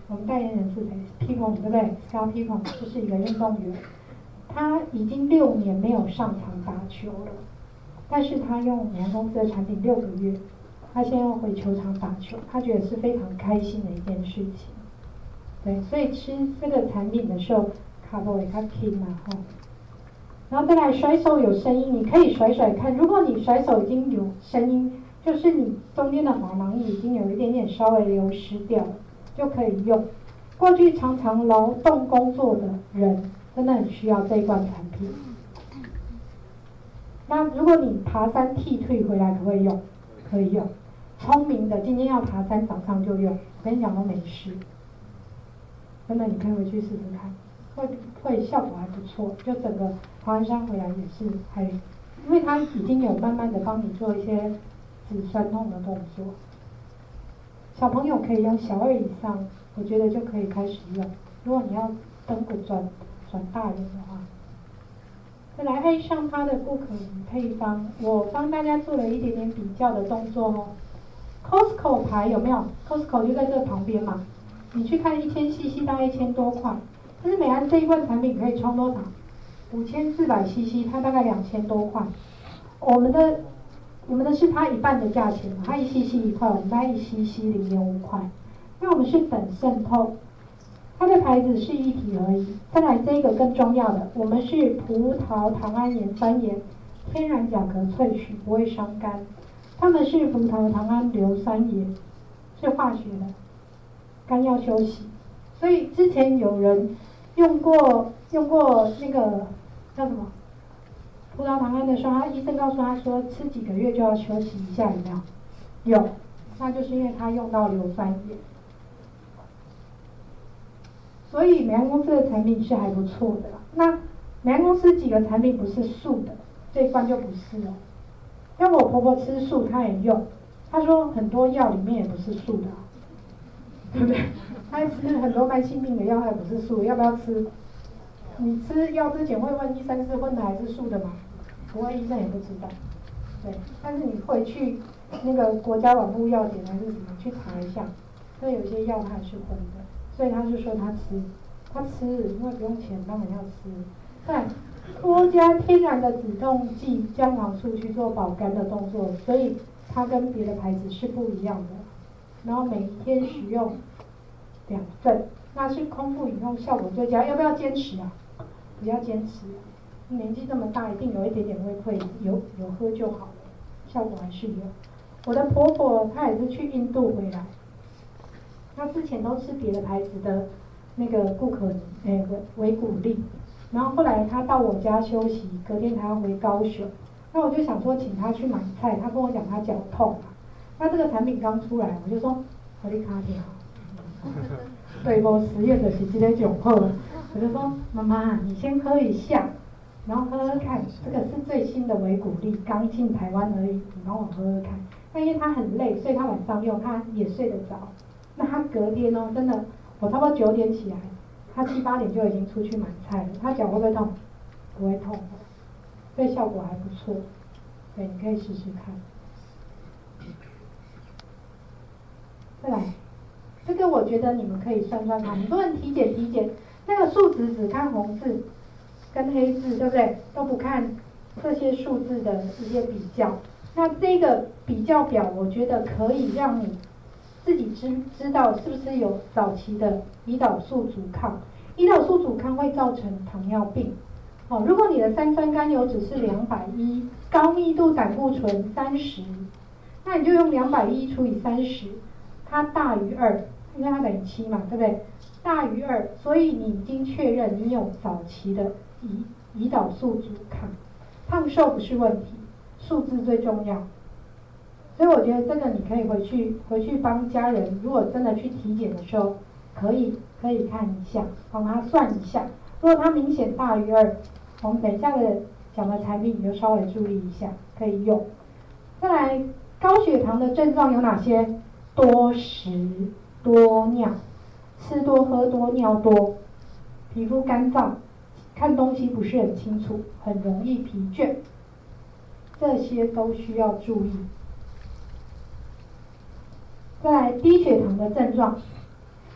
我们代言人是谁 ？Pippen 对不对 ？Scott Pippen 就是一个运动员，他已经6年没有上场打球了，但是他用美安公司的产品6个月，他现在要回球场打球，他觉得是非常开心的一件事情。对，所以吃这个产品的时候，卡波也较轻嘛吼。然后再来甩手有声音，你可以甩甩看。如果你甩手已经有声音，就是你中间的滑囊液已经有一点点稍微流失掉了，就可以用。过去常常劳动工作的人，真的很需要这一罐产品。那如果你爬山剃退回来，可不可以用？可以用。聪明的今天要爬山，早上就用，我跟你讲都没事。真的，你可以回去试试看，会效果还不错。就整个爬完山回来也是还，因为它已经有慢慢的帮你做一些止酸痛的动作。小朋友可以用小2以上，我觉得就可以开始用。如果你要登个转大人的话，再来爱上它的不可配方，我帮大家做了一点点比较的动作哦。Costco 牌有没有 ？Costco 就在这旁边嘛。你去看1000cc 大概1000多块，但是美安这一罐产品可以冲多少？5400cc， 它大概2000多块。我们的是它一半的价钱嘛，它1cc 1块，我们大概1cc 0.5块。那我们是等渗透，它的牌子是一体而已。再来这个更重要的，我们是葡萄糖胺盐酸盐，天然甲壳萃取，不会伤肝。他们是葡萄糖胺硫酸盐，是化学的。肝要休息，所以之前有人用过那个叫什么葡萄糖胺的时候，医生告诉他说吃几个月就要休息一下，有没有？有，那就是因为他用到硫酸盐。所以美安公司的产品是还不错的啦。那美安公司几个产品不是素的，这一罐就不是哦。像我婆婆吃素，她也用，她说很多药里面也不是素的啊。对不对？他吃很多慢性病的药，还不是素，要不要吃？你吃药之前会问医生是荤的还是素的吗？不会，医生也不知道。对，但是你回去那个国家网络药典还是什么去查一下，所以有些药它还是荤的，所以他就说他吃，因为不用钱，当然要吃。但多加天然的止痛剂姜黄素去做保肝的动作，所以它跟别的牌子是不一样的。然后每天使用2份，那是空腹饮用效果最佳。要不要坚持啊？不要坚持，年纪这么大，一定有一点点会有喝就好了，效果还是有。我的婆婆她也是去印度回来，她之前都吃别的牌子的那个维骨力，然后后来她到我家休息，隔天她要回高雄，那我就想说请她去买菜，她跟我讲她脚痛啊。那这个产品刚出来，我就说我你卡点好，对不？10月的是这个酒后，我就说妈妈，你先喝一下，然后喝喝看，这个是最新的维骨力，刚进台湾而已，你帮我喝喝看。那因为他很累，所以他晚上用，他也睡得着。那他隔天哦，真的，我差不多9点起来，他7、8点就已经出去买菜了。他脚会不会痛？不会痛的，所以效果还不错。对，你可以试试看。再来，这个我觉得你们可以算算看，很多人体检，那个数值只看红字跟黑字，对不对？都不看这些数字的一些比较。那这个比较表，我觉得可以让你自己知道是不是有早期的胰岛素阻抗。胰岛素阻抗会造成糖尿病。哦，如果你的三酸甘油脂是210，高密度胆固醇30，那你就用210除以30。它大于2，因为它等于7嘛，对不对？大于2，所以你已经确认你有早期的胰岛素阻抗。胖瘦不是问题，数字最重要。所以我觉得这个你可以回去帮家人，如果真的去体检的时候，可以看一下，帮他算一下。如果它明显大于2，我们等一下的讲的产品你就稍微注意一下，可以用。再来，高血糖的症状有哪些？多食多尿，吃多喝多尿多，皮肤干燥，看东西不是很清楚，很容易疲倦，这些都需要注意。再来，低血糖的症状，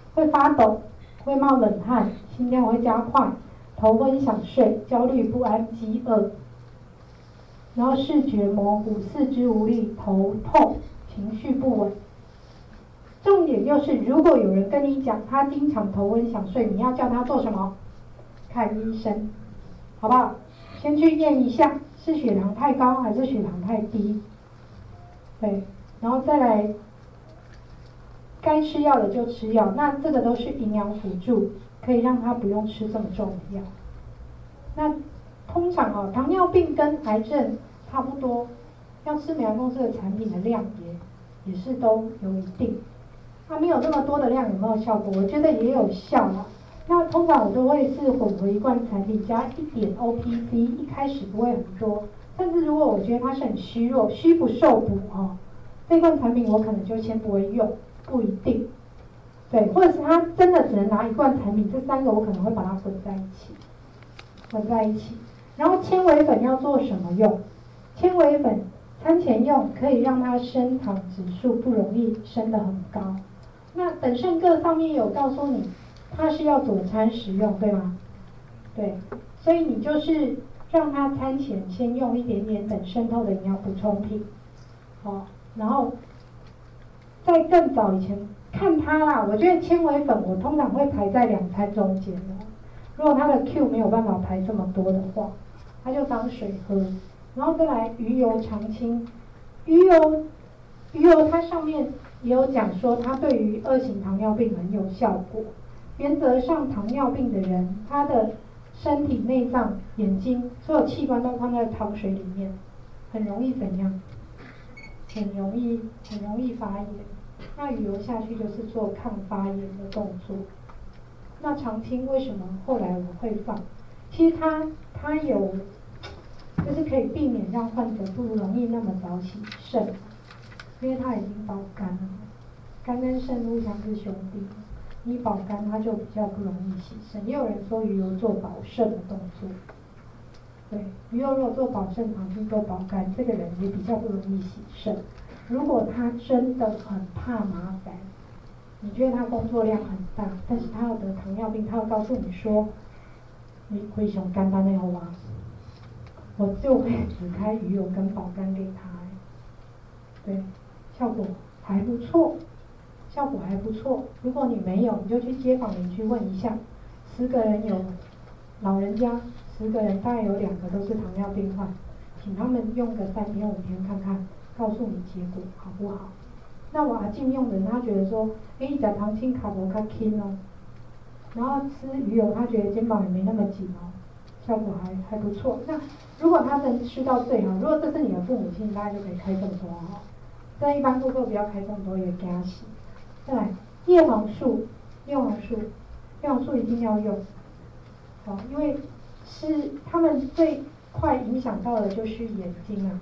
会发抖，会冒冷汗，心跳会加快，头昏想睡，焦虑不安，饥饿，然后视觉模糊，四肢无力，头痛，情绪不稳。重点就是，如果有人跟你讲他经常头昏想睡，你要叫他做什么？看医生，好不好？先去验一下是血糖太高还是血糖太低，对，然后再来该吃药的就吃药，那这个都是营养辅助，可以让他不用吃这么重的药。那通常糖尿病跟癌症差不多，要吃美良公司的产品的量也是都有一定。它没有这么多的量有没有效果？我觉得也有效啦。那通常我都会是混合一罐产品加一点 OPC， 一开始不会很多，但是如果我觉得它是很虚弱，虚不受补这罐产品我可能就先不会用，不一定。对，或者是他真的只能拿一罐产品，这三个我可能会把它混在一起。然后纤维粉要做什么用？纤维粉餐前用，可以让它升糖指数不容易升得很高。那等胜各上面有告诉你，它是要佐餐食用，对吗？对，所以你就是让它餐前先用一点点等渗透的营养补充品，然后在更早以前看它啦，我觉得纤维粉我通常会排在2餐中间的。如果它的 Q 没有办法排这么多的话，它就当水喝。然后再来鱼油常青，鱼油它上面也有讲说它对于2型糖尿病很有效果。原则上糖尿病的人，他的身体内脏、眼睛所有器官都放在糖水里面，很容易怎样？很容易发炎。那鱼油下去就是做抗发炎的动作。那常青为什么后来我会放？其实它有，就是可以避免让患者不容易那么早起肾，因为它已经保肝了，肝跟肾互相是兄弟，你保肝它就比较不容易洗肾。也有人说鱼油做保肾的动作，对，鱼油如果做保肾，常青做保肝，这个人也比较不容易洗肾。如果他真的很怕麻烦，你觉得他工作量很大，但是他要得糖尿病，他会告诉你说，你可以用肝单那后吗？我就会只开鱼油跟保肝给他，对，效果还不错。如果你没有，你就去街坊邻居问一下，10个人有老人家，10个人大概有2个都是糖尿病患，请他们用个3天5天看看，告诉你结果好不好？那我阿静用的人，他觉得说，吃糖青卡不较轻然后吃鱼油，他觉得肩膀也没那么紧效果还不错。那如果他能吃到最好，如果这是你的父母亲，大概就可以开这么多但一般顾客不要开这么多，也给他洗。再来，叶黄素一定要用，因为是他们最快影响到的就是眼睛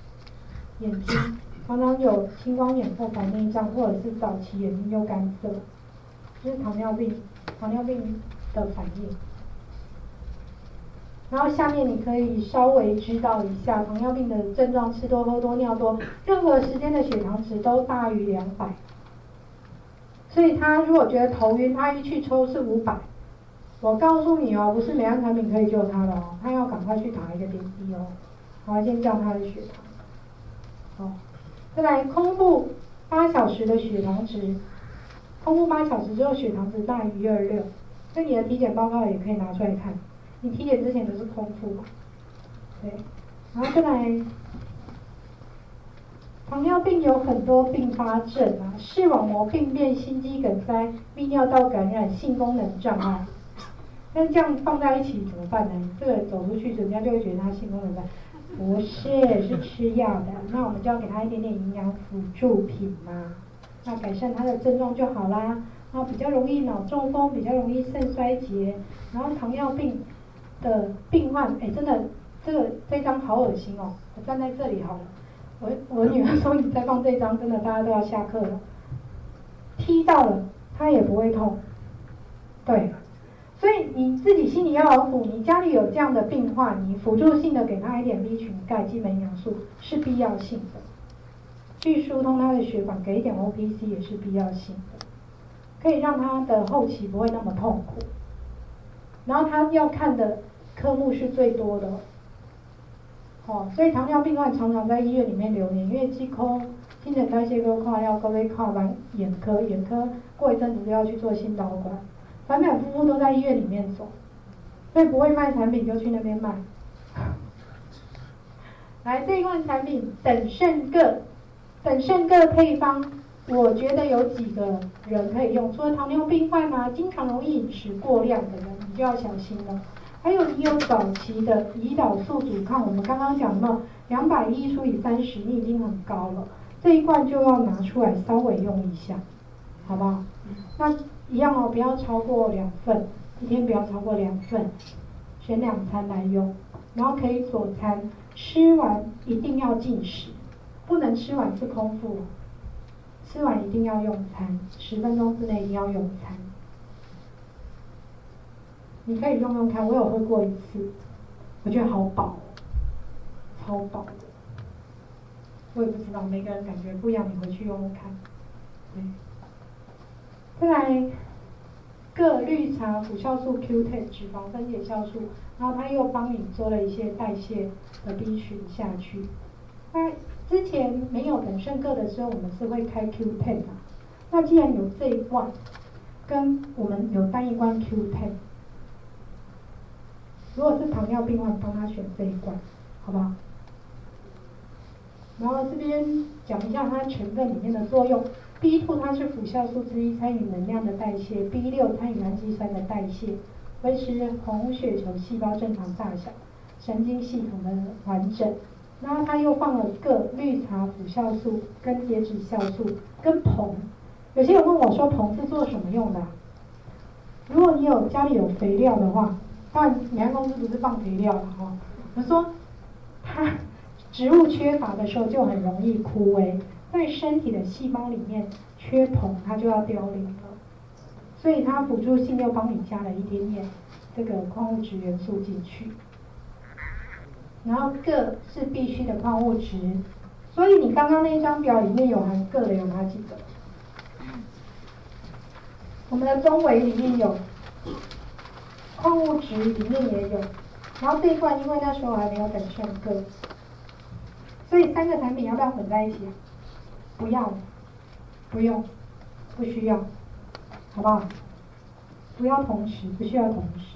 常常有青光眼或白内障，或者是早期眼睛就干涩，就是糖尿病的反应。然后下面你可以稍微知道一下糖尿病的症状：吃多、喝多、尿多，任何时间的血糖值都大于200。所以他如果觉得头晕，他一去抽是500。我告诉你不是每样产品可以救他的他要赶快去打一个点滴然后先降他的血糖。再来，空腹8小时的血糖值，空腹8小时之后血糖值大于126，那你的体检报告也可以拿出来看。你体检之前都是空腹嘛？对，然后再来，糖尿病有很多并发症视网膜病变、心肌梗塞、泌尿道感染、性功能障碍。那这样放在一起怎么办呢？这个走出去，人家就会觉得他性功能障碍。不是吃药的，那我们就要给他一点点营养辅助品嘛，那改善他的症状就好啦。然后比较容易脑中风，比较容易肾衰竭，然后糖尿病的病患，真的这张好恶心我站在这里好了，我女儿说你再放这张，真的大家都要下课了。踢到了，他也不会痛，对。所以你自己心里要有谱，你家里有这样的病患，你辅助性的给他一点 B 群、钙、基本营养素是必要性的，去疏通他的血管，给一点 OPC 也是必要性的。 可以让他的后期不会那么痛苦。然后他要看的科目是最多的，所以糖尿病患常常在医院里面留年，因为肌科、新陈代谢科跨药各位跨完眼科，眼科过一阵子就要去做心导管，反反复复都在医院里面走，所以不会卖产品就去那边卖。来，这一罐产品等胜个配方，我觉得有几个人可以用，除了糖尿病患啊，经常容易饮食过量的人，你就要小心了。还有你有早期的胰岛素阻抗，我们刚刚讲到210除以30，你已经很高了，这一罐就要拿出来稍微用一下，好不好？那一样哦，不要超过2份，一天不要超过2份，选2餐来用，然后可以佐餐，吃完一定要进食，不能吃完是空腹，吃完一定要用餐，10分钟之内一定要用餐。你可以用用看，我有喝过一次，我觉得好饱，超饱的。我也不知道，每个人感觉不一样，你回去用用看。对，再来，各绿茶辅酵素 Q10 脂肪分解酵素，然后它又帮你做了一些代谢的 B 群下去。那之前没有等胜个的时候，我们是会开 Q10 的。那既然有这一罐，跟我们有单一罐 Q10。如果是糖尿病患，帮他选这一罐，好不好？然后这边讲一下它成分里面的作用。B2 它是辅酵素之一，参与能量的代谢；B6 参与氨基酸的代谢，维持红血球细胞正常大小，神经系统的完整。然后它又放了各绿茶辅酵素、跟结脂酵素、跟硼。有些人问我说硼是做什么用的如果你家里有肥料的话，当然美安公司不是放肥料了我说它植物缺乏的时候就很容易枯萎，在身体的细胞里面缺硼，它就要凋零了。所以它辅助性又帮你加了一点点这个矿物质元素进去。然后铬是必须的矿物质，所以你刚刚那张表里面有含铬的有哪几个？我们的中维里面有，矿物质里面也有，然后这一罐因为那时候还没有等胜铬，所以3个产品要不要混在一起不要，不用，不需要，好不好？不要同时，不需要同时。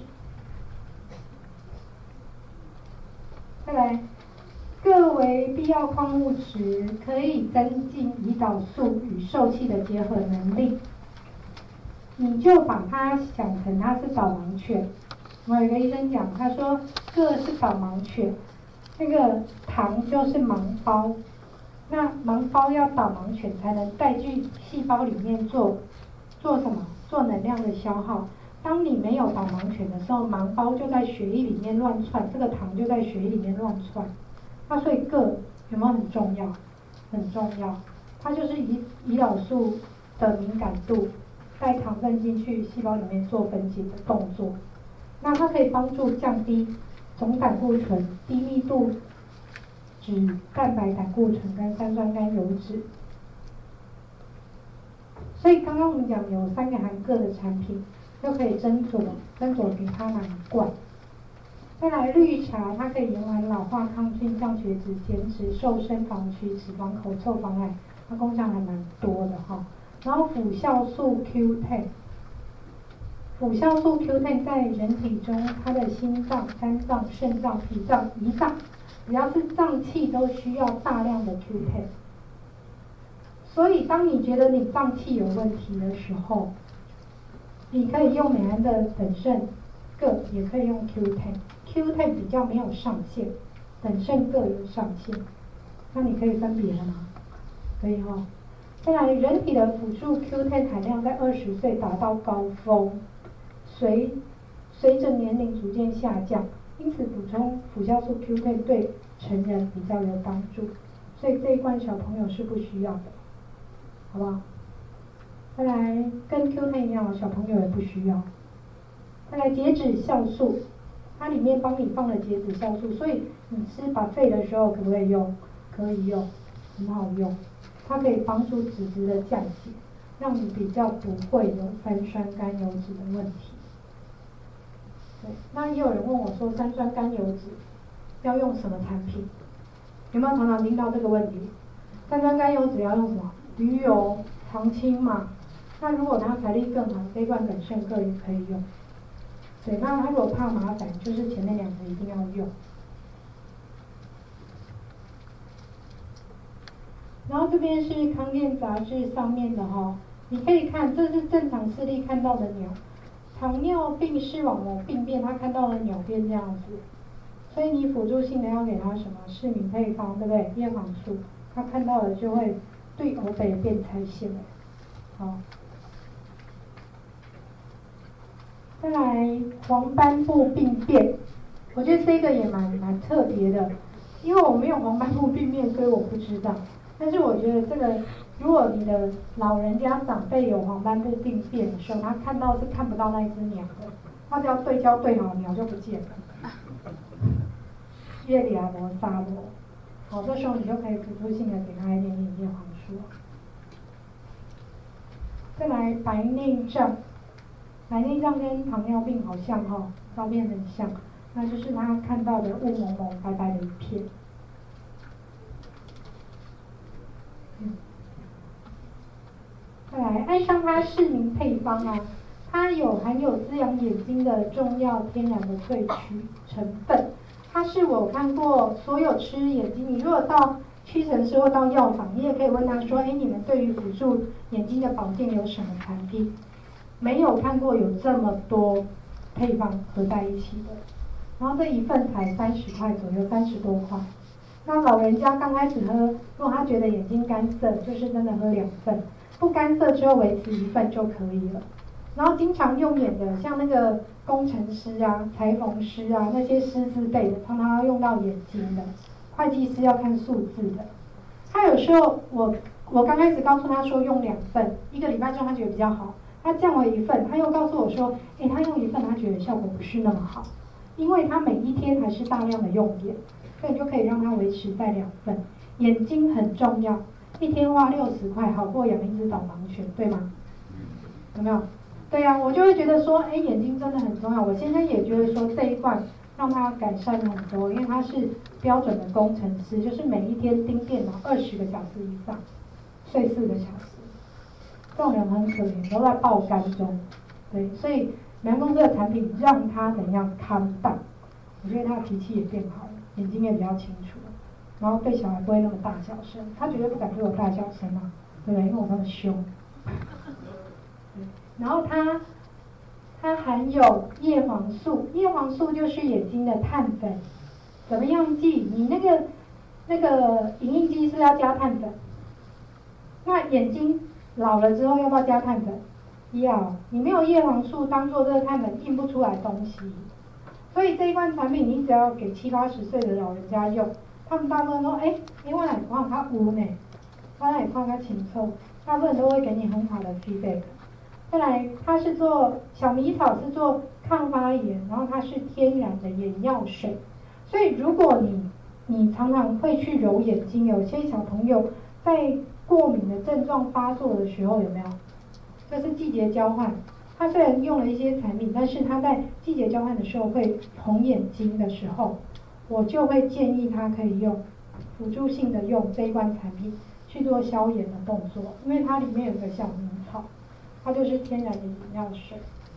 再来，各为必要矿物质，可以增进胰岛素与受气的结合能力。你就把它想成它是导盲犬。我有一个医生讲，他说铬是导盲犬，那个糖就是盲包。那盲包要导盲犬才能带去细胞里面做什么？做能量的消耗。当你没有导盲犬的时候，盲包就在血液里面乱窜，这个糖就在血液里面乱窜。那所以铬有没有很重要？很重要，它就是胰岛素的敏感度，带糖分进去细胞里面做分解的动作。那它可以帮助降低总胆固醇、低密度脂蛋白胆固醇跟三酸甘油脂。所以刚刚我们讲有3个含铬的产品，就可以斟酌给它哪一罐。再来绿茶，它可以延缓老化、抗菌、降血脂、减脂、瘦身、防龋、脂肪、口臭、防癌，它功效还蛮多的然后辅酵素 Q10， 辅酵素 Q10 在人体中，它的心脏、肝脏、肾脏、脾脏、胰脏，只要是脏器都需要大量的 Q10。所以当你觉得你脏器有问题的时候，你可以用美安的等胜铬，也可以用 Q10。Q10 比较没有上限，等胜铬有上限，那你可以分别了吗？可以再来，人体的辅助 Q10 含量在20岁达到高峰，随着年龄逐渐下降，因此补充辅酵素 Q10 对成人比较有帮助，所以这一罐小朋友是不需要的，好不好？再来，跟 Q10 一样，小朋友也不需要。再来，结脂酵素，它里面帮你放了结脂酵素，所以你吃buffet的时候可不可以用？可以用，很好用。它可以帮助脂质的降解， 让你比较不会有三酸甘油酯的问题。对，那也有人问我说，三酸甘油酯要用什么产品？有没有常常听到这个问题？三酸甘油酯要用什么？鱼油、常青嘛。那如果它财力更好，这一罐等胜客也可以用。对，那他如果怕麻烦，就是前面2个一定要用。然后这边是康健杂志上面的哈，你可以看，这是正常视力看到的鸟。糖尿病视网膜病变，他看到的鸟变这样子，所以你辅助性的要给他什么市民配方，对不对？叶黄素，他看到的就会对欧北变拆线了。好，再来黄斑部病变，我觉得这个也蛮特别的，因为我没有黄斑部病变，所以我不知道。但是我觉得这个，如果你的老人家长辈有黄斑部病变的时候，他看到是看不到那一只鸟的，他只要对焦对好，鸟就不见了。叶里阿罗沙罗，好，这时候你就可以辅助性的给他一点点叶黄素。再来白内障，白内障跟糖尿病好像哈，照片很像，那就是他看到的雾蒙蒙白白的一片。再来，爱上它市民配方啊，它含有滋养眼睛的重要天然的萃取成分。它是我看过所有吃眼睛，你如果到屈臣氏或到药房，你也可以问他说，你们对于辅助眼睛的保健有什么产品？没有看过有这么多配方合在一起的。然后这一份才30块左右，30多块。那老人家刚开始喝，如果他觉得眼睛干涩，就是真的喝2份。不干涩之后维持1份就可以了。然后经常用眼的，像那个工程师啊、裁缝师啊，那些师字辈的，常常要用到眼睛的。会计师要看数字的。他有时候我刚开始告诉他说用2份，1个礼拜之后他觉得比较好，他降为1份，他又告诉我说，他用1份他觉得效果不是那么好，因为他每一天还是大量的用眼，所以你就可以让他维持在2份。眼睛很重要。1天花60块，好过养一只导盲犬，对吗？有没有？对呀，我就会觉得说，眼睛真的很重要。我先生也觉得说这一罐让他改善很多，因为他是标准的工程师，就是每一天盯电脑20个小时以上，睡4个小时。这种人很可怜，都在爆肝中。对，所以美安公司的产品让他怎样康荡，我觉得他的脾气也变好了，眼睛也比较清楚。然后对小孩不会那么大小声，他绝对不敢对我大小声啊，对不对？因为我那么凶。然后它含有叶黄素，叶黄素就是眼睛的碳粉。怎么样记？你那个影印机是要加碳粉，那眼睛老了之后要不要加碳粉？要。你没有叶黄素当做这个碳粉印不出来东西，所以这一罐产品你只要给70、80岁的老人家用。他们大部分说，我哪看他有呢，我哪看他清楚，大部分都会给你很好的 feedback。再来，它是做小米草是做抗发炎，然后它是天然的眼药水，所以如果你常常会去揉眼睛，有些小朋友在过敏的症状发作的时候，有没有？这是季节交换。它虽然用了一些产品，但是它在季节交换的时候会红眼睛的时候。我就会建议他可以用辅助性的用这一罐产品去做消炎的动作，因为它里面有个小米草，它就是天然的眼药水。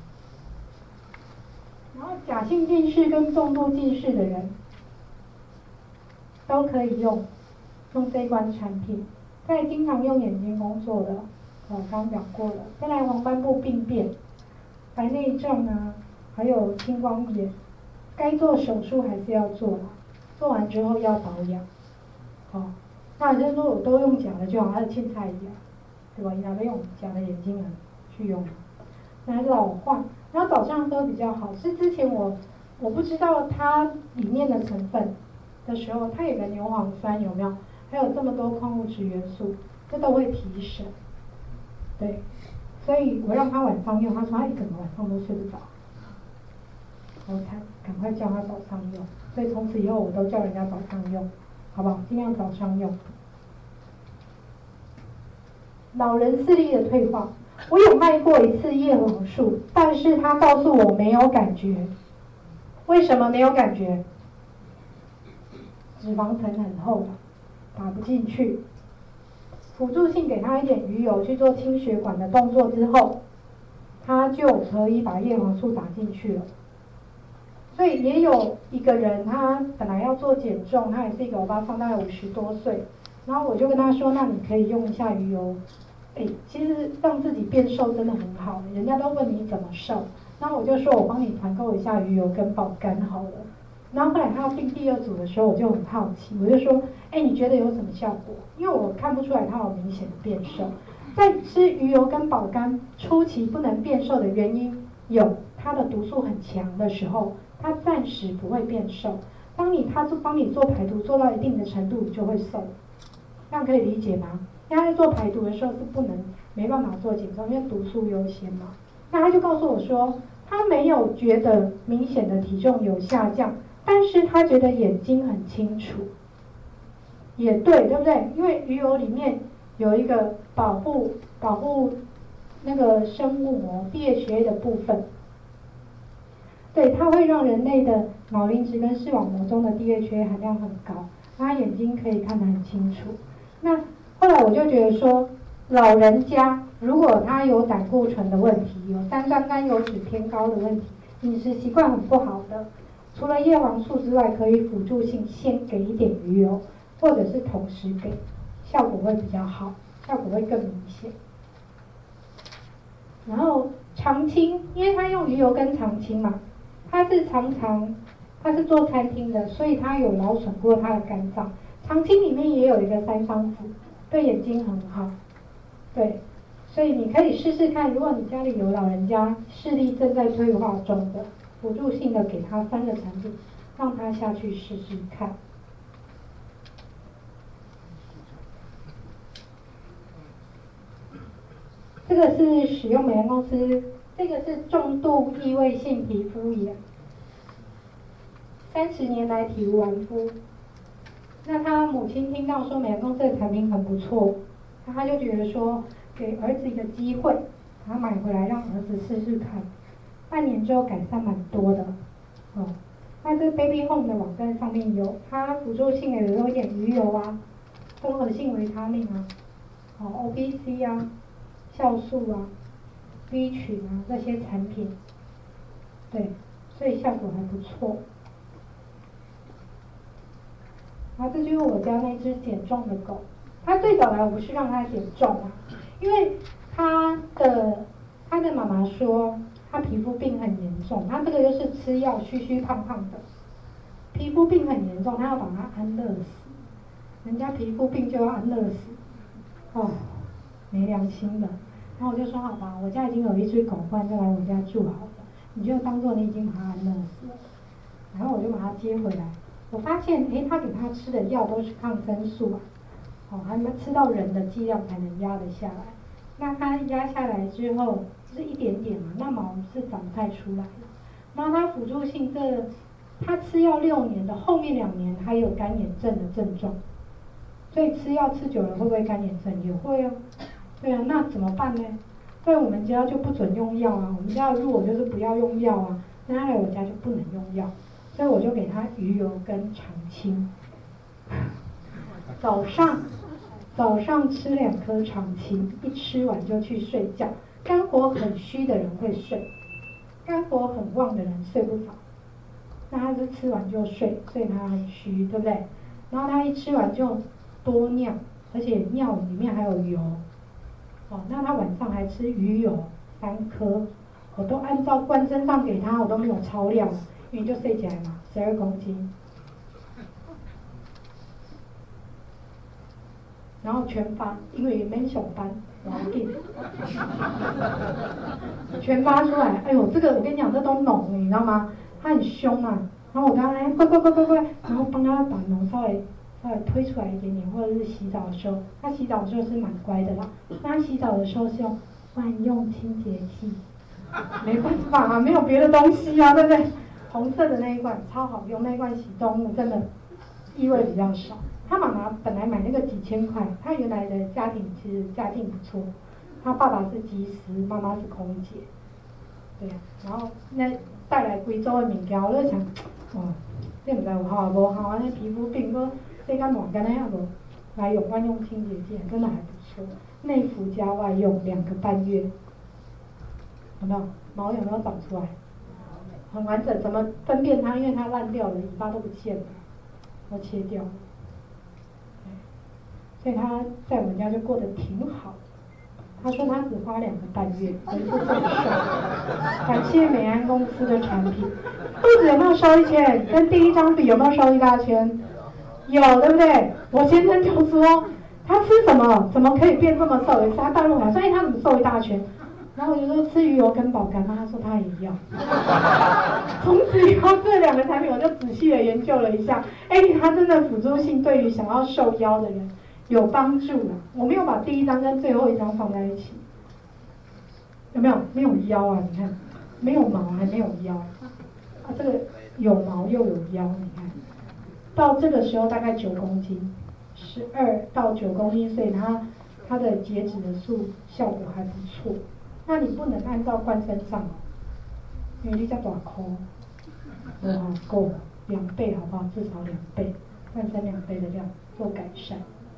然后假性近视跟重度近视的人都可以用这一罐产品。再经常用眼睛工作的，我刚讲过了。再来黄斑部病变、白内障啊，还有青光眼。该做手术还是要做啦，做完之后要保养。那就是说我都用假的就好，还是欠菜一样，对吧？你拿来用假的眼睛去用，来老化，然后早上喝比较好。是之前我不知道它里面的成分的时候，它有个牛磺酸有没有？还有这么多矿物质元素，这都会提神。对，所以我让他晚上用，他说他一整个晚上都睡不着。我才赶快叫他早上用，所以从此以后我都叫人家早上用，好不好？尽量早上用。 老人视力的退化。我有卖过一次叶黄素，但是他告诉我没有感觉。为什么没有感觉？脂肪层很厚，打不进去。辅助性给他一点鱼油去做清血管的动作之后，他就可以把叶黄素打进去了。所以也有一个人，他本来要做减重，他也是一个欧巴桑，大概50多岁，然后我就跟他说，那你可以用一下鱼油。其实让自己变瘦真的很好，人家都问你怎么瘦，然后我就说我帮你团购一下鱼油跟保肝好了。然后后来他要订第2组的时候，我就很好奇，我就说，你觉得有什么效果？因为我看不出来他有明显的变瘦。在吃鱼油跟保肝初期不能变瘦的原因有，它的毒素很强的时候，它暂时不会变瘦。当他帮你做排毒做到一定的程度，就会瘦。这样可以理解吗？因为他在做排毒的时候是没办法做减重，因为毒素优先嘛。那他就告诉我说，他没有觉得明显的体重有下降，但是他觉得眼睛很清楚。也对，对不对？因为鱼油里面有一个保护那个生物膜 DHA 的部分，对，它会让人类的脑磷脂跟视网膜中的 DHA 含量很高，他眼睛可以看得很清楚。那后来我就觉得说，老人家如果他有胆固醇的问题，有三酸甘油脂偏高的问题，饮食习惯很不好的，除了叶黄素之外，可以辅助性先给一点鱼油，或者是同时给，效果会比较好，效果会更明显。然后常青，因为他用鱼油跟常青嘛，他是做餐厅的，所以他有劳损过他的肝脏。常青里面也有一个3芳麸，对眼睛很好。对，所以你可以试试看，如果你家里有老人家视力正在退化中的，辅助性的给他3个产品，让他下去试试看。这个是使用美容公司，这个是重度异位性皮肤炎，30年来体无完肤。那他母亲听到说美容公司的产品很不错，那他就觉得说给儿子一个机会，他买回来让儿子试试看。半年之后改善蛮多的，那这个 Baby Home 的网站上面有，它辅助性的有一点鱼油啊，综合性维他命啊，OPC 啊，酵素啊 ，B 群啊这些产品，对，所以效果还不错。然后这就是我家那只减重的狗，它最早来我不是让它减重啊，因为它的妈妈说它皮肤病很严重，它这个又是吃药虚虚胖胖的，皮肤病很严重，它要把它安乐死，人家皮肤病就要安乐死，没良心的。然后我就说好吧，我家已经有一只狗，不然就来我家住好了，你就当做你已经把它安乐死了。然后我就把它接回来，我发现他给它吃的药都是抗生素还没吃到人的剂量才能压得下来。那它压下来之后是一点点嘛，那毛是长不太出来了。然后它辅助性它吃药6年的，后面2年还有干眼症的症状，所以吃药吃久了会不会干眼症？也会哦。对啊，那怎么办呢？在我们家就不准用药啊，我们家的入我就是不要用药啊，那他来我家就不能用药，所以我就给他鱼油跟常青。早上吃2颗常青，一吃完就去睡觉。肝火很虚的人会睡，肝火很旺的人睡不着。那他是吃完就睡，所以他很虚，对不对？然后他一吃完就多尿，而且尿里面还有油。那他晚上还吃鱼油3颗，我都按照灌身上给他，我都没有超量，因为就睡起来嘛，12公斤。然后全发，因为免上班，我要定，全发出来。哎呦，这个我跟你讲，这都脓，你知道吗？他很凶啊。然后我跟他乖，然后帮他把脓稍微推出来一点点，或者是洗澡的时候，他洗澡的时候是蛮乖的啦。他洗澡的时候是用万用清洁剂，没办法啊，没有别的东西啊，对不对？红色的那一罐超好用，那一罐洗动物真的异味比较少。 他妈妈本来买那个几千块，他原来的家庭其实家境不错，他爸爸是技师，妈妈是空姐，对啊，然后那带来贵州的物件，我就想，哇，这唔知有好啊无好啊，那皮肤病都这个暖干那样无，来有万用清洁剂，真的还不错，内服加外用2个半月，有没有毛有没有长出来？很完整，怎么分辨它？因为它烂掉了，尾巴都不见了，都切掉了。所以他在我们家就过得挺好。他说他只花2个半月，人是这么瘦。感谢美安公司的产品。肚子有没有瘦一圈？跟第一张比有没有瘦一大圈？有，对不对？我先生就说他吃什么怎么可以变这么瘦？也是他大陆来，所以他怎么瘦一大圈？然后我就说吃鱼油跟保肝，他说他也要。从此以后这2个产品我就仔细的研究了一下，它真的辅助性对于想要瘦腰的人有帮助了。我没有把第一张跟最后一张放在一起，有没有？没有腰啊，你看，没有毛还没有腰啊，这个有毛又有腰，你看，到这个时候大概9公斤，12到9公斤，所以它的减脂的效果还不错。那你不能按照灌身上，因为你在大颗，够2倍好不好？至少2倍，灌身2倍的量做改善。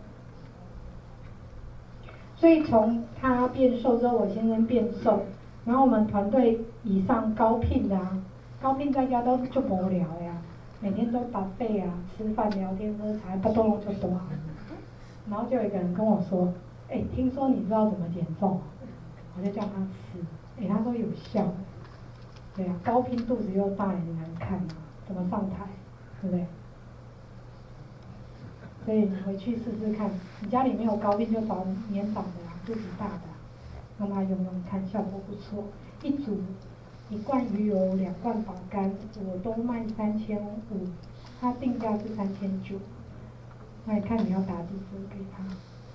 所以从他变瘦之后，我先生变瘦，然后我们团队以上高聘的高聘在家都就无聊呀，每天都buffet啊，吃饭聊天喝茶，不动就多好。然后就有一个人跟我说，听说你知道怎么减重？我就叫他吃，他说有效，对啊，高聘肚子又大也难看啊，怎么上台，对不对？所以你回去试试看，你家里没有高聘就找年长的肚子大的，让他用用看，效果不错。一组1罐鱼油2罐保肝，我都卖3500，它定价是3900，那你看你要打几折给他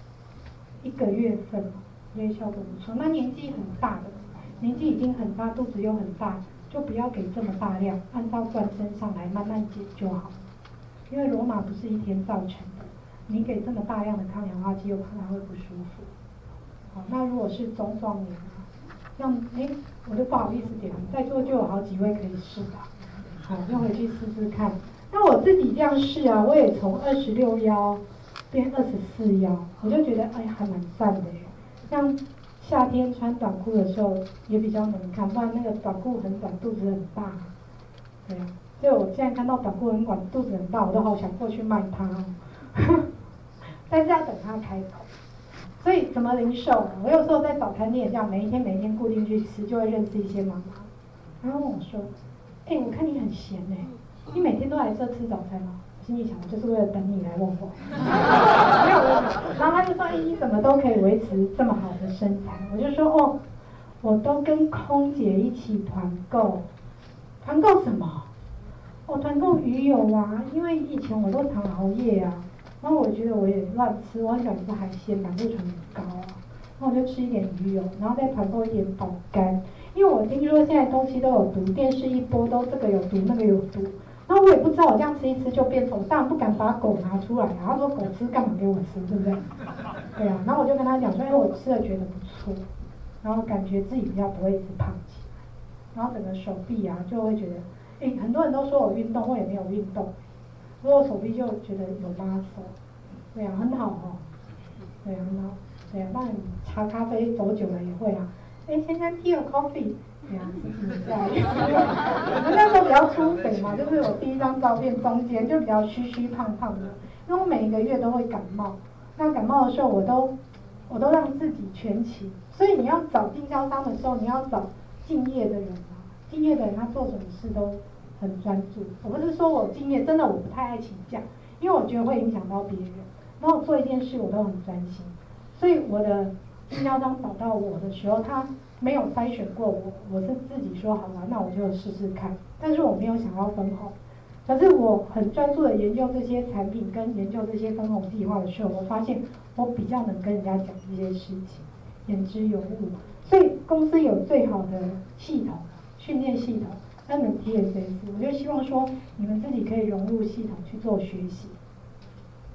？1个月份。所以效果不错。那年纪很大的，年纪已经很大，肚子又很大，就不要给这么大量，按照灌身上来慢慢减就好。因为罗马不是一天造成的，你给这么大量的抗氧化剂，又怕它会不舒服。好，那如果是中壮年像我就不好意思点，在座就有好几位可以试吧。好，就回去试试看。那我自己这样试啊，我也从26腰变24腰，我就觉得还蛮赞的耶。像夏天穿短裤的时候也比较能看，不然那个短裤很短，肚子很大，对啊。所以我现在看到短裤很短，肚子很大，我都好想过去卖它但是要等它开口。所以怎么零售？我有时候在早餐店也这样，每一天固定去吃，就会认识一些妈妈，然后问我说：“我看你很闲你每天都来这吃早餐吗？”心里想，我就是为了等你来问我。没有问题。然后他就说：“你怎么都可以维持这么好的身材？”我就说：“我都跟空姐一起团购。团购什么？团购鱼油啊，因为以前我都常熬夜啊，然后我觉得我也乱吃，我很喜欢吃海鲜，胆固醇很高啊，那我就吃一点鱼油，然后再团购一点保肝，因为我听说现在东西都有毒，电视一播都这个有毒那个有毒。”然后我也不知道，我这样吃一吃就变瘦，我当然不敢把狗拿出来啊。他说狗吃干嘛给我吃，对不对？对啊，然后我就跟他讲说，我吃了觉得不错，然后感觉自己比较不会一直胖起来，然后整个手臂啊就会觉得，很多人都说我运动，我也没有运动，所以我手臂就觉得有拉手，对啊，很好对啊，很好，对啊，当然茶咖啡走久了也会啊。先生 tea or coffee？ 对啊，我们那时候比较粗肥嘛，就是我第一张照片中间就比较虚虚胖胖的，因为我每一个月都会感冒，那感冒的时候我都让自己全勤，所以你要找经销商的时候，你要找敬业的人敬业的人他做什么事都很专注。我不是说我敬业，真的我不太爱请假，因为我觉得会影响到别人，然后我做一件事我都很专心，所以我的经销商找到我的时候，他没有筛选过我是自己说好了，那我就试试看。但是我没有想要分红，可是我很专注的研究这些产品跟研究这些分红计划的时候，我发现我比较能跟人家讲这些事情，言之有物。所以公司有最好的系统，训练系统，那能 TSS， 我就希望说你们自己可以融入系统去做学习。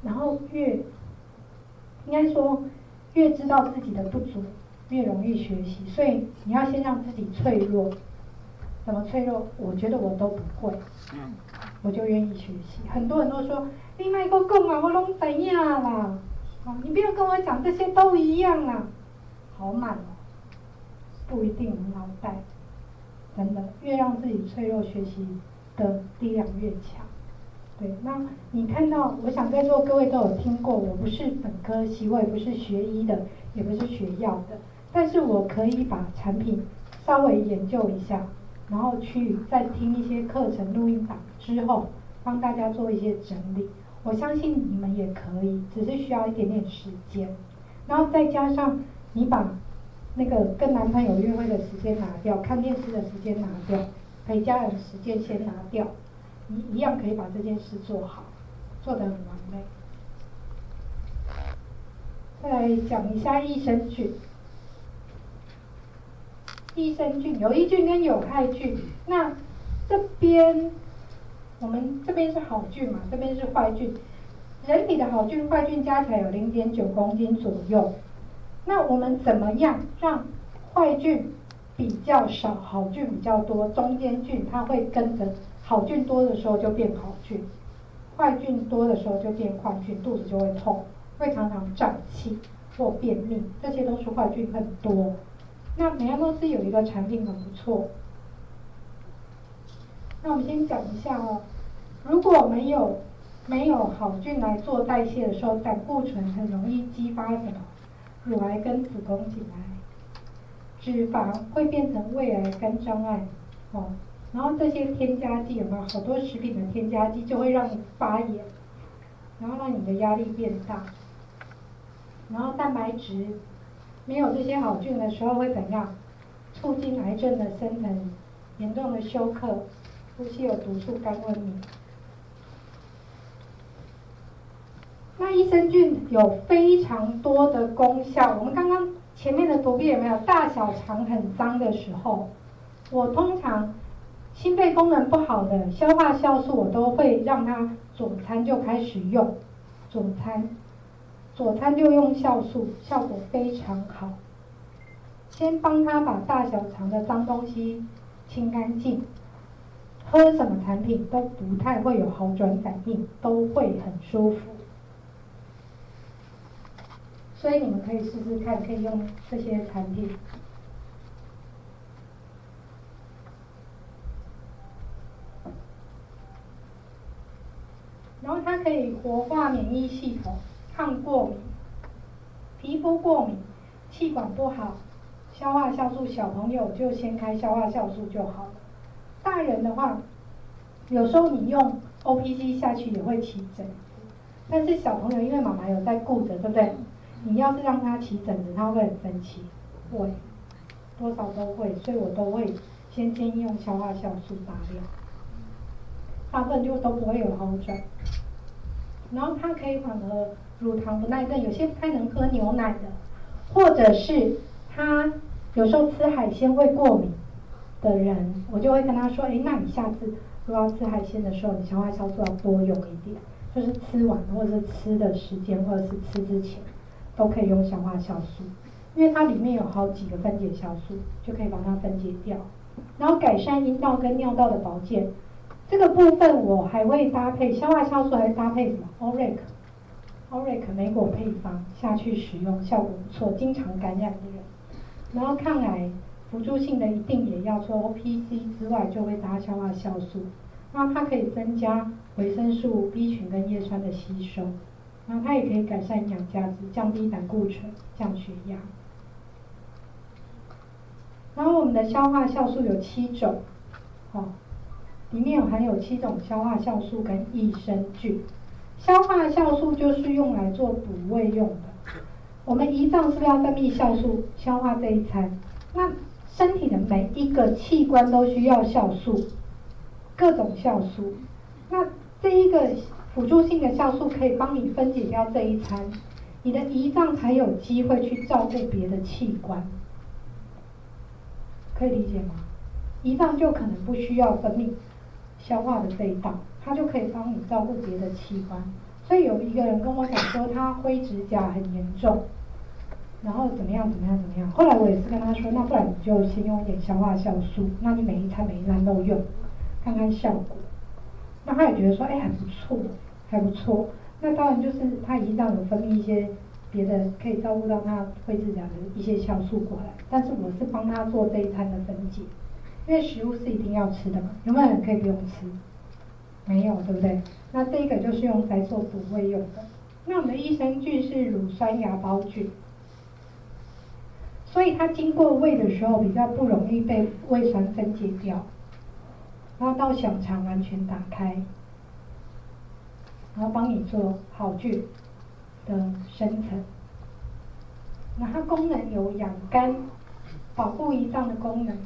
然后应该说越知道自己的不足，越容易学习。所以你要先让自己脆弱。怎么脆弱？我觉得我都不会，我就愿意学习。很多人都说你莫搁讲啊，我拢知影啦。你不要跟我讲这些都一样啦，好满哦。不一定脑袋，真的越让自己脆弱，学习的力量越强。对，那你看到，我想在座各位都有听过，我不是本科系，我也不是学医的，也不是学药的，但是我可以把产品稍微研究一下，然后去再听一些课程录音档之后，帮大家做一些整理。我相信你们也可以，只是需要一点点时间，然后再加上你把那个跟男朋友约会的时间拿掉，看电视的时间拿掉，陪家人的时间先拿掉，你一样可以把这件事做好，做得很完美。再来讲一下益生菌。益生菌有益菌跟有害菌，那这边我们这边是好菌嘛，这边是坏菌。人体的好菌坏菌加起来有0.9公斤左右。那我们怎么样让坏菌比较少，好菌比较多？中间菌它会跟着，好菌多的时候就变好菌，坏菌多的时候就变坏菌，肚子就会痛，会常常胀气或便秘，这些都是坏菌很多。那美安公司有一个产品很不错，那我们先讲一下哦。如果没有好菌来做代谢的时候，胆固醇很容易激发什么？乳癌跟子宫颈癌，脂肪会变成胃癌、肝脏癌，然后这些添加剂有没有？好多食品的添加剂就会让你发炎，然后让你的压力变大，然后蛋白质没有这些好菌的时候会怎样？促进癌症的生成，严重的休克，呼吸有毒素、肝昏迷。那益生菌有非常多的功效。我们刚刚前面的图片有没有？大小肠很脏的时候，我通常心肺功能不好的消化酵素，我都会让它佐餐就开始用，佐餐就用酵素，效果非常好。先帮他把大小肠的脏东西清干净，喝什么产品都不太会有好转反应，都会很舒服。所以你们可以试试看，可以用这些产品。然后它可以活化免疫系统，抗过敏，皮肤过敏，气管不好，消化酵素，小朋友就先开消化酵素就好了。大人的话，有时候你用 OPC 下去也会起疹子，但是小朋友因为妈妈有在顾着，对不对？你要是让他起疹子，他会很生气，会，多少都会，所以我都会先建议用消化酵素打掉，大部分就都不会有好转。然后它可以缓和乳糖不耐症，有些不太能喝牛奶的，或者是他有时候吃海鲜会过敏的人，我就会跟他说，那你下次如果要吃海鲜的时候，你消化酵素要多用一点，就是吃完或者是吃的时间，或者是吃之前。都可以用消化酵素，因为它里面有好几个分解酵素，就可以把它分解掉。然后改善阴道跟尿道的保健，这个部分我还会搭配消化酵素，还会搭配什么 ？OREC 莓果配方下去使用，效果不错。经常感染的人，然后抗癌辅助性的一定也要，除了 OPC 之外，就会搭消化酵素。那它可以增加维生素 B 群跟叶酸的吸收。然后它也可以改善营养价值，降低胆固醇，降血压。然后我们的消化酵素有7种，里面含有7种消化酵素跟益生菌。消化酵素就是用来做补胃用的。我们胰脏是不是要分泌酵素消化这一餐？那身体的每一个器官都需要酵素，各种酵素。那这一个辅助性的酵素可以帮你分解掉这一餐，你的胰脏才有机会去照顾别的器官，可以理解吗？胰脏就可能不需要分泌消化的这一道，它就可以帮你照顾别的器官， 所以有一个人跟我讲说他灰指甲很严重，然后怎么样。后来我也是跟他说，那不然你就先用一点消化酵素，那你每一餐都用，看看效果。那他也觉得说，还不错。那当然就是他胰脏有分泌一些别的可以照顾到他灰指甲的一些酵素过来，但是我是帮他做这一餐的分解，因为食物是一定要吃的嘛，有没有人可以不用吃？没有，对不对？那这个就是用来做补胃用的。那我们的益生菌是乳酸芽孢菌，所以它经过胃的时候比较不容易被胃酸分解掉，然后到小肠完全打开，然后帮你做好菌的生成。那它功能有养肝、保护胰脏的功能。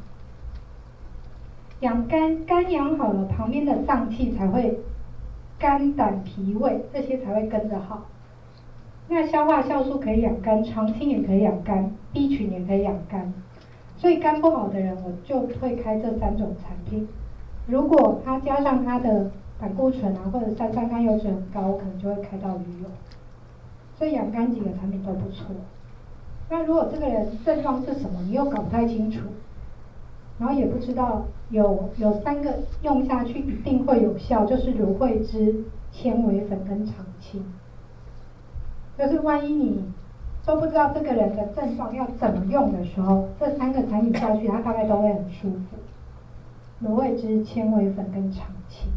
养肝，肝养好了，旁边的脏器才会肝胆脾胃这些才会跟着好。那消化酵素可以养肝，常青也可以养肝， B 群也可以养肝。所以肝不好的人，我就会开这3种产品。如果它加上它的胆固醇啊，或者三酸甘油脂很高，我可能就会开到鱼油。所以养肝几个产品都不错。那如果这个人症状是什么，你又搞不太清楚，然后也不知道有3个用下去一定会有效，就是芦荟汁、纤维粉跟常青。就是万一你都不知道这个人的症状要怎么用的时候，这3个产品下去，他大概都会很舒服。芦荟汁、纤维粉跟常青。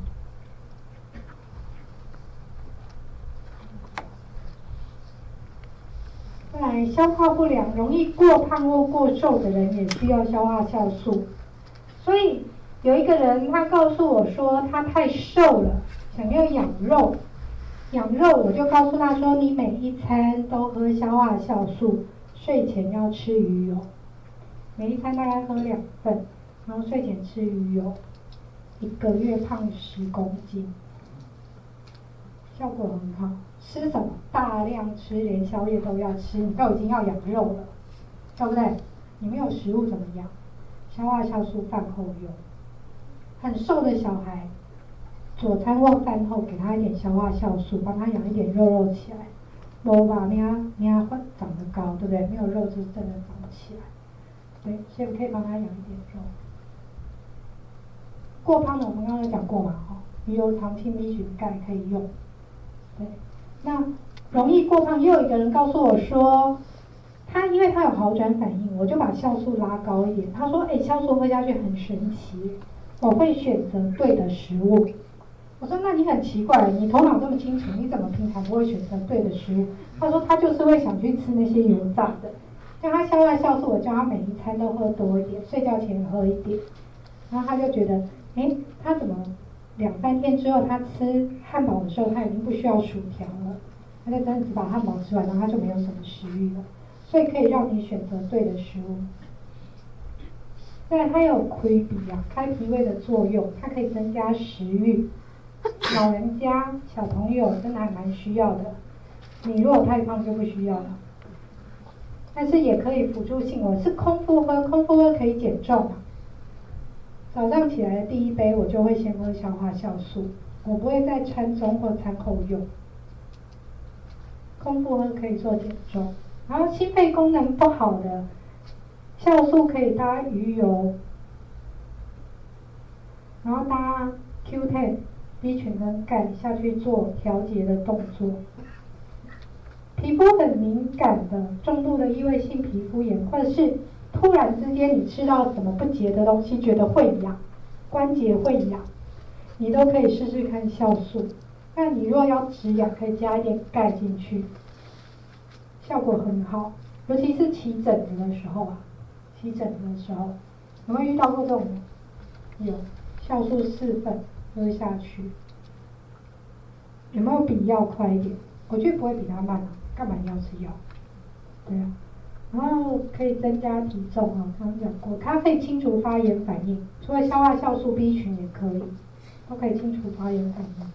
再来，消化不良、容易过胖或过瘦的人也需要消化酵素。所以有一个人他告诉我说他太瘦了，想要养肉。我就告诉他说，你每一餐都喝消化酵素，睡前要吃鱼油，每一餐大概喝2份，然后睡前吃鱼油，1个月胖10公斤，效果很好。吃什么？大量吃，连宵夜都要吃，你都已经要养肉了，对不对？你没有食物怎么养？消化酵素饭后用。很瘦的小孩，佐餐或饭后给他一点消化酵素，帮他养一点肉起来。没吧，你会长得高，对不对？没有肉就真的长不起来。对，所以可以帮他养一点肉。过胖的我们刚刚有讲过嘛，鱼油、常青、B 群、钙可以用。对，那容易过胖，又有一个人告诉我说，因为他有好转反应，我就把酵素拉高一点。他说，酵素喝下去很神奇，我会选择对的食物。我说，那你很奇怪，你头脑这么清楚，你怎么平常不会选择对的食物？他说他就是会想去吃那些油炸的。像他消化酵素，我叫他每一餐都喝多一点，睡觉前喝一点。然后他就觉得，他怎么2、3天之后，他吃汉堡的时候，他已经不需要薯条了，他就真的只把汉堡吃完，然后他就没有什么食欲了。所以可以让你选择对的食物。再来，它有开脾开脾胃的作用，它可以增加食欲。老人家、小朋友真的还蛮需要的。你如果太胖就不需要了。但是也可以辅助性，我是空腹喝可以减重。早上起来的第1杯，我就会先喝消化酵素，我不会在餐中或餐后用。空腹喝可以做减重。然后心肺功能不好的，酵素可以搭鱼油，然后搭 Q10、B 群跟钙下去做调节的动作。皮肤很敏感的重度的异位性皮肤炎，或者是突然之间你吃到什么不洁的东西，觉得会痒，关节会痒，你都可以试试看酵素。那你若要止痒，可以加一点钙进去，效果很好。尤其是起疹子的时候有没有遇到过这种？有，酵素4份喝下去，有没有比药快一点？我觉得不会比它慢啊，干嘛要吃药？对啊，然后可以增加体重啊，刚刚讲过，它可以清除发炎反应，除了消化酵素 B 群也可以，都可以清除发炎反应。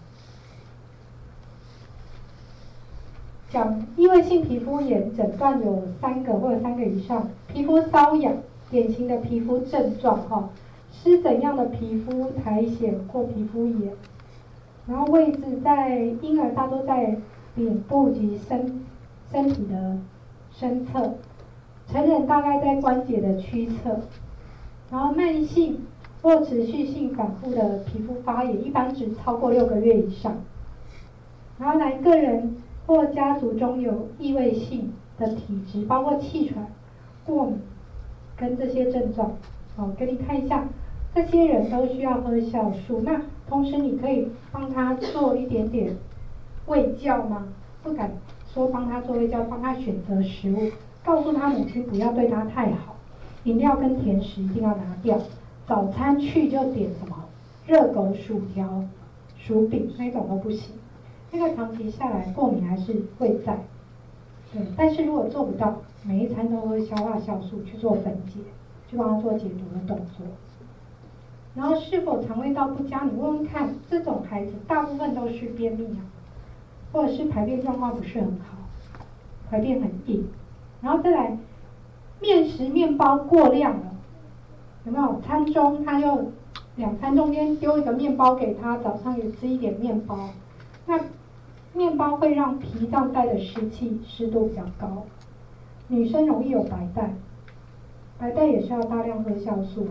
讲异位性皮肤炎诊断有3个或者3个以上，皮肤瘙痒，典型的皮肤症状是怎样的皮肤苔藓或皮肤炎？ 然后位置在婴儿大多在脸部及身体的身侧，成人大概在关节的屈侧。然后慢性或持续性反复的皮肤发炎，一般只超过6个月以上。然后个人或家族中有异位性的体质，包括气喘、过敏跟这些症状。给你看一下，这些人都需要喝酵素。那同时你可以帮他做一点点卫教吗？不敢说帮他做卫教，帮他选择食物，告诉他母亲不要对他太好，饮料跟甜食一定要拿掉，早餐去就点什么热狗、薯条、薯饼那种都不行。那个长期下来过敏还是会在。对，但是如果做不到每一餐都喝消化酵素去做分解，去帮他做解毒的动作。然后是否肠胃道不佳，你问问看，这种孩子大部分都是便秘或者是排便状况不是很好，排便很硬。然后再来，面食面包过量了，有没有？餐中他就2餐中间丢一个面包给他，早上也吃一点面包。那面包会让脾脏带的湿度比较高。女生容易有白带，白带也是要大量喝酵素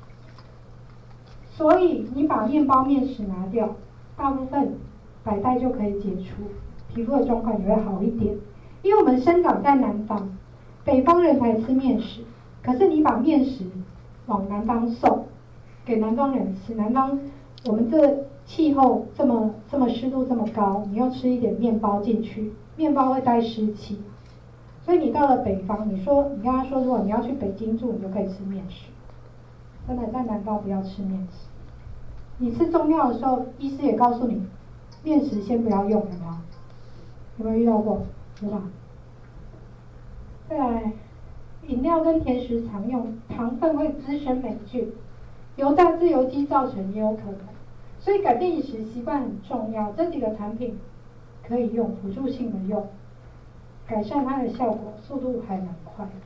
所以你把面包面食拿掉，大部分白带就可以解除，皮肤的状况也会好一点。因为我们生长在南方，北方人才吃面食，可是你把面食往南方送，给南方人吃，南方我们这气候这么湿度这么高，你又吃一点面包进去，面包会带湿气，所以你到了北方，你跟他说，如果你要去北京住，你就可以吃面食。真的，在南方不要吃面食。你吃中药的时候，医师也告诉你，面食先不要用，有没有？有没有遇到过？有吧？再来，饮料跟甜食常用，糖分会滋生霉菌，由大自由基造成也有可能。所以改变饮食习惯很重要，这几个产品可以用，辅助性的用，改善它的效果速度还蛮快的。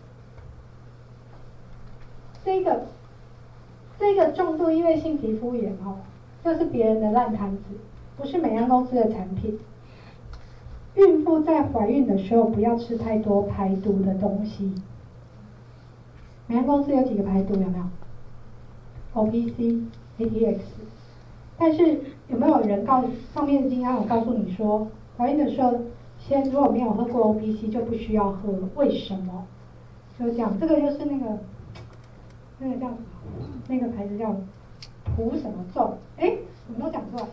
这个重度异位性皮肤炎就是别人的烂摊子，不是美安公司的产品。孕妇在怀孕的时候不要吃太多排毒的东西。美安公司有几个排毒有没有 ？OPC、ATX。但是有没有人上面的经验有告诉你说，怀孕的时候如果没有喝过 OPC 就不需要喝？为什么？就讲这个就是那个叫那个牌子叫普什么众，我没有讲错。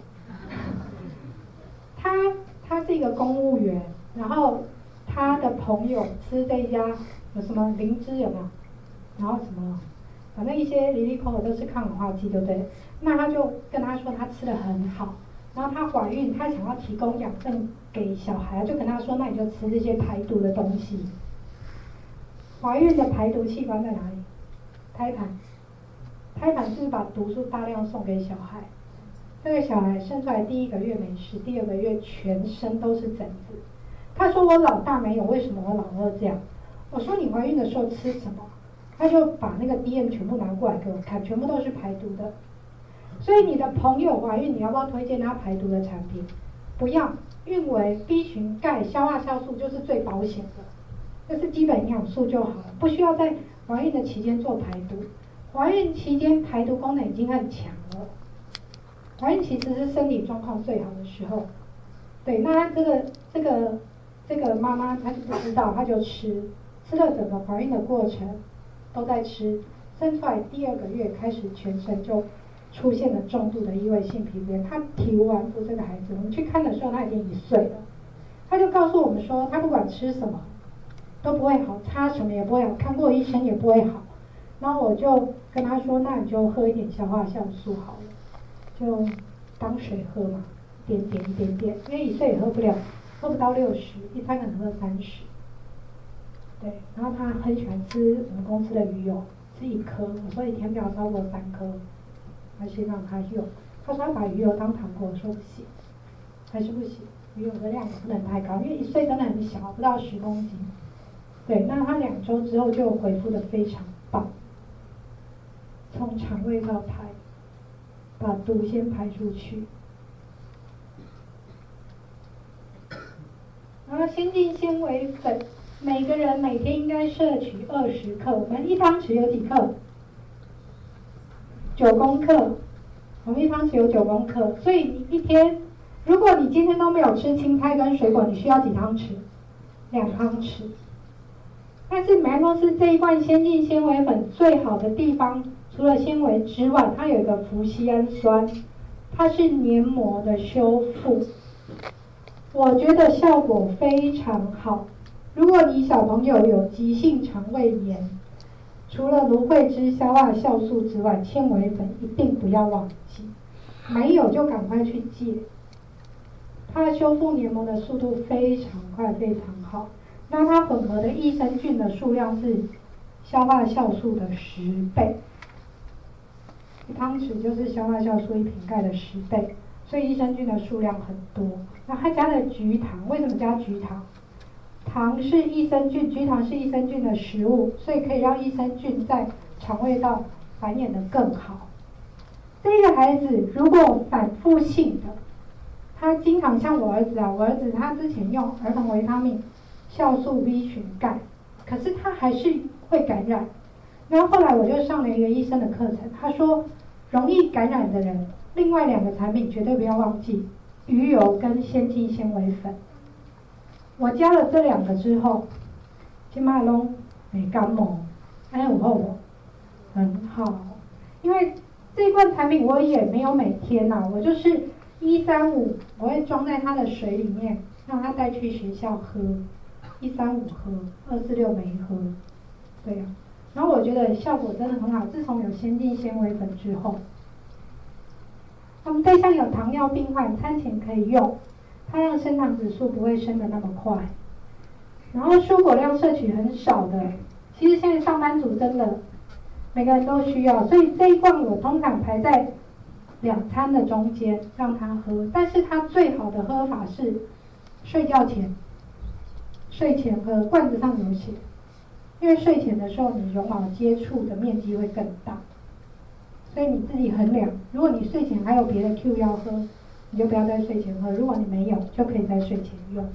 他是一个公务员，然后他的朋友吃这一家有什么灵芝有没有？然后什么，反正一些离离口口都是抗氧化剂，对不对？那他就跟他说他吃得很好，然后她怀孕，他想要提供养分给小孩，就跟他说那你就吃这些排毒的东西。怀孕的排毒器官在哪里？胎盘。胎盘是把毒素大量送给小孩，这个小孩生出来第1个月没事，第2个月全身都是疹子。他说我老大没有，为什么我老二这样？我说你怀孕的时候吃什么？他就把那个 DM 全部拿过来给我看，全部都是排毒的。所以你的朋友怀孕，你要不要推荐他排毒的产品？不要，运维、B 群、钙、消化酵素就是最保险的，这是基本营养素就好了，不需要在怀孕的期间做排毒。怀孕期间排毒功能已经很强了，怀孕其实是身体状况最好的时候。对，那这个妈妈她就不知道，她就吃了整个怀孕的过程都在吃，生出来第2个月开始全身就出现了重度的异位性皮肤炎。她体无完肤，这个孩子我们去看的时候她已经1岁了，她就告诉我们说她不管吃什么都不会好，擦什么也不会好，看过医生也不会好。然后我就跟他说，那你就喝一点消化酵素好了，就当水喝嘛，一点点，因为1岁也喝不到60，一餐可能喝30。对，然后他很喜欢吃我们公司的鱼油，吃1颗，我说1天不要超过3颗，还是让他用。他说他把鱼油当糖果，我说不行，还是不行，鱼油的量也不能太高，因为1岁真的很小，不到10公斤。对，那他2周之后就恢复得非常棒。从肠胃道排，把毒先排出去， 然后先进纤维粉，每个人每天应该摄取20克，我们1汤匙有几克？9公克，我们1汤匙有9公克，所以你一天，如果你今天都没有吃青菜跟水果，你需要几汤匙？2汤匙。但是麦诺斯这一罐先进纤维粉最好的地方，除了纤维之外，它有一个麩酰氨酸，它是黏膜的修复，我觉得效果非常好。如果你小朋友有急性肠胃炎，除了芦荟汁消化酵素之外，纤维粉一定不要忘记，没有就赶快去戒。它的修复黏膜的速度非常快，非常好。那它混合的益生菌的数量是消化酵素的10倍，1汤匙就是消化酵素1瓶盖的10倍，所以益生菌的数量很多。那它加了菊糖，为什么加菊糖？糖是益生菌，菊糖是益生菌的食物，所以可以让益生菌在肠胃道繁衍得更好。这个孩子如果反复性的，他经常像我儿子啊，我儿子他之前用儿童维他命、酵素 B 群钙，可是他还是会感染。然后后来我就上了一个医生的课程，他说容易感染的人，另外2个产品绝对不要忘记，鱼油跟先进纤维粉。我加了这2个之后，现在都没感冒，有后很好。因为这罐产品我也没有每天呐，我就是135，我会装在他的水里面，让他带去学校喝，135喝，246没喝，对呀。然后我觉得效果真的很好，自从有先进纤维粉之后，我们对象有糖尿病患，餐前可以用，它让升糖指数不会升得那么快。然后蔬果量摄取很少的，其实现在上班族真的每个人都需要，所以这一罐我通常排在2餐的中间让他喝，但是他最好的喝法是睡觉前，睡前喝，罐子上有写，因为睡前的时候你绒毛接触的面积会更大，所以你自己衡量，如果你睡前还有别的 Q 要喝，你就不要在睡前喝，如果你没有就可以在睡前用。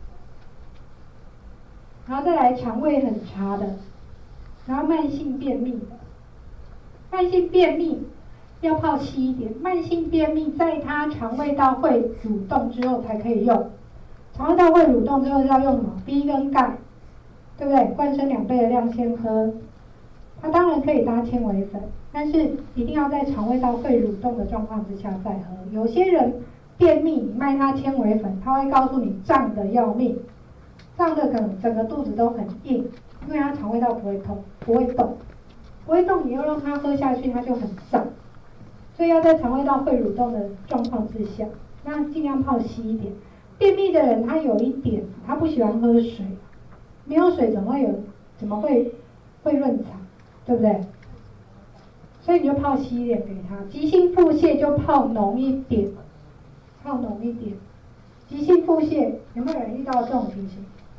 然后再来肠胃很差的，然后慢性便秘的，慢性便秘要泡稀一点，慢性便秘在它肠胃道会蠕动之后才可以用，肠胃道会蠕动之后要用什么 ？B 跟钙，对不对？灌生2倍的量先喝，它当然可以搭纤维粉，但是一定要在肠胃道会蠕动的状况之下再喝。有些人便秘，你卖他纤维粉，他会告诉你胀得要命，胀得整个肚子都很硬，因为他肠胃道不会痛，不会动，不会动，你又让他喝下去，他就很胀。所以要在肠胃道会蠕动的状况之下，那尽量泡稀一点。便秘的人他有一点，他不喜欢喝水，没有水怎么会润肠，对不对？所以你就泡稀一点给他。急性腹泻就泡浓一点，泡浓一点。急性腹泻有没有人遇到这种情形？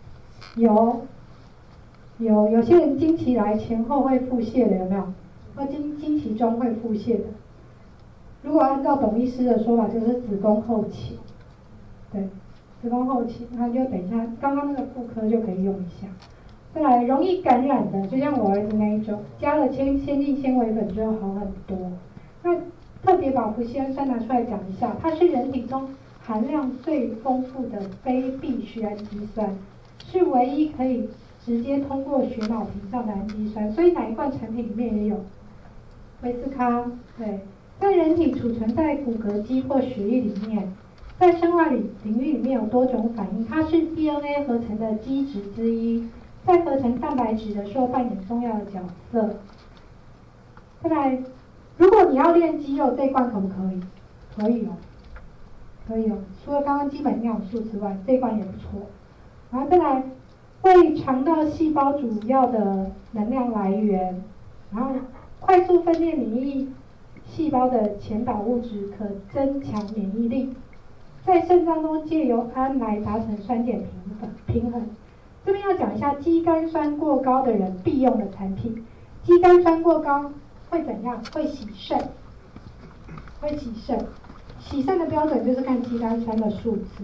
有些人经期来前后会腹泻的，有没有？或经期中会腹泻的。如果按照董医师的说法，就是子宫后期，对，子宫后期，那就等一下刚刚那个妇科就可以用一下。再来，容易感染的，就像我儿子那一种，加了先进纤维粉之后好很多。那特别把麩酰氨酸拿出来讲一下，它是人体中含量最丰富的非必需氨基酸，是唯一可以直接通过血脑屏障的氨基酸，所以哪一罐产品里面也有维斯康，对。在人体储存在骨骼肌或血液里面，在生化领域里面有多种反应，它是 DNA 合成的基质之一，在合成蛋白质的时候扮演重要的角色。再来，如果你要练肌肉，这一罐可不可以？可以哦，可以哦。除了刚刚基本营养素之外，这一罐也不错。然后再来，为肠道细胞主要的能量来源，然后快速分裂免疫细胞的前导物质可增强免疫力，在肾脏中借由氨来达成酸碱平衡。这边要讲一下肌酐酸过高的人必用的产品。肌酐酸过高会怎样？会洗肾，会洗肾。洗肾的标准就是看肌酐酸的数字，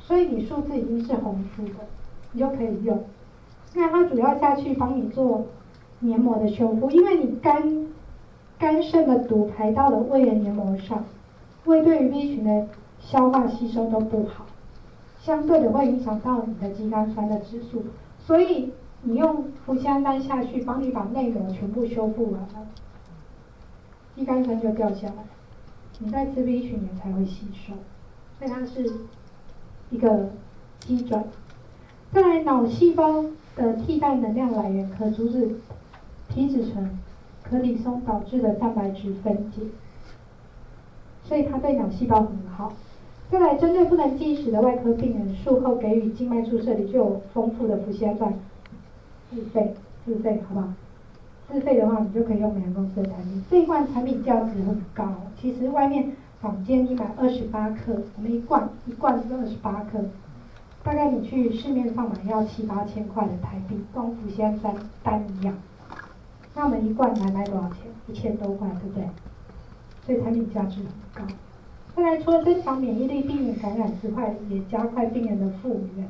所以你数字已经是红字的，你就可以用。那它主要下去帮你做黏膜的修复，因为你肝肾的毒排到了胃的黏膜上，胃对于 B 群的消化吸收都不好，相对的会影响到你的肌酐酸的指数，所以你用脯酰胺下去帮你把内膜全部修复完了，肌酐酸就掉下来，你再吃 B 群也才会吸收，所以它是一个机转。再来，脑细胞的替代能量来源可阻止皮质醇、可里松导致的蛋白质分解，所以它对脑细胞很好。再来，针对不能进食的外科病人，术后给予静脉注射里就有丰富的脯酰胺，自费，好不好？自费的话，你就可以用美良公司的产品。这一罐产品价值很高，其实外面坊间你买28克，我们一罐是28克，大概你去市面上买要7、8千块的台币，光脯酰胺单一样。那我们一罐买多少钱？1000多块，对不对？所以产品价值很高。再来，除了增强免疫力、避免感染之外，也加快病人的复原。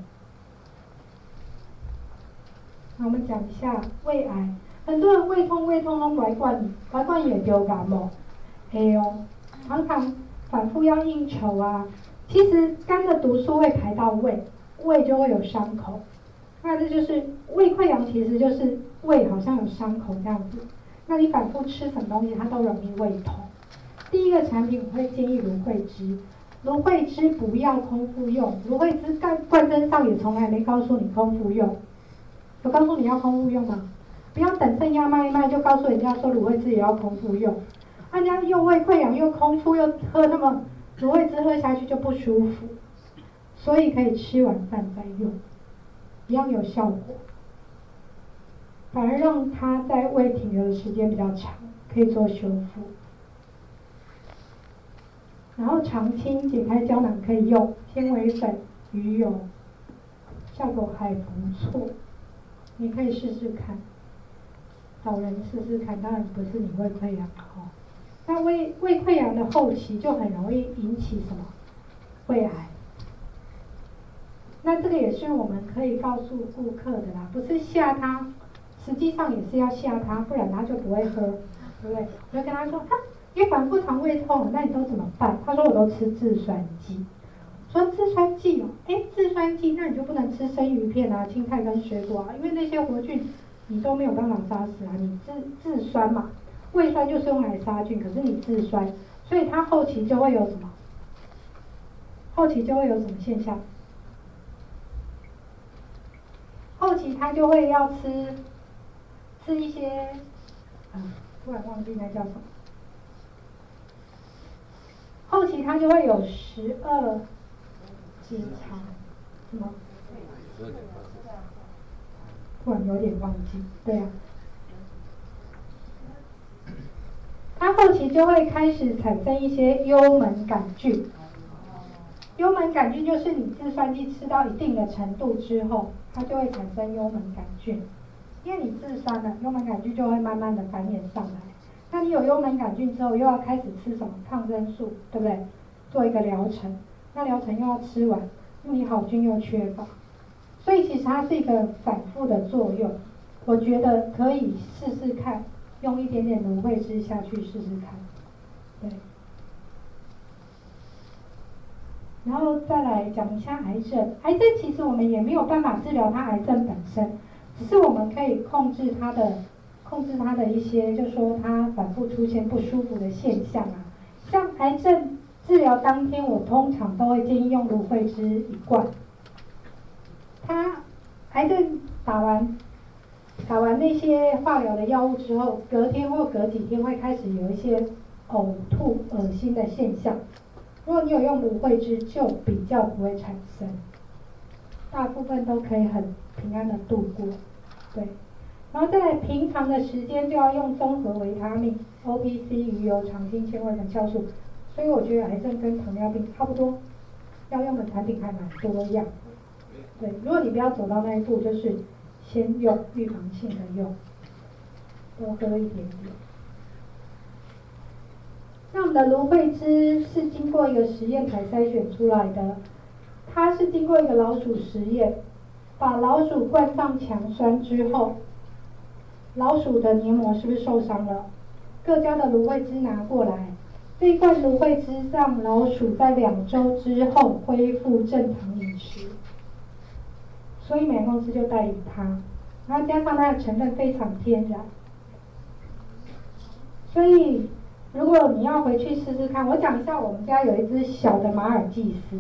那我们讲一下胃癌，很多人胃痛拢来灌也丢感冒，常常反复要应酬啊。其实肝的毒素会排到胃，胃就会有伤口。那这就是胃溃疡，其实就是胃好像有伤口这样子。那你反复吃什么东西，它都容易胃痛。第一个产品我会建议芦荟汁，芦荟汁不要空腹用，芦荟汁罐针上也从来没告诉你空腹用，有告诉你要空腹用吗？不要等剩下卖一卖就告诉人家说芦荟汁也要空腹用，人家又胃溃疡又空腹又喝那么芦荟汁喝下去就不舒服，所以可以吃完饭再用，一样有效果，反而让它在胃停留的时间比较长，可以做修复。然后常青解开胶囊可以用纤维粉、鱼油，效果还不错，你可以试试看。老人试试看，当然不是你胃溃疡哦。那胃溃疡的后期就很容易引起什么？胃癌。那这个也是我们可以告诉顾客的啦，不是吓他，实际上也是要吓他，不然他就不会喝，对不对？我就跟他说，你反复肠胃痛，那你都怎么办？他说我都吃制酸剂。说制酸剂哦，制酸剂，那你就不能吃生鱼片啊、青菜跟水果啊，因为那些活菌你都没有办法杀死啊，你制酸嘛，胃酸就是用来杀菌，可是你制酸，所以它后期就会有什么？后期就会有什么现象？后期他就会要吃一些，突然忘记那叫什么。后期它就会有12指肠，什么？突然有点忘记，对啊。它后期就会开始产生一些幽门杆菌。幽门杆菌就是你制酸剂吃到一定的程度之后，它就会产生幽门杆菌。因为你制酸了，幽门杆菌就会慢慢的繁衍上来。那你有幽门杆菌之后，又要开始吃什么抗生素，对不对？做一个疗程，那疗程又要吃完，你好菌又缺乏，所以其实它是一个反复的作用。我觉得可以试试看，用一点点芦荟汁下去试试看，对。然后再来讲一下癌症，癌症其实我们也没有办法治疗它癌症本身，只是我们可以控制它的一些，就说它反复出现不舒服的现象啊。像癌症治疗当天，我通常都会建议用芦荟汁1罐。它癌症打完那些化疗的药物之后，隔天或隔几天会开始有一些呕吐、恶心的现象。如果你有用芦荟汁，就比较不会产生，大部分都可以很平安的度过，对。然后再来，平常的时间就要用综合维他命、OPC、鱼油、常青、纤维跟酵素。所以我觉得癌症跟糖尿病差不多，要用的产品还蛮多样。对，如果你不要走到那一步，就是先用预防性的用，多喝一点点。那我们的芦荟汁是经过一个实验才筛选出来的， 它是经过一个老鼠实验，把老鼠灌上强酸之后，老鼠的黏膜是不是受伤了？各家的芦荟汁拿过来，这一罐芦荟汁让老鼠在2周之后恢复正常饮食，所以美容公司就代理它，然后加上它的成分非常天然，所以如果你要回去试试看，我讲一下我们家有一只小的马尔济斯，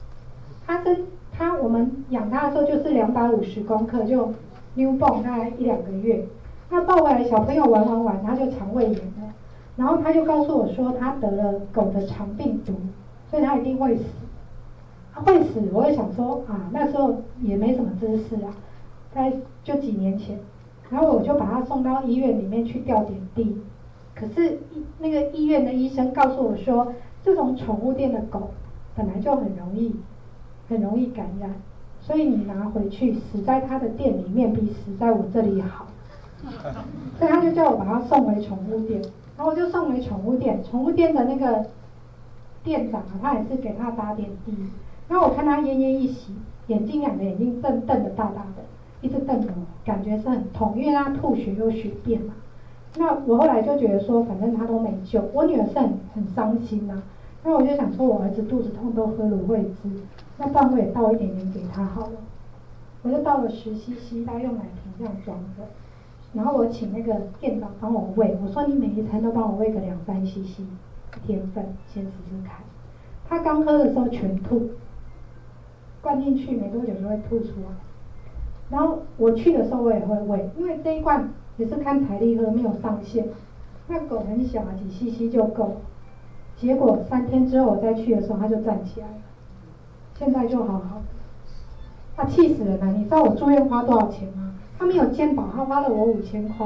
我们养它的时候就是250公克，就 newborn 大概1-2个月。那抱回来小朋友玩，他就肠胃炎了，然后他就告诉我说他得了狗的肠病毒，所以他一定会死。他会死，我也想说啊，那时候也没什么知识啊，大概就几年前，然后我就把他送到医院里面去吊点滴。可是那个医院的医生告诉我说，这种宠物店的狗本来就很容易感染，所以你拿回去死在他的店里面比死在我这里好。所以他就叫我把它送回宠物店，然后我就送回宠物店。宠物店的那个店长啊，他也是给他打点滴。然后我看他奄奄一息，2个眼睛瞪得大大的，一直瞪着我，感觉是很痛，因为他吐血有血便嘛。那我后来就觉得说，反正他都没救，我女儿是很伤心啊。那我就想说，我儿子肚子痛都喝芦荟汁，那不然我也倒一点点给他好了。我就倒了10cc，大概用奶瓶这样装着。然后我请那个店长帮我喂，我说你每一餐都帮我喂个2-3cc 甜粉，先试试看。他刚喝的时候全吐，灌进去没多久就会吐出来。然后我去的时候我也会喂，因为这一罐也是看财力喝，没有上限。那狗很小啊，几 cc 就够了。结果3天之后我再去的时候，它就站起来了，现在就好好的。他气死人了！你知道我住院花多少钱吗？他没有健保，他花了我5000块，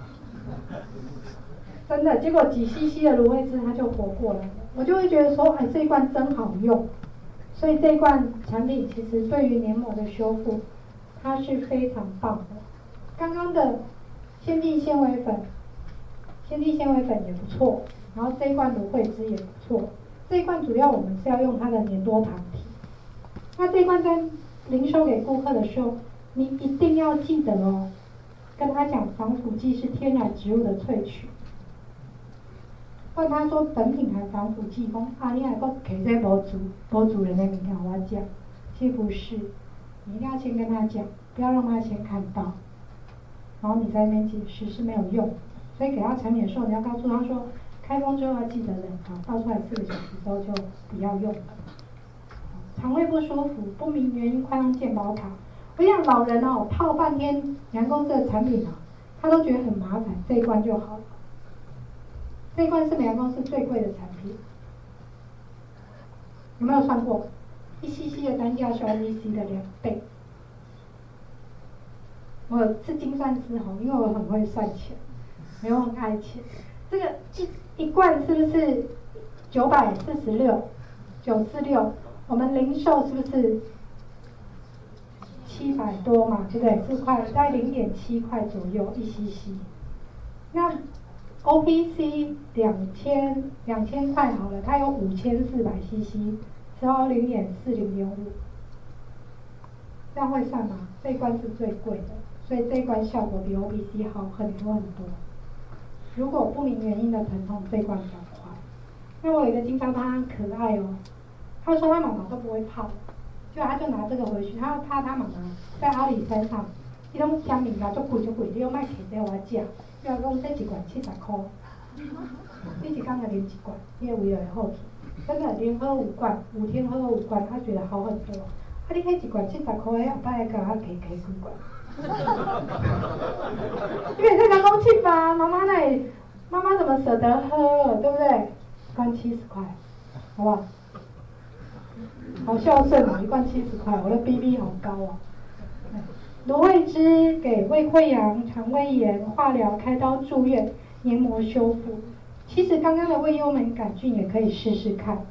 真的。结果几 cc 的芦荟汁他就活过来了，我就会觉得说，哎，这一罐真好用。所以这一罐产品其实对于黏膜的修复，它是非常棒的。刚刚的先进纤维粉也不错，然后这一罐芦荟汁也不错。这一罐主要我们是要用它的粘多糖体。那这一罐在零售给顾客的时候，你一定要记得哦，跟他讲防腐剂是天然植物的萃取。问他说本品含防腐剂，说啊你还讲其实没主人的物件我讲，其实不是，你一定要先跟他讲，不要让他先看到，然后你在那边解释是没有用。所以给他产品的时候，你要告诉他说，开封之后要记得冷藏，倒出来4个小时之后就不要用了。肠胃不舒服，不明原因快用健保卡。我想老人哦，泡半天阳公司的产品啊，他都觉得很麻烦，这一罐就好了。这一罐是美阳公司最贵的产品，有没有算过？1cc 的单价是 OVC 的2倍。我是精算师哈，因为我很会算钱，没有很爱钱。这个一罐是不是946？946，我们零售是不是700多嘛？对不对？4块，大概0.7块左右1cc。那 OPC 2000块好了，它有5400cc，只要0.4、0.5，这样会算吗？这一罐是最贵的，所以这一罐效果比 OPC 好很多很多。如果不明原因的疼痛，这一罐比较快。那我有一个经销商，他很可爱哦，他说他妈妈都不会泡，他就拿这个回去，他怕他妈妈在阿里山上，伊拢香米啦，足贵，你又卖起这我食。要讲这一罐70块，你一天就啉1罐，你的胃就会好起。真的，连喝5罐，5天喝5罐，他觉得好很多。啊，你那一罐70块，下摆来给他开几罐。因为这刚刚气吧，妈妈怎么舍得喝，对不对？一罐70块，好不好？好孝顺哦，一罐70块，我的 BB 好高哦。芦荟汁给胃溃疡、肠胃炎、化疗、开刀、住院、黏膜修复。其实刚刚的胃幽门杆菌也可以试试看。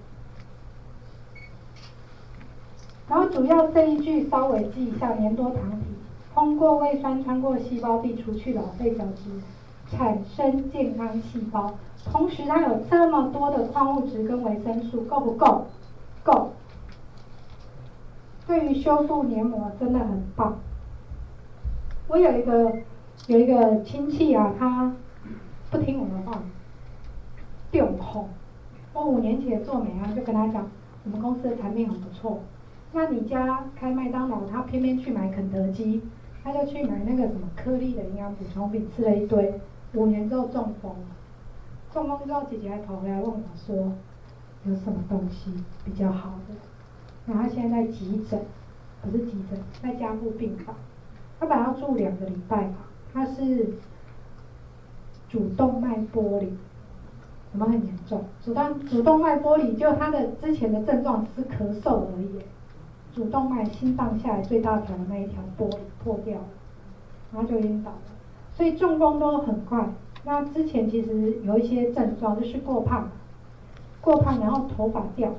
然后主要这一句稍微记一下，粘多糖体通过胃酸穿过细胞壁，除去老废角质，产生健康细胞。同时它有这么多的矿物质跟维生素，够不够？够。 对于修复黏膜真的很棒。我有一个亲戚啊，他不听我的话，电控。我5年前做美啊，就跟他讲，我们公司的产品很不错。那你家开麦当劳，他偏偏去买肯德基，他就去买那个什么颗粒的营养补充品，吃了一堆，5年之后中风了。中风之后，姐姐还跑回来问我说，有什么东西比较好的？然后他现在在急诊，不是急诊，在加护病房。他本来要住2个礼拜吧，他是主动脉剥离，有没有很严重？主动脉剥离，就他的之前的症状只是咳嗽而已。主动脉心脏下来最大条的那一条玻璃破掉了，然后就晕倒了。所以中风都很快。那之前其实有一些症状，就是过胖，然后头发掉。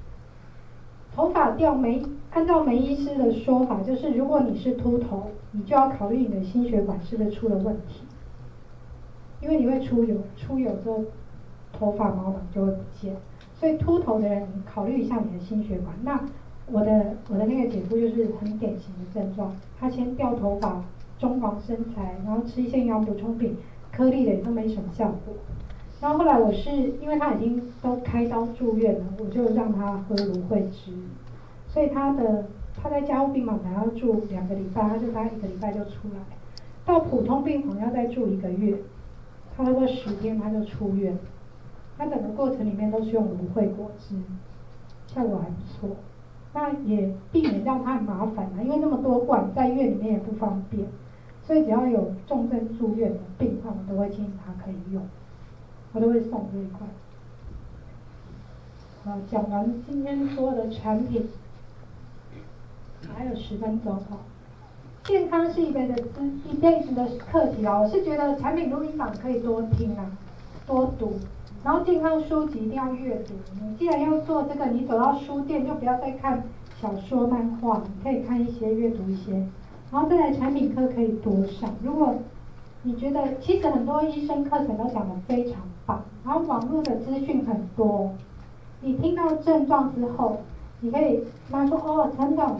按照梅医师的说法，就是如果你是秃头，你就要考虑你的心血管是不是出了问题，因为你会出油之后头发毛囊就会不见，所以秃头的人你考虑一下你的心血管。那我的那个姐夫就是很典型的症状，他先掉头发、中黄身材，然后吃一些营养补充品，颗粒的也都没什么效果。然后后来我是因为他已经都开刀住院了，我就让他喝芦荟汁，所以他在加护病房还要住2个礼拜，他就大概1个礼拜就出来，到普通病房要再住1个月，差不多10天他就出院。他整个过程里面都是用芦荟果汁，效果还不错。那也避免让他很麻烦了，因为那么多罐在院里面也不方便，所以只要有重症住院的病患，我都会建议他可以用，我都会送这一块。好，讲完今天所有的产品，还有10分钟哈。健康是一辈子的课题啊，我是觉得产品录音档可以多听啊，多读。然后健康书籍一定要阅读。你既然要做这个，你走到书店就不要再看小说、漫画，你可以看一些、阅读一些。然后再来产品课可以多上。如果你觉得其实很多医生课程都讲得非常棒，然后网络的资讯很多，你听到症状之后，你可以跟他说哦，真的，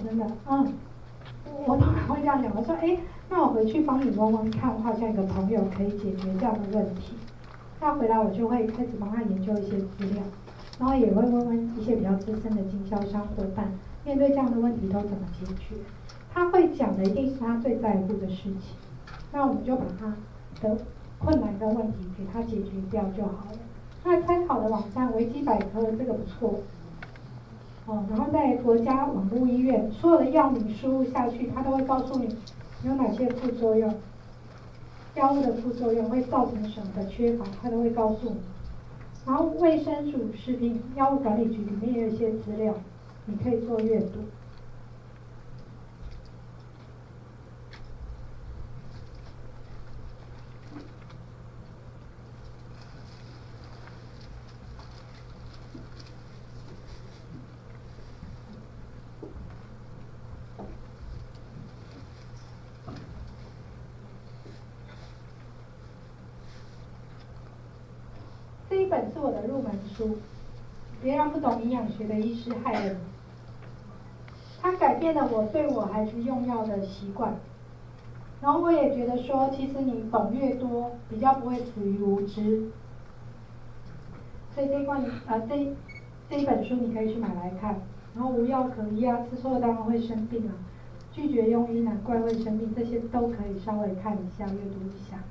我通常会这样讲，我说那我回去帮你问问看，我好像有个朋友可以解决这样的问题。那回来我就会开始帮他研究一些资料，然后也会问问一些比较资深的经销商伙伴，面对这样的问题都怎么解决。他会讲的一定是他最在乎的事情，那我们就把他的困难跟问题给他解决掉就好了。那参考的网站维基百科这个不错，然后在国家网络医院所有的药名输入下去，它都会告诉你有哪些副作用。药物的副作用会造成什么的缺乏，它都会告诉你。然后卫生署食品药物管理局里面也有一些资料，你可以做阅读。这一本是我的入门书，别让不懂营养学的医师害了你。它改变了我对我孩子用药的习惯，然后我也觉得说，其实你懂越多，比较不会死于无知。所以这一本书你可以去买来看。然后无药可医啊，吃错了当然会生病啊，拒绝用医难怪会生病，这些都可以稍微看一下、阅读一下。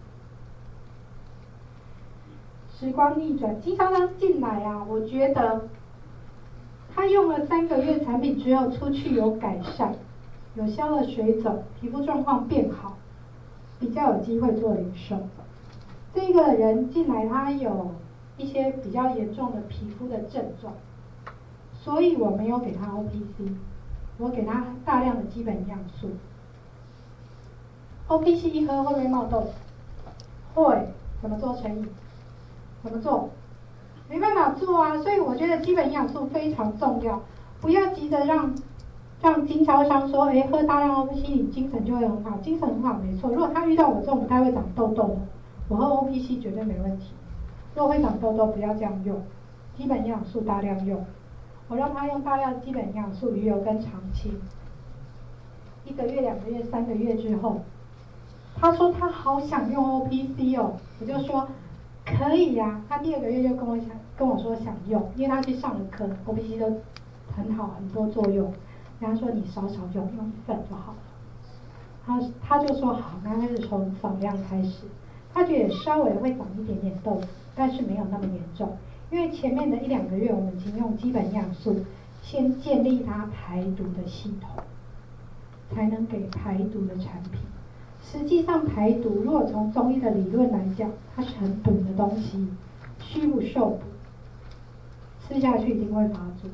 时光逆转，经销商进来啊，我觉得他用了3个月产品之后，出去有改善，有消了水肿，皮肤状况变好，比较有机会做零售。这个人进来，他有一些比较严重的皮肤的症状，所以我没有给他 OPC， 我给他大量的基本营养素。OPC 一喝会不会冒痘？会，怎么做成瘾？怎么做？没办法做啊，所以我觉得基本营养素非常重要，不要急着让经销商说，喝大量 OPC 你精神就会很好，精神很好没错。如果他遇到我这种不太会长痘痘的，我喝 OPC 绝对没问题。如果会长痘痘，不要这样用，基本营养素大量用。 我让他用大量基本营养素、鱼油跟长青。1个月、2个月、3个月之后，他说他好想用 OPC 哦，我就说可以呀、他第2个月就跟我说想用，因为他去上了课 ，OPC 都很好，很多作用。然后说你少用1份就好了。他就说好，那开始从少量开始。他觉得稍微会长一点点痘子，但是没有那么严重，因为前面的1、2个月我们已经用基本营养素先建立他排毒的系统，才能给排毒的产品。实际上排毒，如果从中医的理论来讲，它是很补的东西，虚不受补，吃下去一定会发作。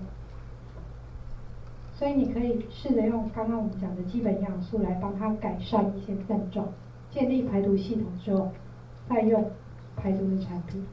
所以你可以试着用刚刚我们讲的基本营养素来帮他改善一些症状，建立排毒系统之后，再用排毒的产品。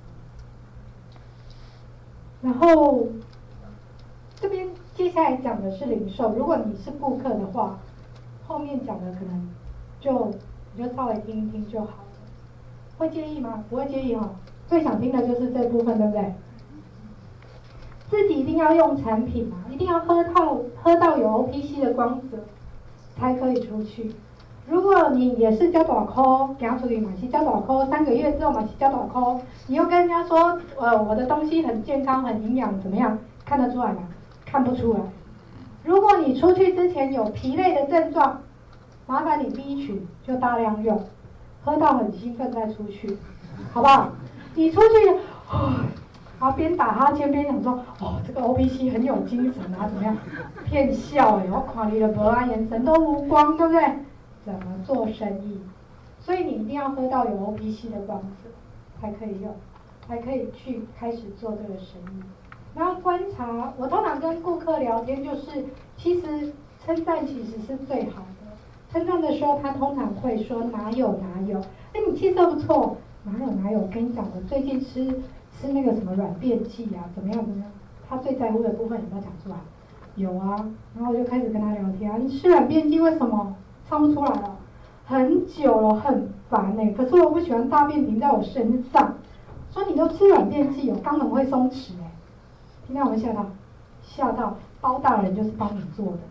然后这边接下来讲的是零售，如果你是顾客的话，后面讲的可能你就稍微听一听就好了。会介意吗？不会介意哦。最想听的就是这部分，对不对？自己一定要用产品啊，一定要喝到有 OPC 的光泽才可以出去。如果你也是交大块，给他出去买是交大块，3个月之后买是交大块，你又跟人家说我的东西很健康很营养怎么样？看得出来吗？看不出来。如果你出去之前有疲累的症状，麻烦你B群就大量用，喝到很兴奋再出去，好不好？你出去然后边打哈欠边想说这个 OPC 很有精神啊，怎么样？骗笑我看你的无啊，眼神都无光，对不对？怎么做生意？所以你一定要喝到有 OPC 的光泽才可以用，才可以去开始做这个生意。然后观察，我通常跟顾客聊天就是，其实称赞其实是最好的。称赞的时候，他通常会说哪有，你气色不错，哪有？我跟你讲，我最近吃那个什么软便剂啊，怎么样？他最在乎的部分有没有讲出来？有啊，然后我就开始跟他聊天啊，你吃软便剂为什么？唱不出来了，很久了，很烦欸。可是我不喜欢大便停在我身上。说你都吃软便剂，有肛门会松弛欸。今天我们吓到，包大人就是帮你做的。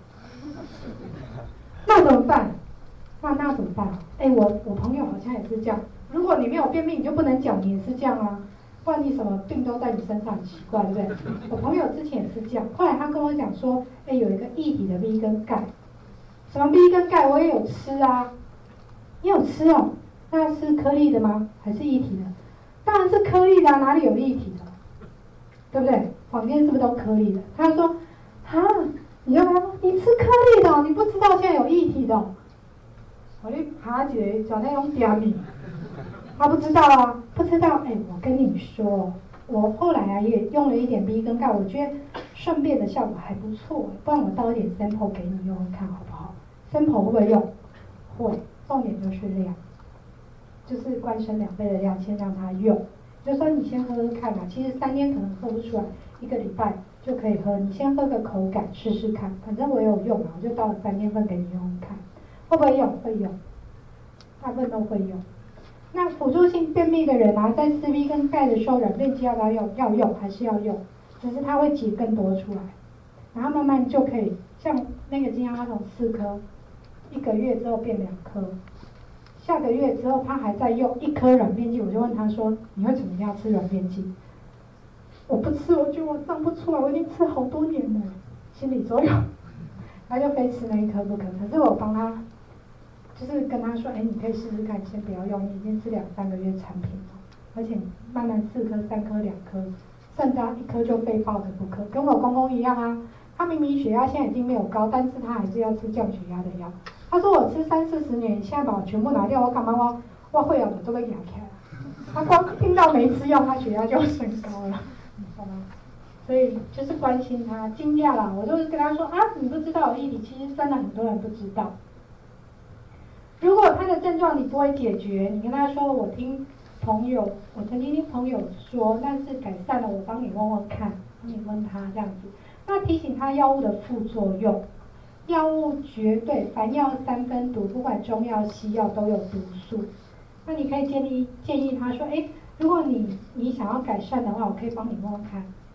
那怎么办？那怎么办？我朋友好像也是这样。如果你没有便秘，你就不能讲你也是这样啊，不然你什么病都在你身上，很奇怪，对不对？我朋友之前也是这样，后来他跟我讲说，有一个液体的 V 跟钙。什么 B 跟钙我也有吃啊，你有吃哦？那是颗粒的吗？还是液体的？当然是颗粒的啊，哪里有液体的？对不对？坊间是不是都颗粒的？他说，你就跟他说你吃颗粒的哦，你不知道现在有液体的哦。我就一个叫那种点米，他不知道啊，不知道。我跟你说，我后来也用了一点 B 跟钙，我觉得顺便的效果还不错，不然我倒一点 sample 给你用看好不好？sample 会不会用？会，重点就是量，就是灌生2倍的量，先让它用。就说你先喝喝看嘛，其实3天可能喝不出来，1个礼拜就可以喝。你先喝个口感试试看，反正我有用嘛，我就倒了3天份给你用看，会不会用？会用，大部分都会用。那辅助性便秘的人啊，在吃 B 跟钙的时候，软便剂要不要用？要用，还是要用，只是它会挤更多出来，然后慢慢就可以像那个金阿从4颗，1个月之后变2颗，下个月之后他还在用1颗软便剂，我就问他说：“你为什么要吃软便剂？”我不吃，我觉得我长不出来，我已经吃好多年了，心理作用，他就非吃那1颗不可。可是我帮他，就是跟他说：“你可以试试看，先不要用，你已经吃2、3个月产品了，而且慢慢4颗、3颗、2颗，甚至1颗就非抱着不可。”跟我公公一样啊，他明明血压现在已经没有高，但是他还是要吃降血压的药。他说我吃30、40年，现在把我全部拿掉，我干嘛我会有的都被压开了。他光听到没吃药，他血压就升高了，你懂吗？所以就是关心他，惊讶啦。我就是跟他说你不知道有液体，其实真的很多人不知道。如果他的症状你不会解决，你跟他说我曾经听朋友说，但是改善了，我帮你问问看，帮你问他这样子。那提醒他药物的副作用。药物绝对，凡药3分毒，不管中药西药都有毒素。那你可以建议他说，如果你想要改善的话，我可以帮你问问看。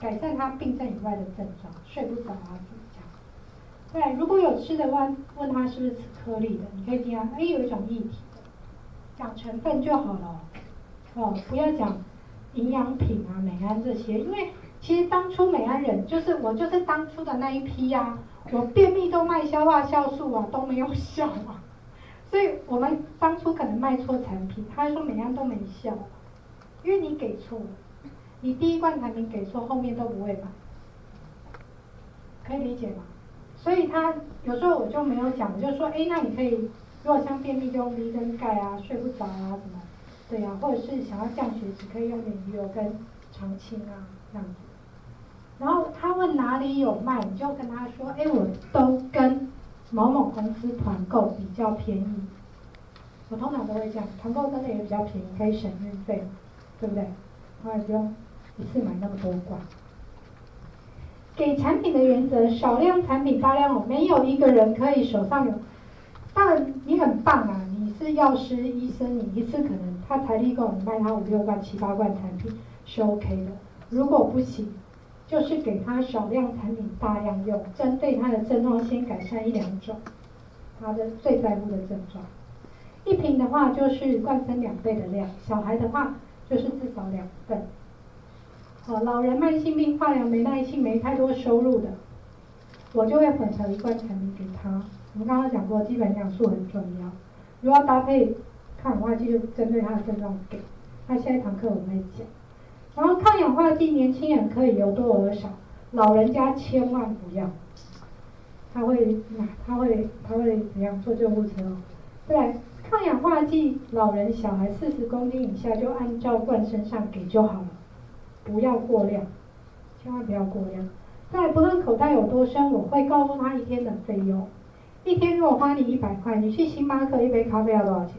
改善他病症以外的症状，睡不着啊什么这样。对，如果有吃的话，问他是不是吃颗粒的，你可以听他，有一种液体的，讲成分就好了不要讲营养品啊、美安这些，因为其实当初美安人我就是当初的那一批啊，我便秘都卖消化酵素啊，都没有效啊，所以我们当初可能卖错产品，他说美安都没效，因为你给错了，你第一罐产品给错，后面都不会买，可以理解吗？所以他有时候我就没有讲，我就说，那你可以，如果像便秘就用 V 跟钙啊，睡不着啊什么，对啊，或者是想要降血脂，可以用点鱼油跟常青啊这样子。然后他问哪里有卖，你就跟他说，我都跟某某公司团购比较便宜。我通常都会这样，团购真的也比较便宜，可以省运费，对不对？然后也不用一次买那么多罐。给产品的原则，少量产品大量有，没有一个人可以手上有。当然你很棒啊，你是药师医生，你一次可能他财力够，你卖他5、6罐、7、8罐产品是 OK 的。如果不行，就是给他少量产品大量用，针对他的症状先改善1、2种，他的最在乎的症状。一瓶的话就是灌生2倍的量，小孩的话就是至少2份。老人慢性病化疗没耐性没太多收入的，我就会混合1罐产品给他。我们刚刚讲过，基本营养素很重要，如果要搭配抗氧化剂，就针对他的症状给。那下一堂课我们会讲。然后抗氧化剂，年轻人可以由多而少，老人家千万不要。他会怎样坐救护车哦？对，抗氧化剂，老人小孩40公斤以下就按照灌身上给就好了。不要过量，千万不要过量。再不论口袋有多深，我会告诉他1天的费用。1天如果花你100块，你去星巴克一杯咖啡要多少钱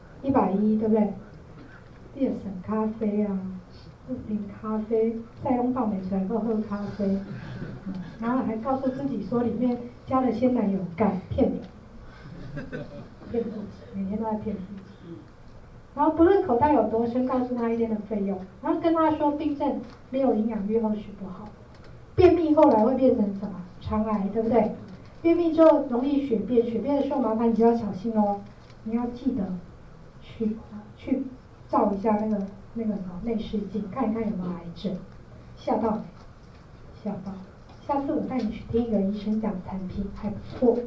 ？110，对不对？你省咖啡啊，饮咖啡，塞翁倒美出来后喝咖啡，然后还告诉自己说里面加了鲜奶有钙，骗人，骗自己，每天都在骗自己。然后不论口袋有多深，告诉他1天的费用，然后跟他说病症没有营养，预后许不好。便秘后来会变成什么？肠癌，对不对？便秘之后容易血便，血便的时候麻烦你就要小心哦，你要记得去照一下那个什么内视镜，看一看有没有癌症。吓到没？吓到。下次我带你去听一个医生讲产品，还不错，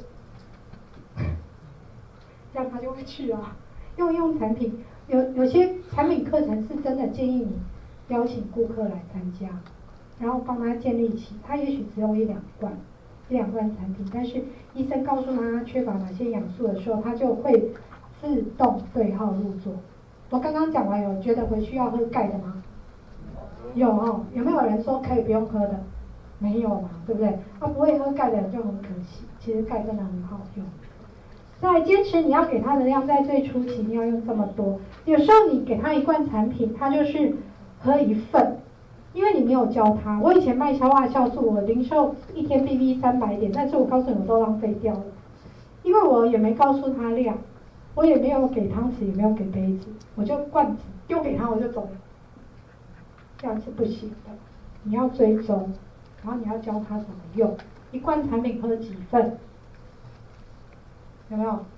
这样他就会去啊。用产品。有些产品课程是真的建议你邀请顾客来参加，然后帮他建立起，他也许只用1、2罐产品，但是医生告诉他缺乏哪些养素的时候，他就会自动对号入座。我刚刚讲完，有觉得回去要喝钙的吗？有哦，有没有人说可以不用喝的？没有嘛，对不对？不会喝钙的人就很可惜，其实钙真的很好用。再坚持你要给他的量，在最初期你要用这么多。有时候你给他1罐产品，他就是喝1份，因为你没有教他。我以前卖消化酵素，我零售1天 BB 300点，但是我告诉你我都浪费掉了，因为我也没告诉他量，我也没有给汤匙，也没有给杯子，我就罐子丢给他我就走了，这样是不行的。你要追踪，然后你要教他怎么用，1罐产品喝几份。有没有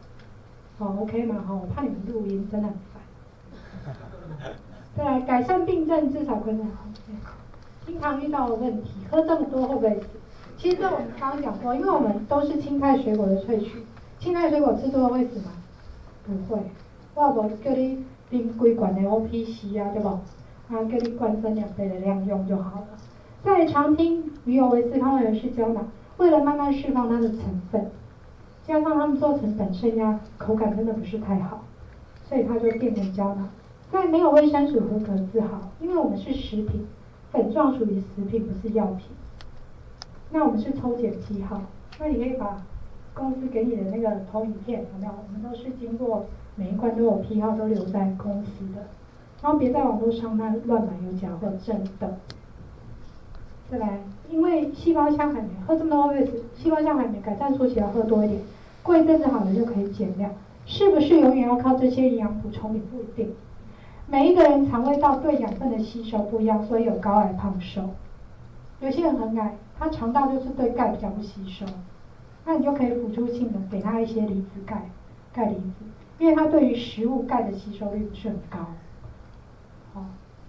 ？OK 吗？我怕你们录音真的很烦。再来改善病症，至少可能经常遇到的问题，喝这么多会不会死？其实这我们刚刚讲过，因为我们都是青菜水果的萃取，青菜水果吃多了会死吗？不会。我无叫你啉几罐的 OPC 啊，对不？叫你灌生2倍的量用就好了。再常听鱼油维斯康的人士胶囊，为了慢慢释放它的成分。加上他们做成本身呀，口感真的不是太好，所以它就变成胶囊。在没有卫生署合格字号，因为我们是食品，粉状属于食品，不是药品。那我们是抽检批号，那你可以把公司给你的那个投影片有没有？我们都是经过每一罐都有批号，都留在公司的，然后别在网络上乱买有假货，真的。再来，因为细胞相海绵喝这么多会死，细胞相海绵改善初期要喝多一点，过一阵子好了就可以减量。是不是永远要靠这些营养补充？也不一定。每一个人肠胃道对养分的吸收不一样，所以有高矮胖瘦。 有些人很矮，他肠道就是对钙比较不吸收，那你就可以辅助性的给他一些离子钙、钙离子，因为它对于食物钙的吸收率不是很高。好，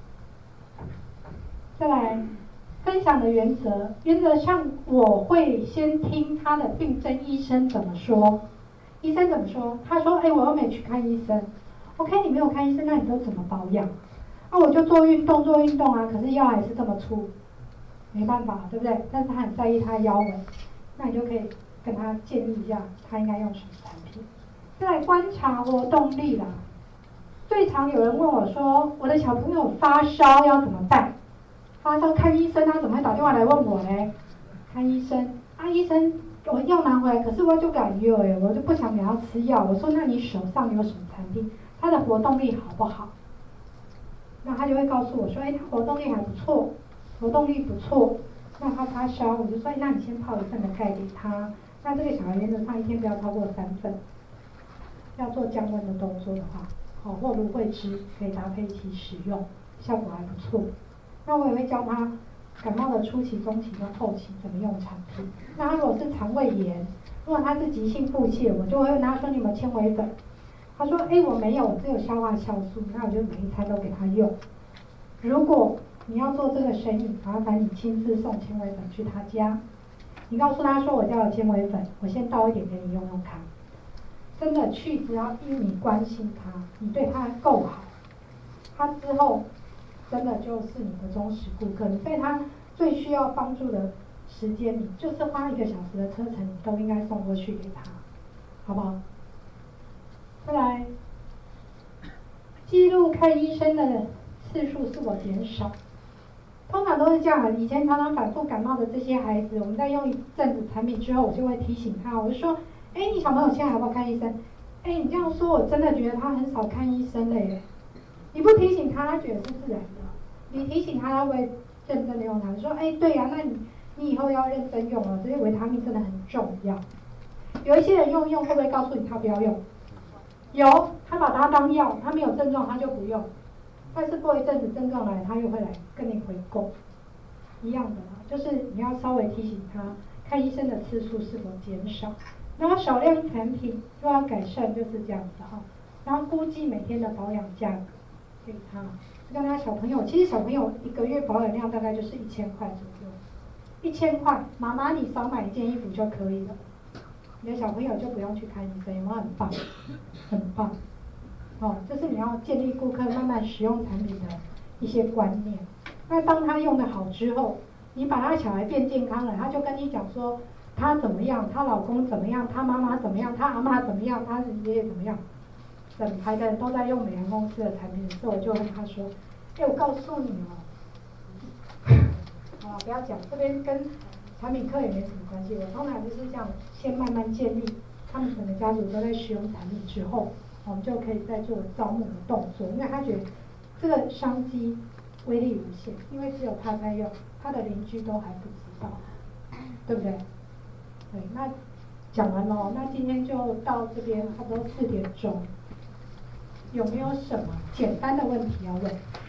再来分享的原则，原则上我会先听他的病症，医生怎么说。医生怎么说？他说：“哎，我又没去看医生。OK， 你没有看医生，那你都怎么保养？啊，我就做运动啊，可是腰还是这么粗，没办法，对不对？但是他很在意他的腰围，那你就可以跟他建议一下，他应该用什么产品。再来观察活动力啦。最常有人问我说，我的小朋友发烧要怎么办？发烧看医生啊，怎么会打电话来问我嘞？看医生啊，医生。”我药拿回来，可是我就感觉我就不想给他吃药。我说那你手上有什么产品？他的活动力好不好？那他就会告诉我说，哎，他活动力还不错，活动力不错。那他发烧，我就说，哎，那你先泡1份的钙给他。那这个小孩原则上1天不要超过3份。要做降温的动作的话，好，或芦荟汁可以搭配一起使用，效果还不错。那我也会教他。感冒的初期、中期跟后期怎么用产品？那他如果是肠胃炎，如果他是急性腹泻，我就会问他说：“你有没有纤维粉？”他说：“哎，我没有，我只有消化酵素。”那我就每一餐都给他用。如果你要做这个生意，麻烦你亲自送纤维粉去他家。你告诉他说：“我家有纤维粉，我先倒一点给你用用看。”真的去，只要因你关心他，你对他够好，他之后。真的就是你的忠实顾客，你在他最需要帮助的时间里，就是花1个小时的车程，你都应该送过去给他，好不好？再来，记录看医生的次数是否减少？通常都是这样的。以前常常反复感冒的这些孩子，我们在用一阵子产品之后，我就会提醒他，我就说：“哎，你小朋友现在要不要看医生？”哎，你这样说，我真的觉得他很少看医生嘞。你不提醒他，他觉得是自然的。你提醒他，他会认真的用它。说，哎，对呀，那你以后要认真用了，这些维他命真的很重要。有一些人用会不会告诉你他不要用？有，他把它当药，他没有症状他就不用，但是过一阵子症状来，他又会来跟你回购。一样的啦，就是你要稍微提醒他，看医生的次数是否减少，然后少量产品若要改善就是这样子哈。然后估计每天的保养价格给他。跟他小朋友，其实小朋友1个月保养量大概就是1000块左右，1000块，妈妈你少买1件衣服就可以了，你的小朋友就不用去看医生，有没有很棒？很棒，哦，这是你要建立顾客慢慢使用产品的一些观念。那当他用得好之后，你把他小孩变健康了，他就跟你讲说他怎么样，他老公怎么样，他妈妈怎么样，他阿嬷怎么样，他爷爷怎么样。整排的人都在用美良公司的产品的时候，我就跟他说：“哎，我告诉你哦，好，不要讲，这边跟产品课也没什么关系。我通常就是这样，先慢慢建立他们整个家族都在使用产品之后，我们就可以再做招募的动作，因为他觉得这个商机威力无限，因为只有他在用，他的邻居都还不知道，对不对？对，那讲完了，那今天就到这边，差不多4点钟。有没有什么简单的问题要问？